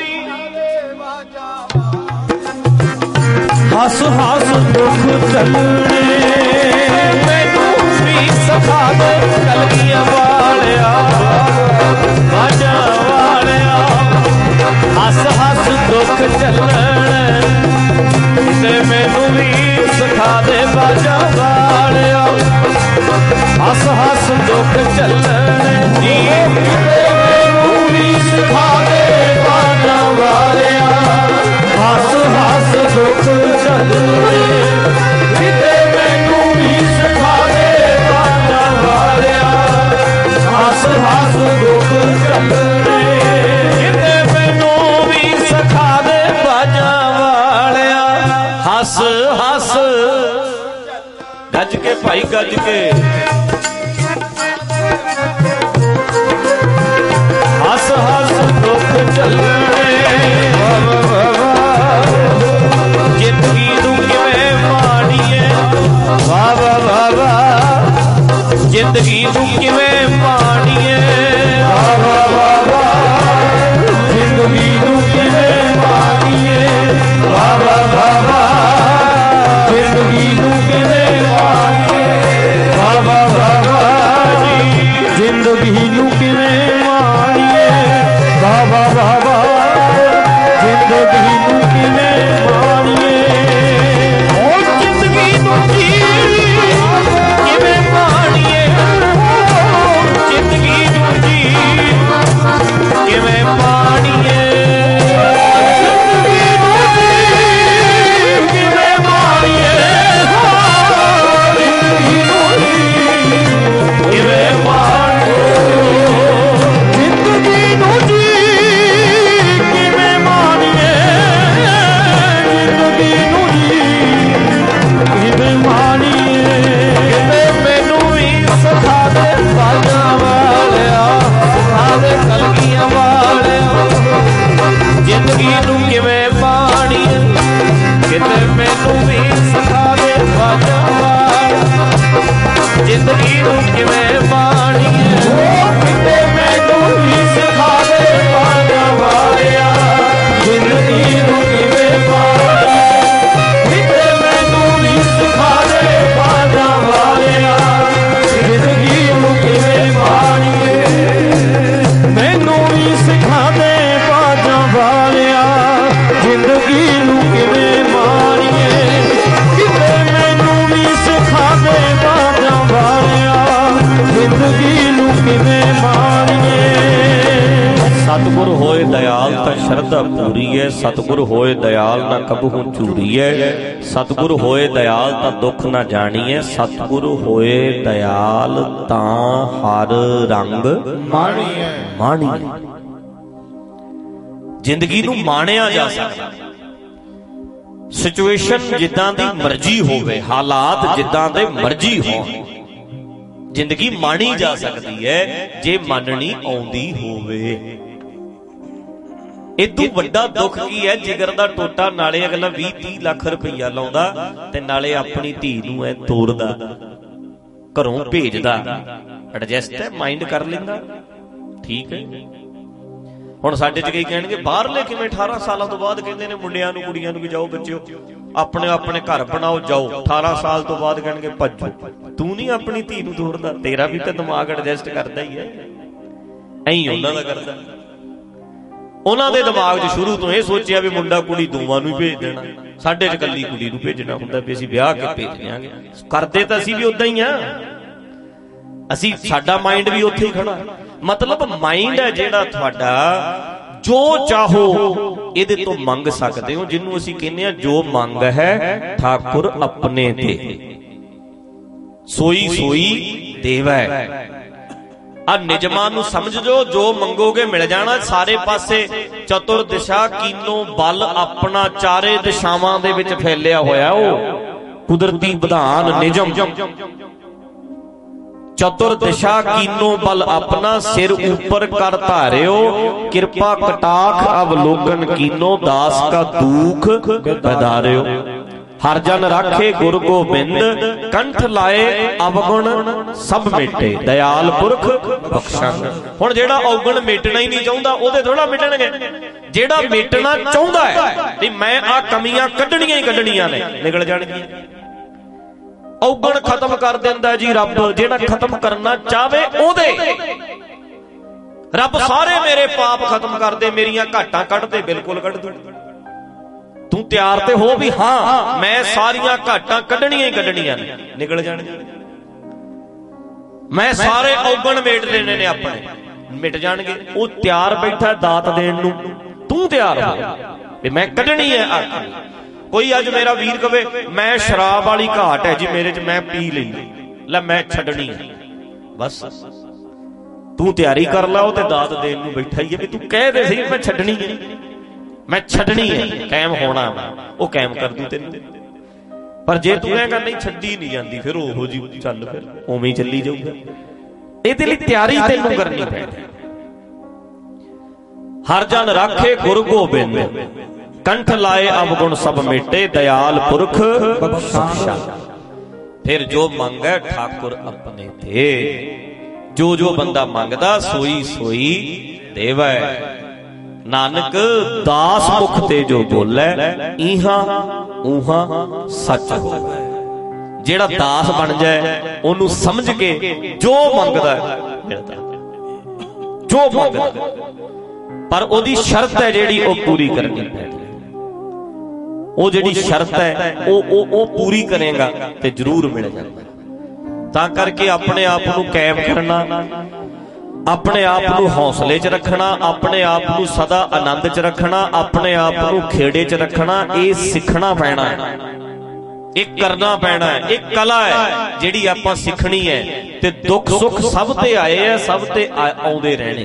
ਹੱਸ ਹੱਸ ਦੁੱਖ ਚੱਲਣੇ ਮੈਨੂੰ ਵੀ ਸਿਖਾ ਦੇ ਕਲਗੀਆਂ ਵਾਲਿਆ ਬਾਜਾਂ ਵਾਲਿਆ ਹੱਸ ਹੱਸ ਦੁੱਖ ਚੱਲਣ ਤੇ ਮੈਨੂੰ ਵੀ ਸਿਖਾ ਦੇ ਬਾਜਾਂ ਵਾਲਿਆ ਹੱਸ ਹੱਸ ਦੁੱਖ ਚੱਲਣ ਜੀ ਮੈਨੂੰ ਵੀ ਸਿਖਾ ਦੇ ਬਾਜਾਂ ਵਾਲਿਆ ਹੱਸ ਹੱਸ ਦੁੱਖ ਚੱਲਣੇ ਕਿਤੇ ਮੈਨੂੰ ਵੀ ਸਿਖਾ ਦੇ ਬਾਜਾਂ ਵਾਲਿਆ ਹੱਸ ਹੱਸ ਦੁੱਖ ਚੱਲਣੇ ਕਿਤੇ ਮੈਨੂੰ ਵੀ ਸਿਖਾ ਦੇ ਬਾਜਾਂ ਵਾਲਿਆ ਹੱਸ ਹੱਸ ਗੱਜ ਕੇ ਭਾਈ ਗੱਜ ਕੇ ਹੱਸ ਹੱਸ ਦੁੱਖ ਚੱਲਣੇ ਜ਼ਿੰਦਗੀ ਨੂੰ ਕਿਵੇਂ ਮਾਣੀਏ ਵਾਹ ਵਾਹ ਵਾਹ ਵਾਹ ਜ਼ਿੰਦਗੀ ਨੂੰ ਕਿਵੇਂ ਮਾਣੀਏ ਵਾਹ ਵਾਹ ਵਾਹ ਵਾਹ ਜ਼ਿੰਦਗੀ ਨੂੰ ਕਿਵੇਂ ਮਾਣੀਏ ਵਾਹ ਵਾਹ ਵਾਹ ਵਾਹ ਜ਼ਿੰਦਗੀ ਨੂੰ ਕਿਵੇਂ ਮਾਣੀਏ ਵਾਹ ਵਾਹ ਵਾਹ ਵਾਹ ਜੀ ਜ਼ਿੰਦਗੀ ਨੂੰ ਕਿਵੇਂ ਮਾਣੀਏ ਵਾਹ ਵਾਹ ਵਾਹ ਵਾਹ ਜ਼ਿੰਦਗੀ ਨੂੰ ਕਿਵੇਂ ਮਾਣੀਏ ਓ ਜ਼ਿੰਦਗੀ ਨੂੰ ਜੀ ਕਿਵੇਂ ਮਾਣੀਏ ਜ਼ਿੰਦਗੀ ਨੂੰ ਜੀ ਕਿਵੇਂ ਮਾਣੀਏ ਜ਼ਿੰਦਗੀ ਨੂੰ ਜੀ ਕਿਵੇਂ ਮਾਣੀਏ ਜ਼ਿੰਦਗੀ ਨੂੰ ਜੀ ਕਿਵੇਂ ਮਾਣੀਏ ਜ਼ਿੰਦਗੀ ਨੂੰ ਜੀ ਕਿਵੇਂ ਮਾਣੀਏ ਜ਼ਿੰਦਗੀ ਨੂੰ ਜੀ ਕਿਵੇਂ ਮਾਣੀਏ ਕਿਤੇ ਮੈਨੂੰ ਵੀ ਸਿਖਾ ਦੇ ਬਾਜਾਂ ਵਾਲਿਆ ਸਿਖਾ ਦੇ ਕਲਗੀਆਂ ਵਾਲਿਆ ਜ਼ਿੰਦਗੀ ਨੂੰ ਕਿਵੇਂ ਮਾਣੀਏ ਕਿਤੇ ਮੈਨੂੰ ਵੀ ਸਿਖਾ ਦੇ ਬਾਜਾਂ ਵਾਲਿਆ ਜ਼ਿੰਦਗੀ ਨੂੰ ਕਿਵੇਂ ਮਾਣੀਏ ਕਿਤੇ ਮੈਨੂੰ ਵੀ ਸਿਖਾ ਦੇ ਬਾਜਾਂ ਵਾਲਿਆ ਜ਼ਿੰਦਗੀ ਨੂੰ ਕਿਵੇਂ ਮਾਣੀਏ ਕਿਤੇ ਮੈਨੂੰ ਵੀ ਸਿਖਾ ਦੇ ਬਾਜਾਂ ਵਾਲਿਆ ਜ਼ਿੰਦਗੀ ਨੂੰ ਕਿਵੇਂ ਮਾਣੀਏ ਮੈਨੂੰ ਵੀ ਸਿਖਾ ਦੇ ਬਾਜਾਂ ਵਾਲਿਆ ਜ਼ਿੰਦਗੀ ਨੂੰ ਕਿਵੇਂ ਮਾਣੀਏ ਕਿਤੇ ਮੈਨੂੰ ਵੀ ਸਿਖਾ ਦੇ ਬਾਜਾਂ ਵਾਲਿਆ ਜ਼ਿੰਦਗੀ ਨੂੰ ਕਿਵੇਂ ਮਾਣੀਏ ਸਤਿਗੁਰ ਹੋਏ ਦਇਆਲ ਤਾਂ ਸ਼ਰਧਾ ਪੂਰੀ ਹੈ ਸਤਿਗੁਰ ਹੋਏ ਦਇਆਲ ਨਾ ਕਬਹੂ ਚੂਰੀ ਹੈ ਸਤਿਗੁਰ ਹੋਏ ਦਇਆਲ ਤਾਂ ਦੁੱਖ ਨਾ ਜਾਣੀਏ ਸਤਿਗੁਰ ਹੋਏ ਦਇਆਲ ਤਾਂ ਹਰ ਰੰਗ ਮਾਣੀਏ ਮਾਣੀਏ ਜ਼ਿੰਦਗੀ ਨੂੰ ਮਾਣਿਆ ਜਾ ਸਕਦਾ ਸਿਚੁਏਸ਼ਨ ਜਿੱਦਾਂ ਦੀ ਮਰਜ਼ੀ ਹੋਵੇ ਹਾਲਾਤ ਜਿੱਦਾਂ ਦੇ ਮਰਜ਼ੀ ਹੋਣ ਜ਼ਿੰਦਗੀ ਮਾਣੀ ਜਾ ਸਕਦੀ ਹੈ ਜੇ ਮੰਨਣੀ ਆਉਂਦੀ ਹੋਵੇ ਇਦੋਂ ਵੱਡਾ ਦੁੱਖ ਕੀ ਹੈ ਜਿਗਰ ਦਾ ਟੋਟਾ ਨਾਲੇ ਅਗਲਾ ਵੀਹ ਤੀਹ ਲੱਖ ਰੁਪਈਆ ਲਾਉਂਦਾ ਤੇ ਨਾਲੇ ਆਪਣੀ ਧੀ ਨੂੰ ਐ ਤੋੜਦਾ ਘਰੋਂ ਭੇਜਦਾ ਐਡਜਸਟ ਹੈ ਮਾਈਂਡ ਕਰ ਲੈਂਦਾ ਠੀਕ ਹੈ ਹੁਣ ਸਾਡੇ ਚ ਕਈ ਕਹਿਣਗੇ ਬਾਹਰਲੇ ਕਿਵੇਂ ਅਠਾਰਾਂ ਸਾਲਾਂ ਤੋਂ ਬਾਅਦ ਕਹਿੰਦੇ ਨੇ ਮੁੰਡਿਆਂ ਨੂੰ ਕੁੜੀਆਂ ਨੂੰ ਵੀ ਜਾਓ ਬੱਚਿਓ ਆਪਣੇ ਆਪਣੇ ਘਰ ਬਣਾਓ ਜਾਓ ਅਠਾਰਾਂ ਸਾਲ ਤੋਂ ਬਾਅਦ ਕਹਿਣਗੇ ਭੱਜੋ ਤੂੰ ਨਹੀਂ ਆਪਣੀ ਧੀ ਨੂੰ ਤੋੜਦਾ ਤੇਰਾ ਵੀ ਤਾਂ ਦਿਮਾਗ ਐਡਜਸਟ ਕਰਦਾ ਹੀ ਹੈ ਐਂ ਉਹਨਾਂ ਦਾ ਕਰਦਾ ਉਹਨਾਂ ਦੇ ਦਿਮਾਗ 'ਚ ਸ਼ੁਰੂ ਤੋਂ ਇਹ ਸੋਚਿਆ ਵੀ ਮੁੰਡਾ ਕੁੜੀ ਦੋਵਾਂ ਨੂੰ ਹੀ ਭੇਜ ਦੇਣਾ ਸਾਡੇ 'ਚ ਇਕੱਲੀ ਕੁੜੀ ਨੂੰ ਭੇਜਣਾ ਹੁੰਦਾ ਵੀ ਅਸੀਂ ਵਿਆਹ ਕੇ ਭੇਜ ਦਿਆਂਗੇ ਕਰਦੇ ਤਾਂ ਅਸੀਂ ਵੀ ਉਦਾਂ ਹੀ ਆ ਅਸੀਂ ਸਾਡਾ ਮਾਈਂਡ ਵੀ ਉੱਥੇ ਹੀ ਖੜਾ ਮਤਲਬ ਮਾਈਂਡ ਹੈ ਜਿਹੜਾ ਤੁਹਾਡਾ ਜੋ ਚਾਹੋ ਇਹਦੇ ਤੋਂ ਮੰਗ ਸਕਦੇ ਹੋ ਜਿਹਨੂੰ ਅਸੀਂ ਕਹਿੰਦੇ ਆ ਜੋ ਮੰਗ ਹੈ ਠਾਕੁਰ ਆਪਣੇ ਤੇ ਸੋਈ ਸੋਈ ਦੇਵੈ ਆ ਨਿਜਮਾਂ ਨੂੰ ਸਮਝ ਜੋ ਜੋ ਮੰਗੋਗੇ ਮਿਲ ਜਾਣਾ ਸਾਰੇ ਪਾਸੇ ਚਤੁਰ ਦਿਸ਼ਾ ਕੀਨੋ ਬਲ ਆਪਣਾ ਚਾਰੇ ਦਿਸ਼ਾਵਾਂ ਦੇ ਵਿੱਚ ਫੈਲਿਆ ਹੋਇਆ ਉਹ ਕੁਦਰਤੀ ਵਿਧਾਨ ਨਿਜਮ ਚਤੁਰ ਦਿਸ਼ਾ ਕੀਨੋ ਬਲ ਆਪਣਾ ਸਿਰ ਉੱਪਰ ਕਰ ਧਾਰਿਓ ਕਿਰਪਾ ਕਟਾਖ ਅਵਲੋਕਨ ਕੀਨੋ ਦਾਸ ਕਾ ਦੁਖ ਬਦਾਰਿਓ हर जन राखे गुरु गोबिंद कंठ लाए अवगुण सब मेटे दयाल पुरख बख्शण। हुण जेड़ा अवगुण मेटना ही नहीं चाहुंदा ओहदे थोड़ा मिटणगे, जेड़ा मेटना चाहुंदा है कि मैं आ कमियां कढणियां ही कढणियां ने निकल जाणगियां। अवगुण खत्म कर दिंदा जी रब, जेड़ा खत्म करना चाहे ओहदे रब सारे मेरे पाप खत्म कर दे, मेरियां घाटां कढ दे, बिल्कुल कढ दे। तू तैयार ते हो भी हाँ मैं सारियां घाटां कढणियां ही कढणियां ने निकल जाणगियां। मैं सारे अवगुण मेट लेने ने अपने मिट जाणगे। वो तैयार बैठा दात देण नूं, तू तैयार हो भी मैं कढणी है आख। कोई अज मेरा वीर कवे मैं शराब वाली घाट है जी मेरे च, मैं पी लई लै मैं छड्डणी है, बस तू तैयारी कर ला। वो ते दात देण नूं बैठा ही है भी तू कह दे सही मैं छड्डणी है, मैं छड्डणी है, कायम होना वो कायम कर दूं तेन। पर जे तू कहेगा नहीं छड्डी नहीं जाती फिर ओहो जी चल फिर उवें ही चली जाऊगा। इहदे लई तैयारी तैनूं करनी पैंदी। हर जन राखे गुरु गोबिंद कंठ लाए अवगुण सब मेटे दयाल पुरख बख्शा। फिर जो मंगे ठाकुर अपने थे, जो जो बंदा मंगदा सोई सोई देवै। नानक दास मुख ते जो बोले इहा उहा सच होवे। जेड़ा दास बन जाए ओनू समझ के जो मंगदा मिलदा, जो मंगदा, पर ओदी शर्त है जेड़ी ओ पूरी करनी पैंदी। ओ जेड़ी शर्त है ओ ओ ओ पूरी करेगा ते जरूर मिल जाएगा। तां करके अपने आप नू कायम करना, अपने आप नू हौसले च रखना, अपने आप नू सदा आनंद च रखना, अपने आप नू खेड़े च रखना, ये सीखना पैना है, एक करना पैना है। एक कला है जिहड़ी आपां सीखनी है। ते दुख सुख सब ते आए है, सब ते आउंदे रहने।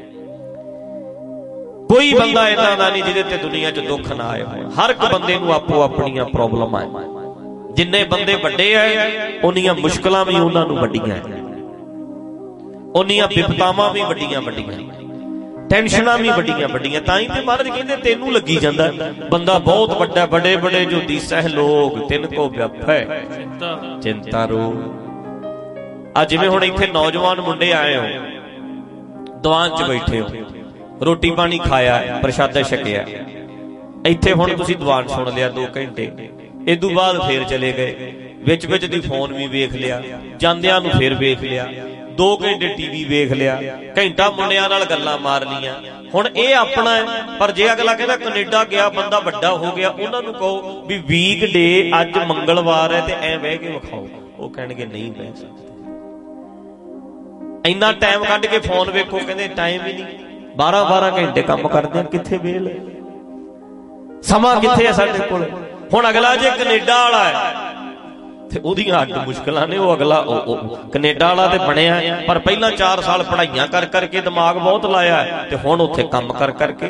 कोई बंदा इदां दा नहीं जिहदे ते दुनिया च दुख ना आए हो। हर एक बंदे नू आपो अपनियां प्रॉब्लम है। जिन्ने बंदे वड्डे है उन्नियां मुश्किलां भी उन्हां नू वड्डियां है, उन्नियां विपतावां भी वड्डियां वड्डियां, टेंशनां भी वड्डियां वड्डियां। तां ही ते महाराज कहंदे तैनू लगी जांदा बंदा बहुत वड्डा, बड़े बड़े जो दिसै लोग तिनको व्यापै चिंता रोग। आ जिवें हुण इत्थे नौजवान मुंडे आए हो, दीवान च बैठे हो, रोटी पानी खाया, प्रशादा छकिया, इत्थे हुण तुसीं दीवान सुन लिया दो घंटे, इदू बाद फिर चले गए, विच विच दी फोन भी वेख लिया, जांदियां नूं फिर वेख लिया, दो घंटे टीवी वेख लिया, घंटा मुंडियां नाल गल्लां मार लियां। हुण इह अपना है। पर जे अगला कहंदा कनेडा गया बंदा वड्डा हो गया, उन्हां नूं कहो भी वीक डे अज मंगलवार है ते ऐ बह के विखाओ, वो कहणगे नहीं बह सकदे। इन्ना टाइम कढ के फोन वेखो, कहंदे टाइम ही नहीं, बारह बारह घंटे काम करदे आ, कित्थे वेल समा कित्थे है साडे कोल। हुण अगला जे कनेडा वाला है ते ओदियां अड्ड मुश्किलां ने। वो अगला कनेडा वाला ते बणिया, पर पहला चार साल पढ़ाइयां कर करके दिमाग बहुत लाया ते हुण उत्थे काम कर करके।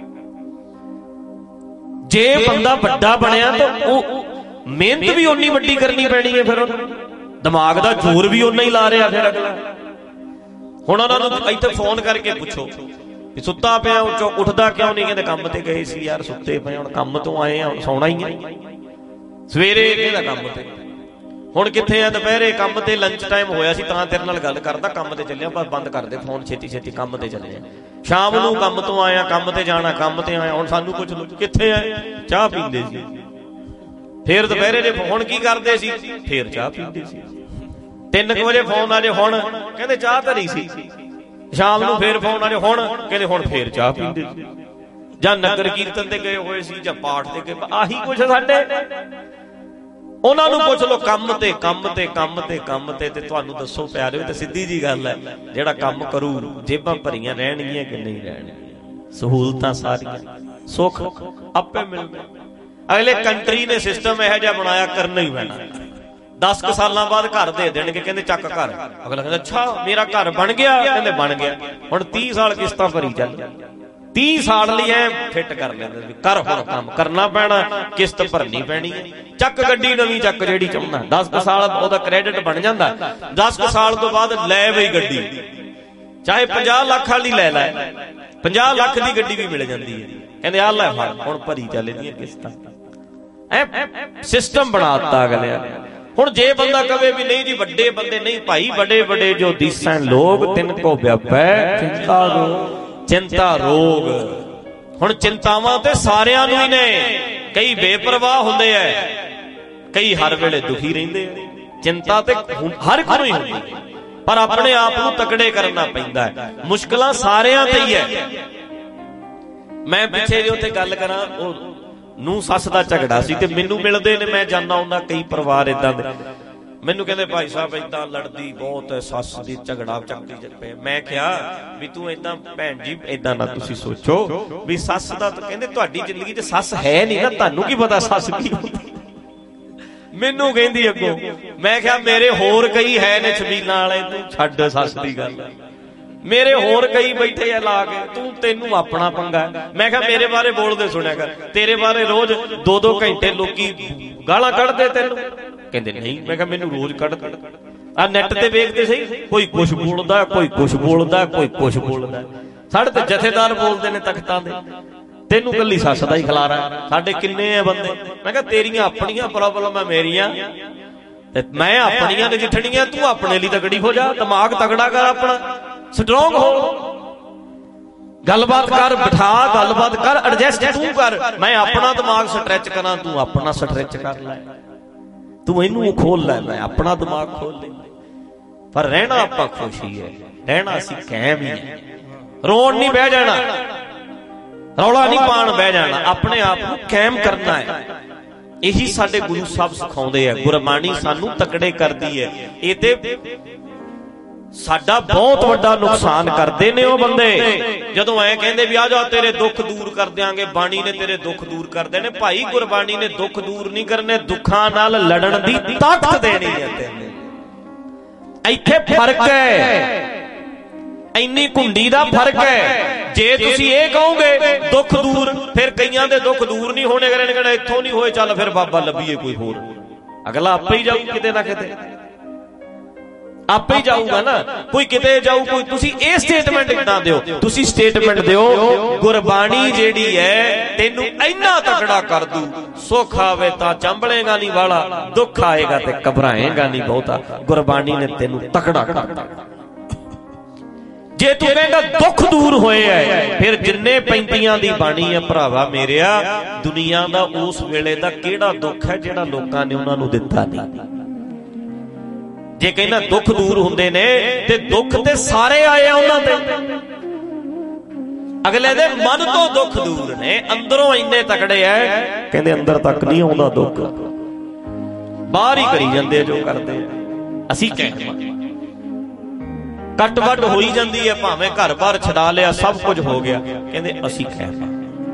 जे बंदा वड्डा बणिया तो मेहनत भी उन्नी वड्डी करनी पैनी है, फिर दिमाग दा जोर भी उन्ना ही ला रहा। फिर अगला हुण उन्हां नूं इत्थे फोन करके पुछो भी सुत्ता पिया उठदा क्यों नहीं, कहंदे काम ते गए सी यार, सुत्ते पए हुण काम तो आए आ, सौना ही है, सवेरे कहंदा काम ते, हुण कित्थे आ दुपहरे काम ते, लंच टाइम होया सी तां तेरे नाल गल करदा, काम ते चलिया, बस बंद कर दे फोन, छेती छेती काम ते चले। शाम नूं काम तो आया, काम ते जाना, काम ते आया, हुण सानू पुछ लो कित्थे आए, चाह पींदे सी, फिर दुपहरे दे हुण की करदे सी, फिर चाह पींदे सी, तीन बजे फोन आ जे, हुण कहंदे चाह धरी सी, शाम नूं फिर फोन आ जे, हुण कहंदे हुण फिर चाह पींदे सी, जां नगर कीर्तन ते गए होए सी, जां पाठ ते गए, आही कुछ साडे। उन्हां नूं पुछ लो काम ते काम ते काम ते काम ते ते तुहानूं दसो प्यारे, ते सीधी जी गल है, जिहड़ा काम करू जेबां भरीआं रहणगीआं कि नहीं रहणगीआं, सहूलतां सारियां, सुख आपे मिलदे। अगले कंट्री ने सिस्टम इहो जिहा बनाया, करना ही पैना। दस क सालां बाद घर दे देणगे, कहंदे चक घर। अगला कहंदा अच्छा मेरा घर बन गया, कहंदे बन गया, हुण तीह साल किस्तां भरी चल, तीह साल लई ऐ फिट कर लेंदे, कर हुण काम करना पैना, किस्त भरनी पैनी है, चक गड्डी नवीं चक जेहड़ी चाहुंदा। दस क साल ओहदा क्रेडिट बन जांदा, दस क साल तो बाद लै बई गड्डी, चाहे पचास लाख वाली लै लै, पचास लाख दी गड्डी भी मिल जांदी है, कहंदे आ लै फड़ हुण भरी चल इहदियां किस्तां। सिस्टम बनाता अगले। हुण जे बंदा कहे भी नहीं जी वड्डे बंदे नहीं भाई, बड़े बड़े जो दिसण लोग तिनको व्यापै चिंता रोग चिंता रोग। हुण चिंतावां ते सारियां नूं ही ने, कई बेपरवाह हुंदे ऐ, कई हर वेले दुखी रहिंदे आ। चिंता ते हर एक नूं ही हुंदी, पर अपने आप नूं तकड़े करना पैंदा है। मुश्किलां सारियां ते ही है। मैं पिछे जो उत्थे गल करां, नूं सस दा झगड़ा सी ते मैनूं मिलदे ने, मैं जाना हुंदा कई परिवार इदां दे, मैनूं कहंदे भाई साहब इदां लड़दी बहुत है सस दी, झगड़ा चकदी च पे। मैं कहा भी तूं इदां भैन जी इदां ना तुसीं सोचो भी सस दा, तां कहंदे तुहाडी जिंदगी च सस है नहीं ना, तुहानूं की पता सस की हुंदी। मैनूं कहंदी अग्गों, मैं कहा मेरे होर कई है ने छबीलां वाले, तूं छड्ड सस दी गल, मेरे होर कई बैठे आ ला के, तू तेनू अपना पंगा है। मैं कहा मेरे बारे बोलदे सुनिया कर, तेरे बारे रोज दो दो घंटे लोकी गालां कढ़दे तेनू, कहंदे नहीं। मैं कहा मैनू रोज कढ़दे आ, नैट ते वेखदे सही, कोई कुछ बोलदा, कोई कुछ बोलदा, कोई कुछ बोलदा। साडे ते जथेदार बोलदे ने तख्तां दे, तेनू कल्ली सस दा ही खलारा, साडे किन्ने आ बंदे। मैं कहा तेरियां अपनियां प्रॉब्लम है, मेरियां मैं अपनियां नजिठणियां, तू अपने लिए तगड़ी हो जा, दिमाग तगड़ा कर, अपना स्ट्रोंग हो, गलबात कर, बिठा गलबात कर, एडजस्ट तू कर। मैं अपना दिमाग स्ट्रैच करा, तू अपना स्ट्रैच कर लै, तू इनू खोल लै, मैं अपना दिमाग खोल ले। पर रहना आपां खुशी है, रहना असीं कायम ही है। रोण नहीं बह जाना, रौला नहीं पाण बह जाना, अपने आप को कायम करना है। यही साडे गुरु साहब सिखाउंदे है, गुरबाणी सानू तकड़े करदी है। ये ते साडा बहुत वड्डा नुकसान करते ने वो बंदे, जदों ऐ कहंदे भी आ जा तेरे दुख दूर कर देंगे, बाणी ने तेरे दुख दूर कर देने। भाई गुरबाणी ने दुख दूर नहीं करने, दुखां नाल लड़न दी ताकत देनी है तेने। इत्थे फर्क है, इन्नी कुंडी दा फर्क है। जे तुसीं ये कहोगे दुख दूर, फिर कईयां दे दुख दूर नहीं होने, कहने कहना इत्थों नहीं होए, चल फिर बाबा लभीए कोई होर, अगला आपे ही जाऊ किते ना किते, आपे ही जाऊगा ना, कोई किते जाऊ, कोई तुसी ए स्टेटमेंट किदां दिओ, तुसी स्टेटमेंट दिओ गुरबाणी जेड़ी है तेनू इन्ना तगड़ा कर दू, सुख आवे तां चंबलेगा नहीं वाला, दुख आएगा ते घबराएगा नहीं बहुता। गुरबाणी ने तेनू तगड़ा कर दिता। जे तू कहंदा दुख दूर होए है, फिर जिन्ने पैंतियां दी बाणी है भरावा मेरिया, दुनिया दा उस वेले दा किहड़ा दुख है जिहड़ा लोकां ने उन्हां नूं दित्ता नहीं। जे कहना दुख दूर हुंदे ने ते दुख ते सारे आए उन्हां ते, अगले दे मन तो दुख दूर ने, अंदरों इन्ने तकड़े है, कहंदे अंदर तक नहीं आउंदा दुख, बाहर ही करी जांदे जो करदे। असीं कहंदे कट वड होई जांदी है, भावें घर बार छड़ा लिया, सब कुछ हो गया, कहंदे असीं कहंदे।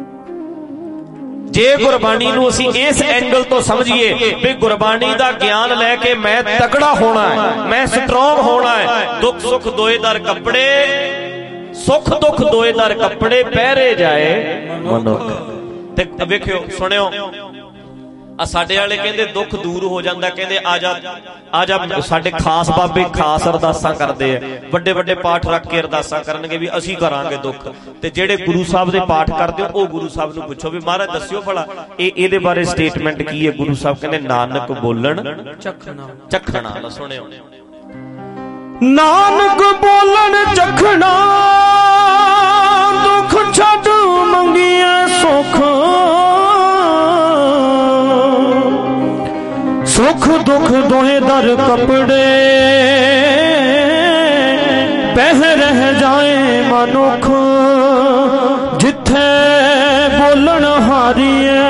जे गुरबाणी नूं असीं इस एंगल तो समझिए भी गुरबाणी दा ज्ञान लैके मैं तकड़ा होना है, मैं स्ट्रोंग होना है, दुख सुख दोएदार कपड़े, सुख दुख दोएदार कपड़े पहरे जाए मनुख। ते वेखियो सुनियो, आ साडे वाले कहंदे दुख दूर हो जांदा, कहंदे आजा आजा साडे खास बाबे खास अरदासां करदे आ, वड्डे वड्डे पाठ रख के अरदासां करनगे भी असीं करांगे दुख। ते जेड़े गुरु साहब दे पाठ करदे हो, ओ गुरु साहब नूं पुछो भी महाराज दस्सिओ भला ए इहदे बारे स्टेटमेंट की है। गुरु साहब कहंदे नानक बोलण चखना चखना। लो सुनियो, नानक बोलण चखना, दुख छड्ड मंगिए सुख, सुख दुख दोहे दर कपड़े, पह रह जाए मनुख, जिथे बोलन हारीए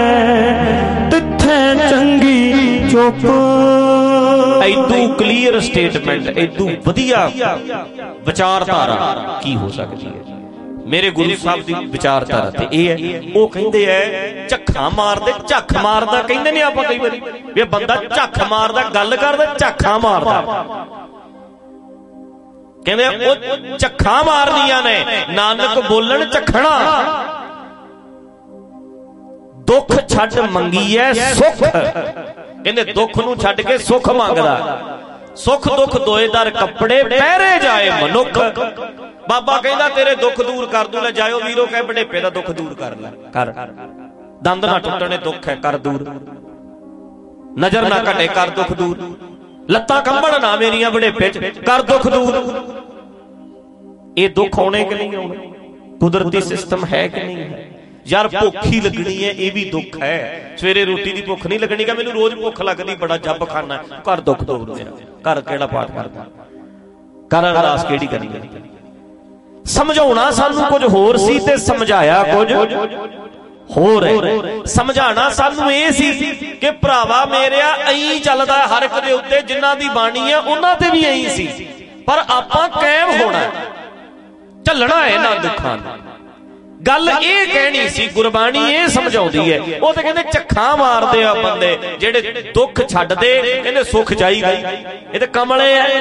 तिथे चंगी चुप। ऐदू क्लीयर स्टेटमेंट, ऐदू वधिया विचारधारा की हो सकती है। मेरे गुरु साहब की विचारधारा ते ये है, वो कहंदे है झक्खा मारदे, झक्ख मारदा कहंदे ने आपां कई वारी वे बंदा झक्ख मारदा, गल करदा झक्खा मारदा, कहंदे ओ झक्खा मारदियां ने। नानक बोलण झखना, दुख छड्ड मंगीए सुख, कहंदे दुख नूं छड्ड के सुख मंगदा, सुख दुख दोएदार कपड़े पहरे जाए मनुख। बाबा कहंदा तेरे दुख दूर कर दूं, ले जाओ वीरो कह बड़ेपे दा दुख दूर कर लै कर। दंद ना टुटने दुख है कर दूर, नजर ना घटे कर दुख दूर, लत्तां कंबण ना मेरियां बुढ़ेपे च कर दुख दूर। ये दुख आने कि नहीं आने? कुदरती सिस्टम है कि नहीं है? यार भुख ही लगनी है, ये भी दुख है। सवेरे रोटी की भुख नहीं लगनी, मैनू रोज भुख लगती, बड़ा जप खाना, घर दुख दूर मेरा, घर केड़ा पाठ करदा, घर अरदास केड़ी करनी। समझाउणा सानू कुछ होर सी ते समझाया कुछ होर है। समझाना सानू ये सी कि भरावा मेरिया ऐं चलदा हर एक दे उत्ते, जिन्हां दी बाणी है उन्हां ते भी ऐं सी, पर आपां कायम होना, झलना है इन्हां दुखां नूं। गल ये कहनी सी, गुरबाणी ये समझाउंदी है। वो तो कहंदे झक्खां मारदे आ बंदे जेड़े दुख छड्डदे, कहंदे सुख चाहीदा। ये ते कमले आ,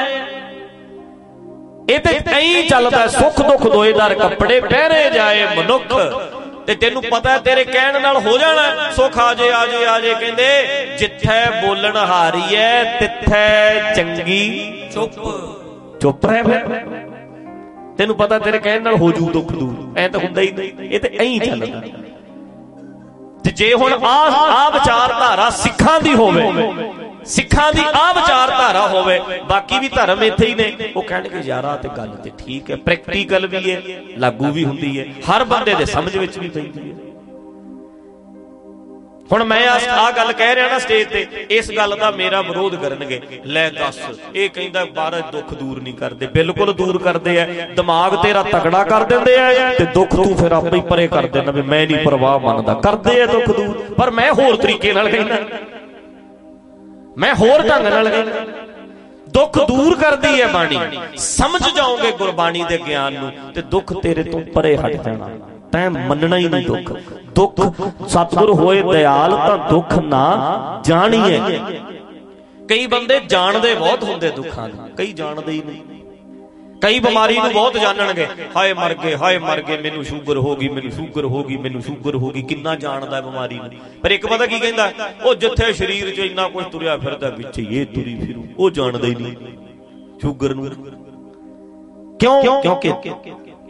ये ते ऐं चलदा, सुख दुख दोए दर कपड़े पहरे जाए मनुख, ते तेनू पता है तेरे कहण नाल हो जाना सुख। आजे आजे आजे कहंदे जिथे बोलन हारी है तिथे चंगी चुप चुप रह, तेनू पता तेरे कहण नाल हो जू दुख दूर, ऐ तां हुंदा ही नहीं, ये ते ऐं चलदा। ते जे हुण आ आ विचारधारा सिखां दी होवे, सिखां दी आ विचारधारा होवे, बाकी भी धर्म इत्थे ही ने, वो कहणगे यार ते गल ते ठीक है, प्रैक्टिकल भी है, लागू भी हुंदी है, हर बंदे दे समझ विच भी पैंदी है। हुण मैं आ गल कह रहा ना स्टेज ते, इस गल दा मेरा विरोध करनगे, लै दस ये कहंदा बाहर दुख दूर नहीं करदे, बिल्कुल दूर करदे आ। दिमाग तेरा तगड़ा कर दिंदे आ ते दुख तू फिर आपे ही परे कर देना भी मैं नहीं परवाह मनदा, करदे आ दुख दूर, पर मैं होर तरीके नाल कहना, मैं होर ढंग नाल कहना। दुख दूर करदी है बाणी, समझ जाओगे गुरबाणी दे ज्ञान नूं ते दुख तेरे तो परे हट जाना, तैं मनना ही नहीं दुख। दुख सतगुर होए दयाल तां दुख ना जाणीए। कई बंदे जानदे बहुत हुंदे दुखां नूं, कई जानदे ही नहीं। कई बीमारी नूं बहुत जानणगे, हाय मर गए हाय मर गए, मैनू शूगर हो गई मैनू शूगर हो गई मैनू शूगर हो गई, किन्ना जानदा बीमारी नूं। पर एक पता की कहंदा, ओ जिथे शरीर च इन्ना कुछ तुरिया फिरदा विच ये तुरी फिरू, ओ जानदा ही नहीं शूगर नूं। क्यों? क्योंकि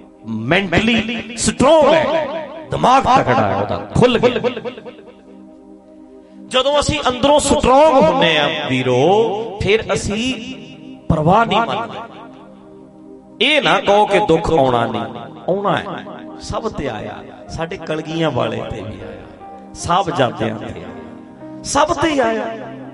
मेंटली स्ट्रोंग है, दिमाग तगड़ा है, ओदा खुल गया। जदों असीं अंदरों स्ट्रोंग हुंदे आ वीरो, फिर असीं परवाह नहीं मनदे। ये ना कहो कि दुख आना नहीं, आना है, सब ते आया, साडे कलगियां वाले ते भी आया, सब जातियां ते आया, सब ते आया।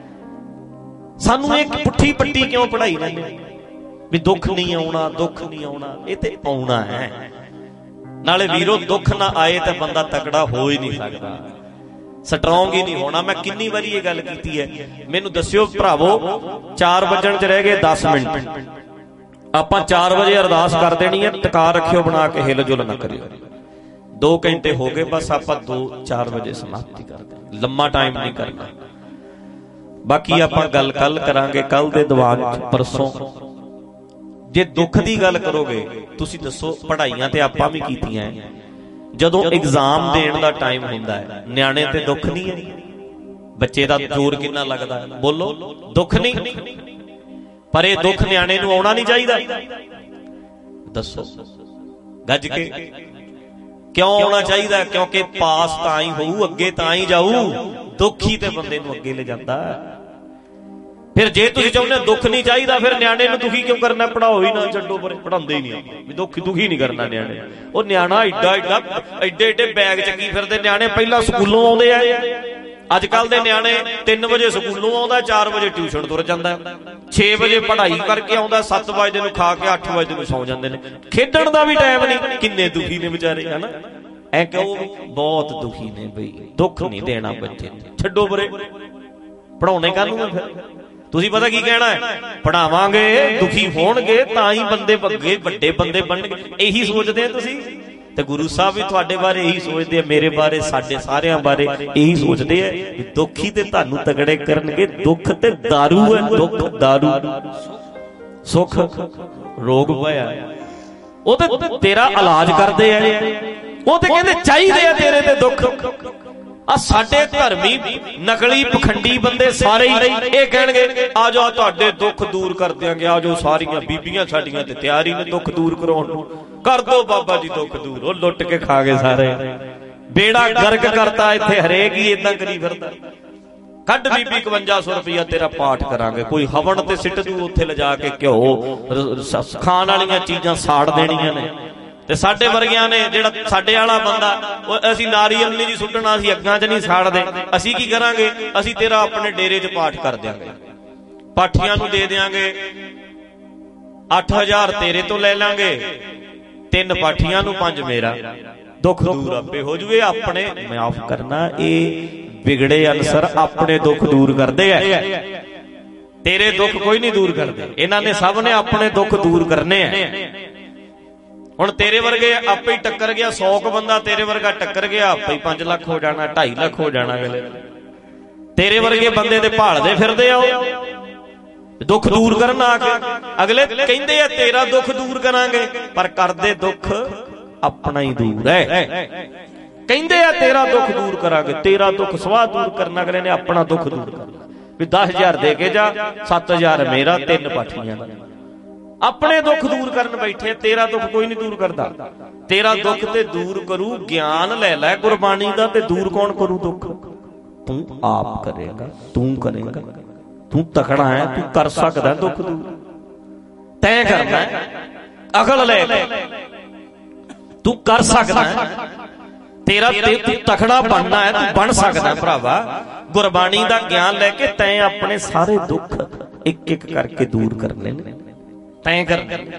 सानू एक पुट्ठी पट्टी क्यों पढ़ाई रहिंदे भी दुख नहीं आना दुख नहीं आना, ये ते आना है। नाले वीरो दुख ना आए तो बंदा तगड़ा हो ही नहीं सकता, स्ट्रोंग ही नहीं होना। मैं कितनी बारी ये गल कीती है, मैनू दस्सिओ भरावो, चार वजन च रह गए दस मिनट, आपां चार बजे अरदास कर देनी है, टका रखियो बना के, हिल जुल ना करियो। दो घंटे हो गए, बस आपां दो चार बजे समाप्ति कर दें, लम्मा टाइम नहीं करना। बाकी आपां गल कल करांगे, कल दे दिवान परसों। जे दुख दी गल करोगे तुसी दसो, पढ़ाइयां ते आपां भी कीतियां है, जदों एग्जाम देण दा टाइम हुंदा है, न्याणे ते दुख नहीं है, बच्चे दा जोर किन्ना लगदा है, बोलो दुख नहीं, पर यह दुख न्याणे नूं आउणा नहीं चाहिदा। दसो गज के क्यों आउणा चाहिदा? क्योंकि पास तां ही होऊ, अगे तां ही जाऊ, दुख ही ते बंदे नूं अगे ले जांदा। फिर जे तुसीं चाहुंदे दुख नहीं चाहिदा, फिर न्याणे नूं दुखी क्यों करना? पढ़ाओ ही ना, छड्डो परे, पढ़ाउंदे ही नहीं भी दुख दुखी नहीं करना न्याणे। ओ न्याणा एडा एडा एडे एडे बैग चकी फिरदे न्याणे, पहिला स्कूलों आउंदे आ, अजकल दे न्याणे तीन बजे स्कूलों आउंदा, चार बजे ट्यूशन तुर जांदा, छे बजे पढ़ाई करके आउंदा, सत्त बजे नूं खा के अठ बजे नूं सौ जांदे ने, खेडण दा भी टाइम नहीं। किन्ने दुखी ने बेचारे, है ना? ऐ कहो बहुत दुखी ने बई, दुख नहीं देना बच्चे, छड्डो परे, पढ़ाउणे काहनूं है? फिर तुसीं पता की कहना है, पढ़ावांगे दुखी होणगे तां ही बंदे अगे वड्डे बंदे बनणगे, यही सोचदे हो तुसीं? ते गुरु साहब भी तुहाडे बारे यही सोचते हैं, मेरे बारे, साडे सारियां बारे यही सोचते हैं। दुखी ते तुहानू तगड़े करनगे, दुख ते दारू है, दुख दारू, सुख रोग पाया, वो ते तेरा इलाज करदे हैं, वो ते कहंदे चाहिदे आ तेरे ते दुख। आ साडे धर्मी नकली पखंडी बंदे सारे ही ये कहणगे, आ जाओ तुहाडे दुख दूर कर देंगे, आ जाओ सारियां बीबियां साडियां ते तैयार ही ने दुख दूर कराउण नूं, कर दो बाबा जी दुख दूर। ओ लुट के खा गए सारे, बेड़ा गर्क करता इत्थे हरेक ही इदां करी फिरदा। ਕੱਢ ਬੀਬੀ इकवंजा सौ रुपया तेरा पाठ करांगे। कोई हवन ते सिੱਟ दू उत्थे लिजा के घ्यो खाण वालियां चीजां साड़ देणियां ने ते साडे वर्गियां ने जिहड़ा साडे वाला बंदा असीं नारियल नहीं जी सुੱਟਣਾ, असीं अग्गां च नहीं साड़दे। असीं की करांगे, असीं तेरा अपने डेरे च पाठ कर देंगे, पाठियां नूं दे देंगे, अठ हजार तेरे तो ले लांगे, तीन पाठियां नूं पंज मेरा, दुख दूर आपे हो जूए। अपने माफ करना ये बिगड़े अनसर अपने दुख दूर करते हैं, तेरे दुख कोई नहीं दूर करते। इन्हां ने सब ने अपने दुख दूर करने हैं। हुण तेरे वर्गे आपे ही टक्कर गया, सौ क बंदा तेरे वर्गा टक्कर गया, आपे ही पांच लाख हो जाना, ढाई लाख हो जाना। अगले तेरे वर्गे बंदे दे भालदे फिरदे आ दुख दूर करना आके। अगले कहंदे आ तेरा दुख दूर करांगे, पर करदे दुख अपना ही दूर है। कहंदे आ तेरा दुख दूर करांगे, तेरा दुख सवाह दूर करना, अगले ने अपना दुख दूर करना। भी दस हजार दे के जा, सत्त हजार मेरा, तीन पाठियां। अपने दुख दूर करन बैठे, तेरा दुख कोई नहीं दूर करता। तेरा दुख ते दूर करू ज्ञान ले लै गुरबाणी दा, ते दूर कौन करू दुख? तू आप करेगा, तू करेगा, तू तकड़ा है, तू कर सकदा दुख दूर, तैं करना है। अकल ले तू कर सकदा है, तेरा ते तू तकड़ा बनना है, तू बन सकदा भरावा। गुरबाणी दा ज्ञान लेके तैं अपने सारे दुख एक एक करके दूर करने ने, तैं कर।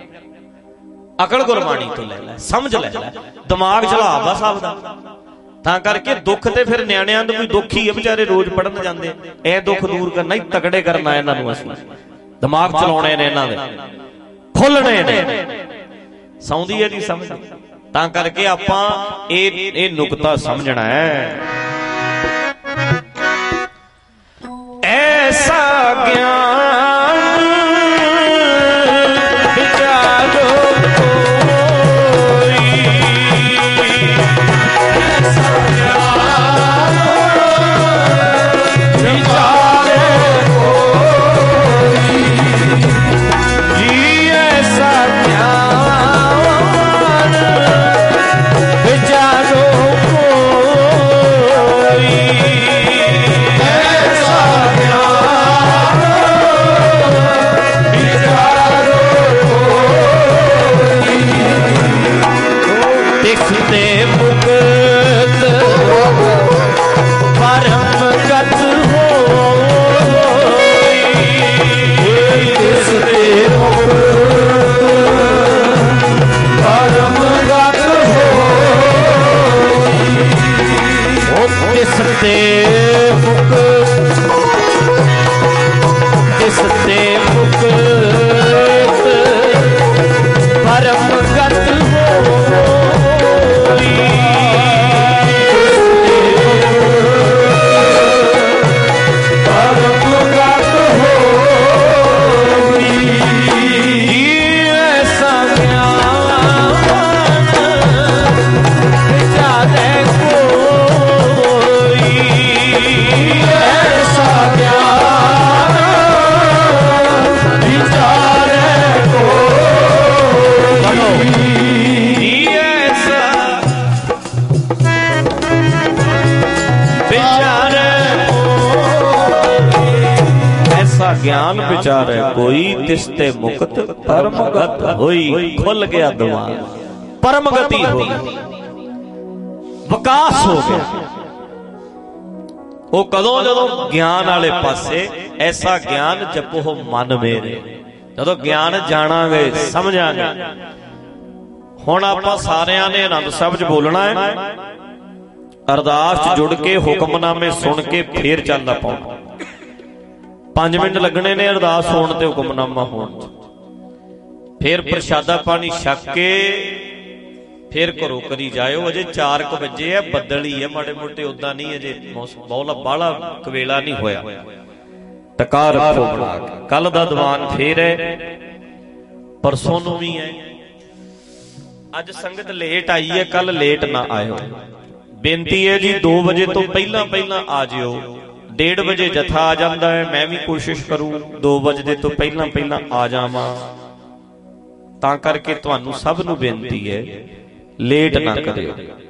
अकल गुरबाणी तो ले लै, समझ ले लै, दिमाग चला बस आपदा। तां करके दुख ते फिर नियाणियां नूं भी दुख ही है, बेचारे रोज पढ़न जांदे। ए दुख दूर करना ही तगड़े करना, इन्हां नूं असीं दिमाग चलाउणे ने, इन्हां दे खुलणे ने। सौंदी है जी समझ। तां करके आपां ए ए नुकता समझना है। ऐसा ज्ञान विचारो कोई, ऐसा ज्ञान विचारो कोई जी, ऐसा ज्ञान विचारो कोई, ऐसा ज्ञान विचारो कोई। दिखते मुक्त परम गत होई, दिखते मुक्त परम गत होई, ओ दिसते मुक्त, दिसते मुक्त परम गत होई, परम गत होई। ऐसा ज्ञान विचारे कोई, ऐसा ज्ञान विचारे कोई, ऐसा विचारे कोई, ऐसा ज्ञान विचारे कोई, तिसते मुक्त परमगत होई। खुल गया दिमाग, परमगति हो गई, विकास हो गया। वो कदों जदों ज्ञान वाले पासे, ऐसा ज्ञान जपो मन मेरे, जदों ज्ञान जाणांगे समझांगे। हुण आपां सारियां ने आनंद साहिब च बोलना है, अरदास च जुड़ के हुक्मनामे सुन के फिर चलना पाउणा। पांच मिनट लगने ने अरदास होण ते हुक्मनामा होण, फिर प्रशादा पानी छक के फिर घरों करी जाओ। अजे चार क बजे है, बदल ही है माड़े मोटे, उदा नहीं अजे बहुला बाला कवेला नहीं होया। टका रखो बना के, कल दा दीवान फिर है, परसों नूं भी है। अज संगत लेट आई है, कल लेट ना आयो। बेनती है जी दो बजे तो पहला पहला आ जियो। डेढ़ बजे जथा आ जाता है, मैं भी कोशिश करूं दो बजे तो पहला पहला आ जावां। तां करके तुहानू सब नूं बेनती है लेट ना करियो।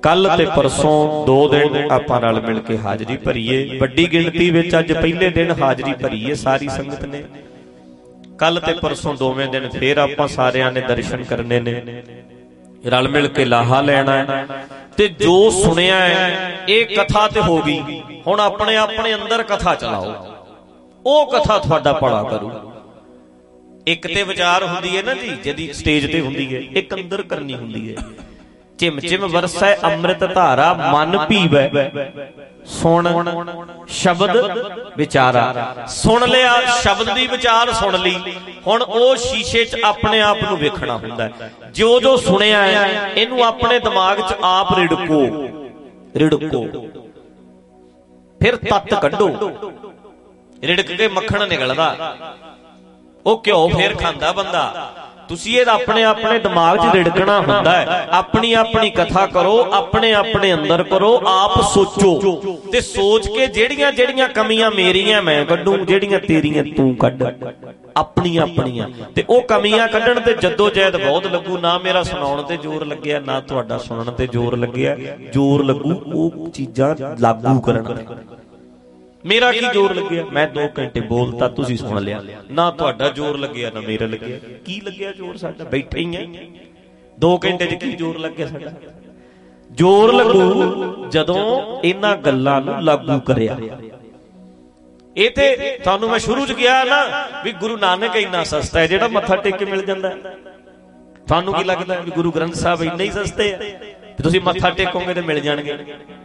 कल ते परसों दो दिन आपां रल मिल के हाजरी भरीए। वड्डी गिणती विच अज पहले दिन हाजरी भरीए सारी संगत ने। कल ते परसों दोवें दिन फिर आपां सारियां ने दर्शन करने ने, रल मिल के लाहा लेना है। ते जो सुनिया है ये कथा ते हो गई, हुण अपने अपने अंदर कथा चलाओ, वो कथा तुहाडा भला करू। एक ते विचार हुंदी है ना जी, जदी स्टेज ते हुंदी है, एक अंदर करनी हुंदी है। चिम चिम वरसै अमृत धारा मन पीवै, सुन शब्द विचारा। सुन लिया शब्द दी विचार सुन ली, हुण ओ शीशे च अपने आप नूं वेखना हुंदा है। जो जो सुनिया है इनू अपने दिमाग च आप रिड़को रिड़को, फिर तत्त कड्डो। रिड़क के मक्खण निकलदा, ओ घ्यो फिर खांदा बंदा। तुसीं ये अपने अपने दिमाग च रिड़कना हुंदा है। अपनी अपनी कथा करो, अपने अपने अंदर करो, आप सोचो ते सोच के जेड़ियां जेड़ियां कमियां मेरियां मैं कड्डूं, जेड़ियां तेरियां तू कड्ड, अपनी अपनियां। ते ओ कमियां कड्डण ते जद्दोजहद बहुत लगू। ना मेरा सुनाउण ते जोर लग्गिया, ना तुहाडा सुनण ते जोर लग्गिया। जोर लगू ओ चीजां लागू करन ते। मेरा की जोर लग्गिया, मैं दो घंटे बोलता तुसीं सुन लिया। ना तुहाडा जोर लग्गिया ना मेरा लग्गिया। की लग्गिया जोर? साडा बैठे ही हैं दो घंटे च, की जोर लग्गिया साडा? जोर लगू जदों इन्हां गल्लां नूं लागू करिया। ਇਹ ਤੇ ਤੁਹਾਨੂੰ मैं शुरू च किया ना भी गुरु नानक इन्ना सस्ता है ਜਿਹੜਾ ਮੱਥਾ ਟੇਕ ਕੇ ਮਿਲ ਜਾਂਦਾ है। ਤੁਹਾਨੂੰ ਕੀ ਲੱਗਦਾ ਵੀ ਗੁਰੂ ਗ੍ਰੰਥ ਸਾਹਿਬ ਇੰਨੇ ਹੀ ਸਸਤੇ ਆ ਤੇ ਤੁਸੀਂ ਮੱਥਾ ਟੇਕੋਗੇ ਤੇ ਮਿਲ ਜਾਣਗੇ?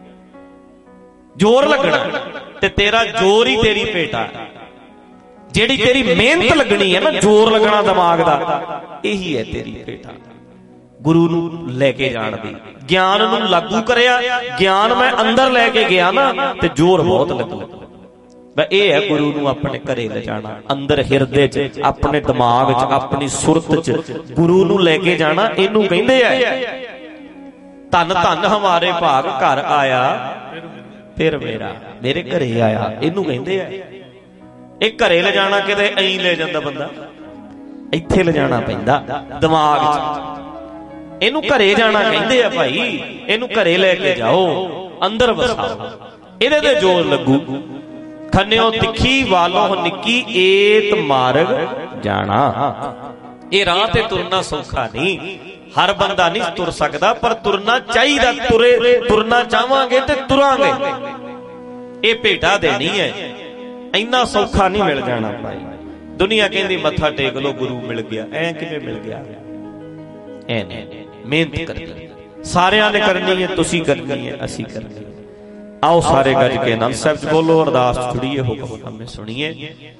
जोर लगना ते तेरा जोर ही तेरी भेटा, जेड़ी तेरी मेहनत लगनी है ना, जोर लगना दिमाग दा, यही है तेरी भेटा। गुरु नूं लेके जाण दी, ज्ञान नूं लागू करया, ज्ञान मैं अंदर लेके गया ना ते जोर बहुत लगू। ये है गुरु नूं अपने घरे ले जाना, अंदर हिरदे च, अपने दिमाग च, अपनी सुरत च गुरु नूं लेके जाना। इनू कहंदे आ धन धन हमारे भाग घर आया फिर मेरा, मेरे घरे आया, इनू कहंदे आ। एक घरे ले जाना किते ऐं ले जांदा बंदा, इत्थे ले जाना पैंदा दिमाग च। इनू घरे जाना कहंदे आ भाई, इनू घरे लेके जाओ, अंदर बसाओ, इहदे ते जोर लगू। खन्नियों तिखी वालों निक्की एत मार्ग जाना। ये राह ते तुरना सौखा नहीं, हर बंदा नहीं तुर सकता, पर तुरना चाहिए। तुरे तुरना चाहांगे ते तुरांगे। ये भेटा देनी है, इन्ना सौखा नहीं मिल जाना भाई। दुनिया कहती मत्था टेक लो गुरु मिल गया, ऐ किवें मिल गया? ऐ नहीं, मेहनत करनी सारियां ने करनी है, तुसी करनी है, असी करनी है। आओ सारे गज के आनंद साहिब च बोलो, अरदास जुड़िए, हुक्मनामे सुनिए।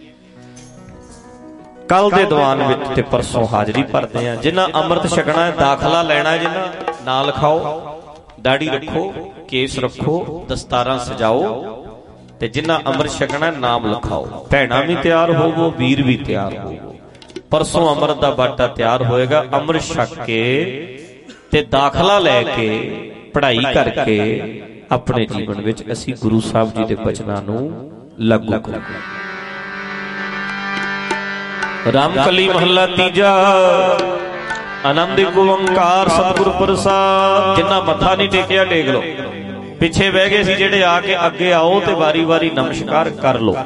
कल दे दीवान विच ते परसों हाजरी भरदे आ। जिन्हां अमृत छकना है, दाखला लेना है, जिन्हां नां लिखाओ, दाढ़ी रखो, केस रखो, दस्तारां सजाओ, ते जिन्हां अमृत छकना है नाम लिखाओ। भैणां भी तैयार होवो, वीर भी तैयार होवो। परसों अमृत दा बाटा तैयार होएगा। अमृत छक के ते दाखला लैके पढ़ाई करके अपने जीवन विच असीं गुरु साहब जी दे बचनां नूं लागू करांगे। रामकली महला तीजा। आनंद ओंकार सतगुर प्रसाद। जिन्ना मत्था नहीं टेकिया टेक लो, पिछे बह गए सी जेड़े आके अगे आओ ते वारी वारी नमस्कार कर लो।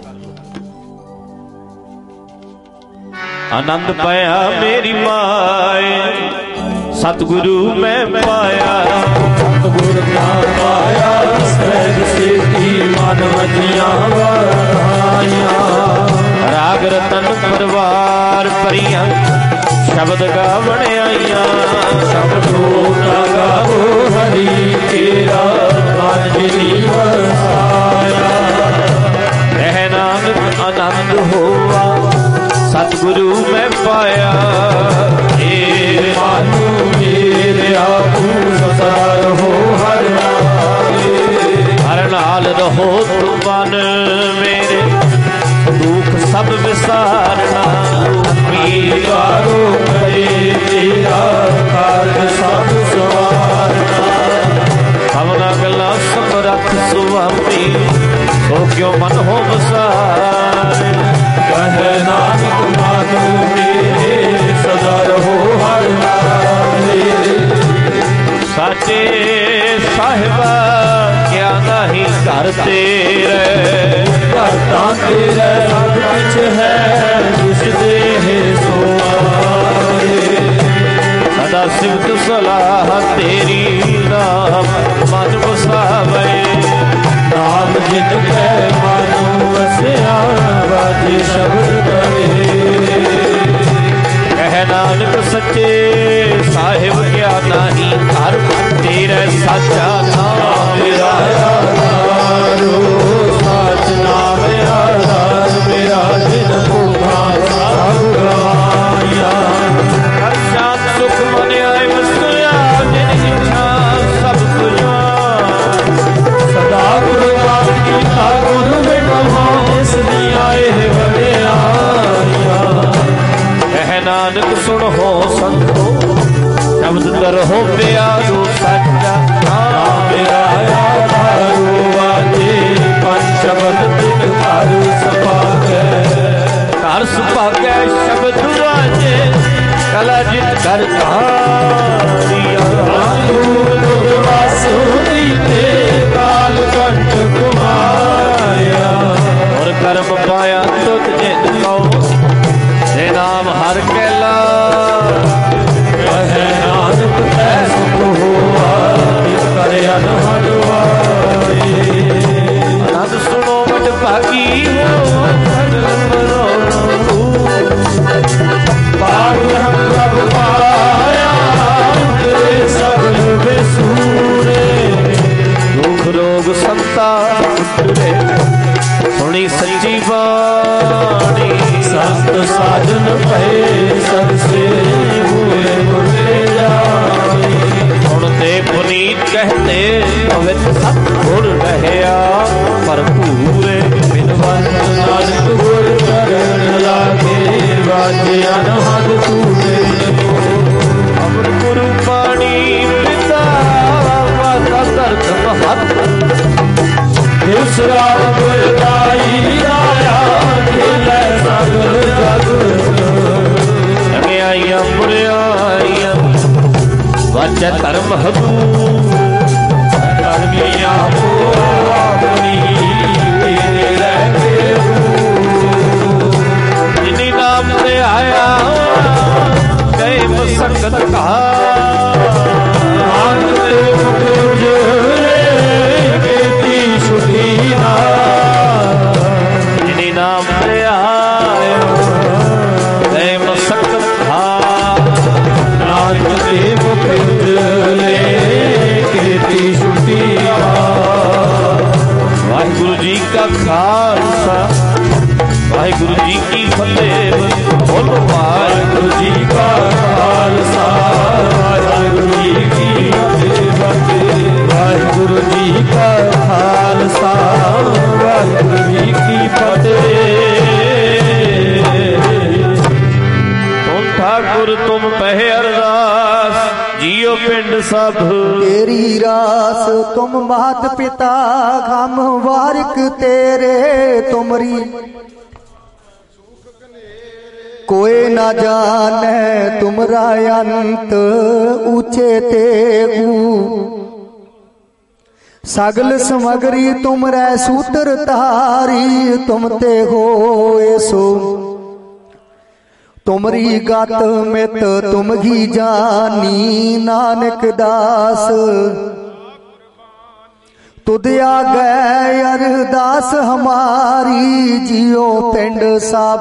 आनंद पाया मेरी माए, सतगुरु मैं पाया, सतगुरु मैं पाया, सहज सिद्धि मन वजियां वराइयां। राग रतन परवार परियां, शब्द गावण आईयां। शब्दो गावो हरि तेरा, आनंदी वसाया। रह नानक आनंद होवा, सतगुरु मैं पाया। मेरे मानू मेरे आपू ससार हो हर नाले, हर नाल रहो तुम मन मेरे, दुख सब विसारना। मीवारो करे तेरा, कार्य सब सवारना। हमना गला समरथ सुआमी, तो क्यों मन हो बसारे। कह नानक मानो मेरे, सदा रहो हर नाले। साचे घर तेरे घरता तेरे सब कुछ है जिस देह सो आए। सदा सिफत सलाह तेरी नाम मन बसावे। नाम जिन के मन वसिया बाजे शब्द कहे। कह नानक सच्चे साहिब क्या नाही घर तेरे साचा नाम मेरा आधारो साच नाम आधार मेरा जिन भूखा सब गवाया। हर शांत सुख मन आए वसुया जिन इच्छा सब कुछ सदा गुरु आपकी था गुरु बिना इसलिए आए है बड़े आया। कह नानक सुन हो संतो शब्द दर हो प्यारो सच्चा नाम मेरा आधारो वाजे पंचबद दिन घर सपागे। घर सुभागे शब्द राजे कला जित कर धारिया। काल कंठ कुमाया और कर्म पाया तुत जित कहो जे नाम हर कैला। कहे नानक ऐस हुआ करे अनहद आए। आनंद सुनो मत भागी हो पार हम प्रभु पाया तेरे सगल बेसूरे। दुख रोग संता उतरे सुनी सच्ची बाणी। संत साधन भय सबसे हुए मुरे जाए। सुनते पुनीत कहते पवित्र सतगुर रहया भरपूरे। बिनवंत नानक गुर चरण लागे बाजे अनहद तूने। अमर गुरु पाणी पिता माता दर्द महत। दूसरा गुरदाई आया खेले सगल जग। रंगियाइया मुरियाइया वाचा धर्म हदूर। धर्मिया को अपनी तेरे लगे जिनी नाम से आया गए मसकत कहा। मानते गुजरे बेटी सुखीना। जिनी नाम से आया गए मसकत कहा। नानते गुजरे बेटी सुखीना। वाहिगुरु जी का खालसा वाहिगुरु जी की फतेह। बोलो वाहिगुरु जी का खालसा वाहिगुरु जी की फतेह। वाहिगुरु जी का खालसा वाहिगुरु जी की फतेह। तुम ठाकुर तुम पहे अरदास जियो पिंड सब। तेरी रास तुम मात पिता हम वारिक तेरे तुमरी। कोई ना जाने तुमरा अंत ऊंचे ते सगल समगरी तुमरे सूत्र तारी। तुम ते हो सो तुमरी गत मित तुम ही जानी। नानक दास तुद आ गए अरदास हमारी। जियो पिंड सब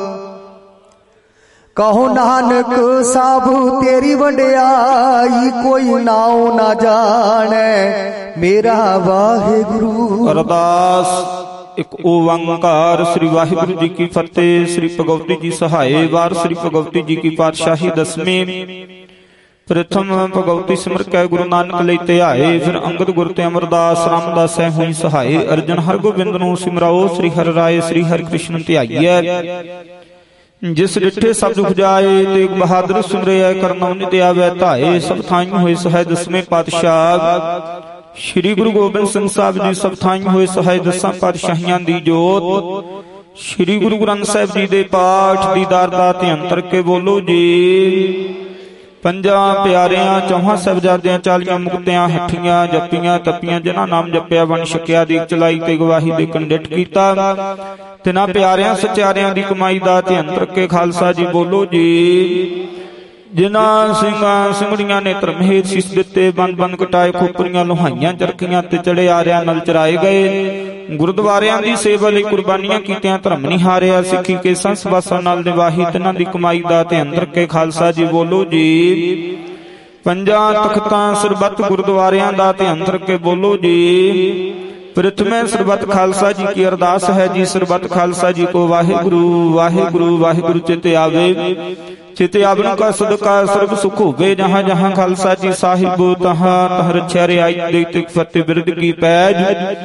कहो नानक साब तेरी वंडियाई। कोई नाओ ना जाने मेरा वाहिगुरु। अरदास एक ओंकार। श्री वाहिगुरु जी की फतेह। श्री भगवती जी सहाय। वार श्री भगवती जी की पातशाही दसवीं। प्रथम भगवती सिमर कै गुरु नानक लई ध्याए। फिर अंगद गुर ते अमरदास रामदास हुई सहाय। अर्जन हरगोबिंद नूं सिमराओ। श्री हर राय श्री हर कृष्ण ध्याइए। जिस डिठे सब दुख जाए तेग बहादुर सुमरिया करनौ नित आवे धाए। सब थाई होए सहाय दसवें पातशाह श्री गुरु गोबिंद सिंह साहब जी। सब थाई होए सहाय दसां पातशाहियां दी जोत। श्री गुरु ग्रंथ साहिब जी दे पाठ दीदार दा ध्यान करके बोलो जी। ਪੰਜਾਂ ਪਿਆਰਿਆਂ ਚੌਹਾਂ ਸਾਹਿਬਜ਼ਾਦਿਆਂ ਚਾਲੀਆਂ ਮੁਕਤਿਆਂ ਹੱਠੀਆਂ ਜੱਪੀਆਂ ਤੱਪੀਆਂ ਜਿਨ੍ਹਾਂ ਨਾਮ ਜਪਿਆ ਵੰਡ ਛਕਿਆ ਦੀਕ ਚਲਾਈ ਤੇ ਗਵਾਹੀ ਦੇ ਕੰਡਿਟ ਕੀਤਾ ਤਿਨਾਂ ਪਿਆਰਿਆਂ ਸਚਿਆਰਿਆਂ ਦੀ ਕਮਾਈ ਦਾ ਧਿਆਨ ਰੱਖੇ ਖਾਲਸਾ ਜੀ ਬੋਲੋ ਜੀ। ਜਿਨ੍ਹਾਂ ਸਿੰਘਾਂ ਸਿੰਘੜੀਆਂ ਨੇ ਧਰਮਹੇਤ ਸੀਸ ਦਿੱਤੇ ਬੰਦ ਬੰਦ ਕਟਾਏ ਖੋਪਰੀਆਂ ਲੋਹਾਈਆਂ ਚਰਖੀਆਂ ਤੇ ਚੜੇ ਆਰਿਆਂ ਨਾਲ ਚਰਾਏ ਗਏ ਗੁਰਦੁਆਰਿਆਂ ਦੀ ਸੇਵਾ ਲਈ ਕੁਰਬਾਨੀਆਂ ਕੀਤੀਆਂ ਧਰਮ ਨਹੀਂ ਹਾਰਿਆ ਸਿੱਖੀ ਕੇ ਸੰਸਵਾਸਾਂ ਨਾਲ ਨਿਵਾਹੀ ਤਿਨਾਂ ਦੀ ਕਮਾਈ ਦਾ ਧਿਆਨ ਰੱਖੇ ਖਾਲਸਾ ਜੀ ਬੋਲੋ ਜੀ। ਪੰਜਾਂ ਤਖਤਾਂ ਸਰਬੱਤ ਗੁਰਦੁਆਰਿਆਂ ਦਾ ਧਿਆਨ ਰੱਖੇ ਬੋਲੋ ਜੀ। ਪ੍ਰਥਮੇ ਸਰਬੱਤ ਖਾਲਸਾ ਜੀ ਕੀ ਅਰਦਾਸ ਹੈ ਜੀ ਸਰਬੱਤ ਖਾਲਸਾ ਜੀ ਕੋ ਵਾਹਿਗੁਰੂ ਵਾਹਿਗੁਰੂ ਵਾਹਿਗੁਰੂ ਚਿਤ ਆਵੇ ਚਿਤ ਆਵਨ ਕਾ ਸਦਕਾ ਸਰਬ ਸੁਖ ਹੋਵੇ ਜਹਾਂ ਜਹਾਂ ਖਾਲਸਾ ਜੀ ਸਾਹਿਬ ਤਹਾਂ ਤਹ ਰਛਿਆ ਰਿਆਈ ਦੇ ਤਿਕ ਫਤਿਹ ਬਿਰਦ ਕੀ ਪੈਜ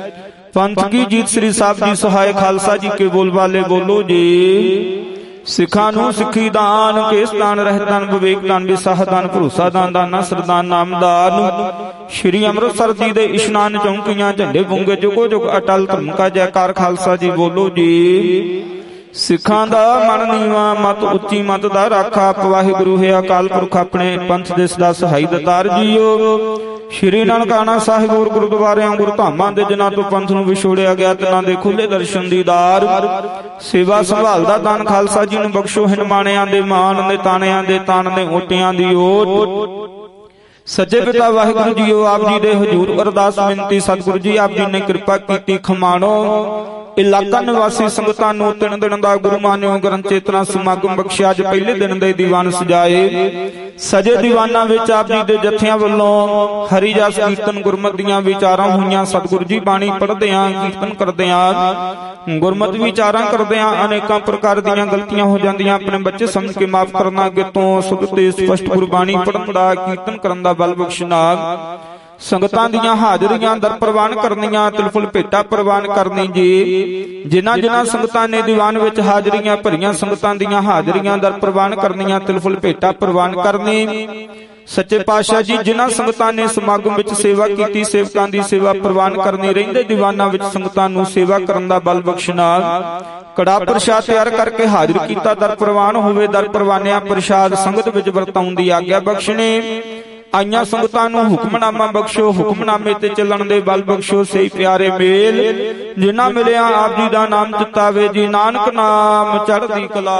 ਪੰਥ ਕੀ ਜੀਤ ਸ੍ਰੀ ਸਾਹਿਬ ਜੀ ਸਹਾਇ ਖਾਲਸਾ ਜੀ ਕੇ ਬੋਲ ਵਾਲੇ ਬੋਲੋ ਜੀ। ਸਿੱਖਾਂ ਨੂੰ ਸਿੱਖੀ ਦਾਨ ਕੇਸ ਦਾਨ ਰਹਿਤ ਦਾਨ ਵਿਵੇਕ ਦਾਨ ਵਿਸਾਹ ਦਾਨ ਭਰੋਸਾ ਦਾਨ ਦਾਨਾ ਸਰਦਾਨ ਨਾਮਦਾਨ ਸ਼੍ਰੀ ਅੰਮ੍ਰਿਤਸਰ ਜੀ ਦੇ ਇਸ਼ਨਾਨ ਚੌਂਕੀਆਂ ਝੰਡੇ ਬੁੰਗੇ ਜੁਗੋ ਜੁਗ ਅਟਲ ਧਰਮ ਕਾ ਜੈਕਾਰ ਖਾਲਸਾ ਜੀ ਬੋਲੋ ਜੀ। ਸਿੱਖਾਂ ਦਾ ਮਨ ਨੀਵਾਂ ਮਤ ਉੱਚੀ ਮਤ ਦਾ ਰਾਖਾ ਵਾਹਿਗੁਰੂ ਹੈ ਅਕਾਲ ਪੁਰਖ ਆਪਣੇ ਪੰਥ ਦੇ ਸਦਾ ਸਹਾਈ ਦਤਾਰ ਜੀਓ। ਸ਼੍ਰੀ ਨਾਨਕਾਣਾ ਸਾਹਿਬ ਗੁਰ ਗੁਰਦੁਆਰਿਆਂ ਗੁਰਧਾਮਾਂ ਦੇ ਜਿਨ੍ਹਾਂ ਤੋਂ ਪੰਥ ਨੂੰ ਵਿਛੋੜਿਆ ਗਿਆ ਤਿਨਾਂ ਦੇ ਖੁੱਲੇ ਦਰਸ਼ਨ ਦੀਦਾਰ ਸੇਵਾ ਸੰਭਾਲ ਦਾ ਦਾਨ ਖਾਲਸਾ ਜੀ ਨੂੰ ਬਖਸ਼ੋ ਹਿਨਮਾਣਿਆਂ ਦੇ ਮਾਨ ਦੇ ਤਾਣਿਆਂ ਦੇ ਤਾਣ ਦੇ ਓਟਿਆਂ ਦੀ ਓਟ ਸੱਚੇ ਪਿਤਾ ਵਾਹਿਗੁਰੂ ਜੀਓ ਆਪ ਜੀ ਦੇ ਹਜ਼ੂਰ ਅਰਦਾਸ ਬੇਨਤੀ ਸਤਿਗੁਰੂ ਜੀ ਆਪ ਜੀ ਨੇ ਕਿਰਪਾ ਕੀਤੀ ਖਮਾਣੋ ਇਲਾਕਾ ਨਿਵਾਸੀ ਸੰਗਤਾਂ ਨੂੰ ਤਿੰਨ ਦਿਨ ਦਾ ਗੁਰੂ ਮਾਨਿਓ ਗ੍ਰੰਥ ਚੇਤਨਾ ਸਮਾਗਮ ਬਖਸ਼ਿਆ ਅੱਜ ਪਹਿਲੇ ਦਿਨ ਦੇ ਦੀਵਾਨ ਸਜਾਏ ਸਜੇ ਦੀਵਾਨਾਂ ਵਿੱਚ ਆਪ ਜੀ ਦੇ ਜਥਿਆਂ ਵੱਲੋਂ ਹਰੀ ਜਸ ਕੀਰਤਨ ਗੁਰਮਤਿ ਦੀਆਂ ਵਿਚਾਰਾਂ ਹੋਈਆਂ ਸਤਿਗੁਰੂ ਜੀ ਬਾਣੀ ਪੜ੍ਹਦਿਆਂ ਕੀਰਤਨ ਕਰਦਿਆਂ ਗੁਰਮਤਿ ਵਿਚਾਰਾਂ ਕਰਦਿਆਂ ਅਨੇਕਾਂ ਪ੍ਰਕਾਰ ਦੀਆਂ ਗਲਤੀਆਂ ਹੋ ਜਾਂਦੀਆਂ ਆਪਣੇ ਬੱਚੇ ਸਮਝ ਕੇ ਮਾਫ ਕਰਨਾ ਅੱਗੇ ਤੋਂ ਸੁਧ ਤੇ ਸਪਸ਼ਟ ਗੁਰਬਾਣੀ ਪੜ੍ਹਨ ਦਾ ਕੀਰਤਨ ਕਰਨ ਦਾ ਬਲ ਬਖਸ਼ਣਾ ਸੰਗਤਾਂ ਦੀਆਂ ਹਾਜ਼ਰੀਆਂ ਦਰ ਪ੍ਰਵਾਨ ਕਰਨੀਆਂ ਤਿਲਫੁਲ ਭੇਟਾ ਪ੍ਰਵਾਨ ਕਰਨੀ ਜੀ। ਜਿਨ੍ਹਾਂ ਜਿਨ੍ਹਾਂ ਸੰਗਤਾਂ ਨੇ ਦੀਵਾਨ ਵਿੱਚ ਹਾਜ਼ਰੀਆਂ ਭਰੀਆਂ ਸੰਗਤਾਂ ਦੀਆਂ ਹਾਜ਼ਰੀਆਂ ਦਰ ਪ੍ਰਵਾਨ ਕਰਨੀਆਂ ਤਿਲਫੁਲ ਭੇਟਾ ਪ੍ਰਵਾਨ ਕਰਨੀ ਸੱਚੇ ਪਾਤਸ਼ਾਹ ਜੀ ਜਿਨ੍ਹਾਂ ਸੰਗਤਾਂ ਨੇ ਸਮਾਗਮ ਵਿੱਚ ਸੇਵਾ ਕੀਤੀ ਸੇਵਕਾਂ ਦੀ ਸੇਵਾ ਪ੍ਰਵਾਨ ਕਰਨੀ ਰਹਿੰਦੇ ਦੀਵਾਨਾਂ ਵਿੱਚ ਸੰਗਤਾਂ ਨੂੰ ਸੇਵਾ ਕਰਨ ਦਾ ਬਲ ਬਖਸ਼ਣਾ ਕੜਾ ਪ੍ਰਸ਼ਾਦ ਤਿਆਰ ਕਰਕੇ ਹਾਜ਼ਰ ਕੀਤਾ ਦਰ ਪ੍ਰਵਾਨ ਹੋਵੇ ਦਰ ਪ੍ਰਵਾਨਿਆਂ ਪ੍ਰਸ਼ਾਦ ਸੰਗਤ ਵਿੱਚ ਵਰਤਾਉਣ ਦੀ ਆਗਿਆ ਬਖਸ਼ਣੇ ਆਈਆਂ ਸੰਗਤਾਂ ਨੂੰ ਹੁਕਮਨਾਮਾ ਬਖਸ਼ੋ ਹੁਕਮਨਾਮੇ ਤੇ ਚੱਲਣ ਦੇ ਬਲ ਬਖਸ਼ੋ ਸਹੀ ਪਿਆਰੇ ਮੇਲ ਜਿਨ੍ਹਾਂ ਮਿਲਿਆ ਆਪ ਜੀ ਦਾ ਨਾਮ ਚਿਤਾਵੇ ਜੀ ਨਾਨਕ ਨਾਮ ਚੜ੍ਹਦੀ ਕਲਾ।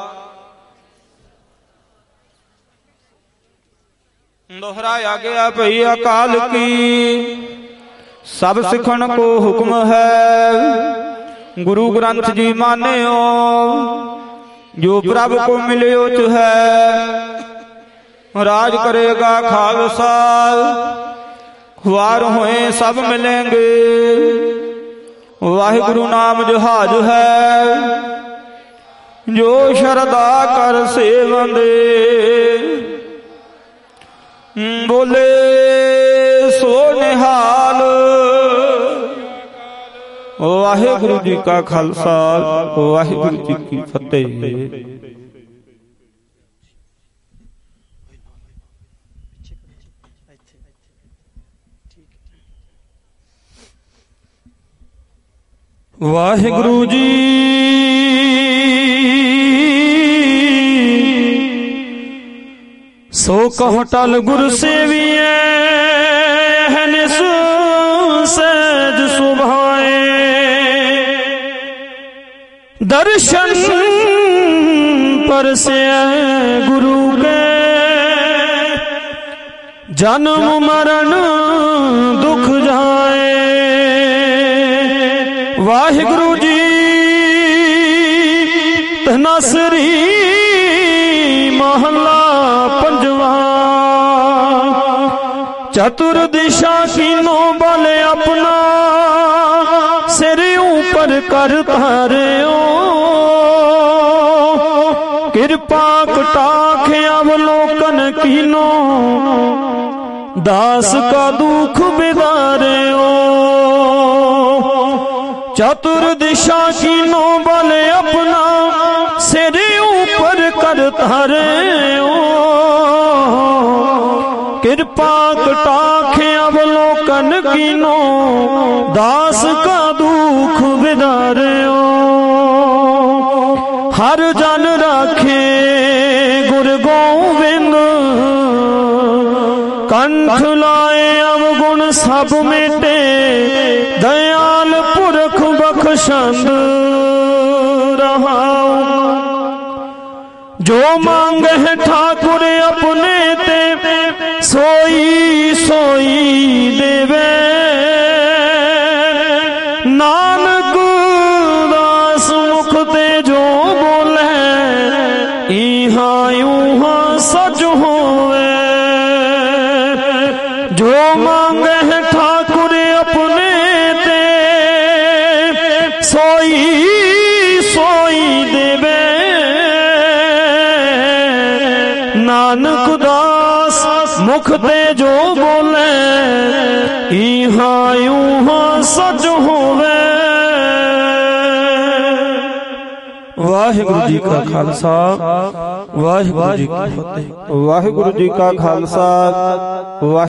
दोहराया गया भई अकाल की सब सिखण को हुक्म है गुरु ग्रंथ जी मान्यो जो प्रभ को मिलियो च है राज करेगा खालसा खुआर हुए सब मिलेंगे वाहिगुरु नाम जहाज है जो शरदा कर सेवंदे बोले सो निहाल। वाहिगुरु जी का खालसा वाहिगुरु जी की फतेह। वाहिगुरु जी सो कहो टल गुर सेविए सहज सुभाए दर्शन पर से गुरु के जन्म मरण दुख जाए। वाहिगुरु जी धनासरी महला पंजवा चतुर दिशा कीनो बल अपना सिर ऊपर कर तारियो कृपा कटाख अवलोकन कीनो दास का दुख बिदारियो। चतुर दिशा कीनो बल अपना सिर ऊपर कर तारियो कृपा कटाख अवलोकन कीनो दास का दुख बिदारियो। हर जन राखे गुर गोविंद कंठ लाए अवगुण सब मिटे दयाल पुरख बख्शंद रहाऊ। जो मांगे है ठाकुर अपने ते सोई सोई देवे। नानक दास मुख ते जो बोले इहा यूहा सच होवे। जो मांगे है ठाकुर अपने ते सोई सोई देवे। नानक दास मुख ते जो बोले इहा यूहा सच होवे। वाहिगुरु जी का खालसा वाहिगुरु जी की फतेह। वाहिगुरु जी का खालसा वाहिगुरु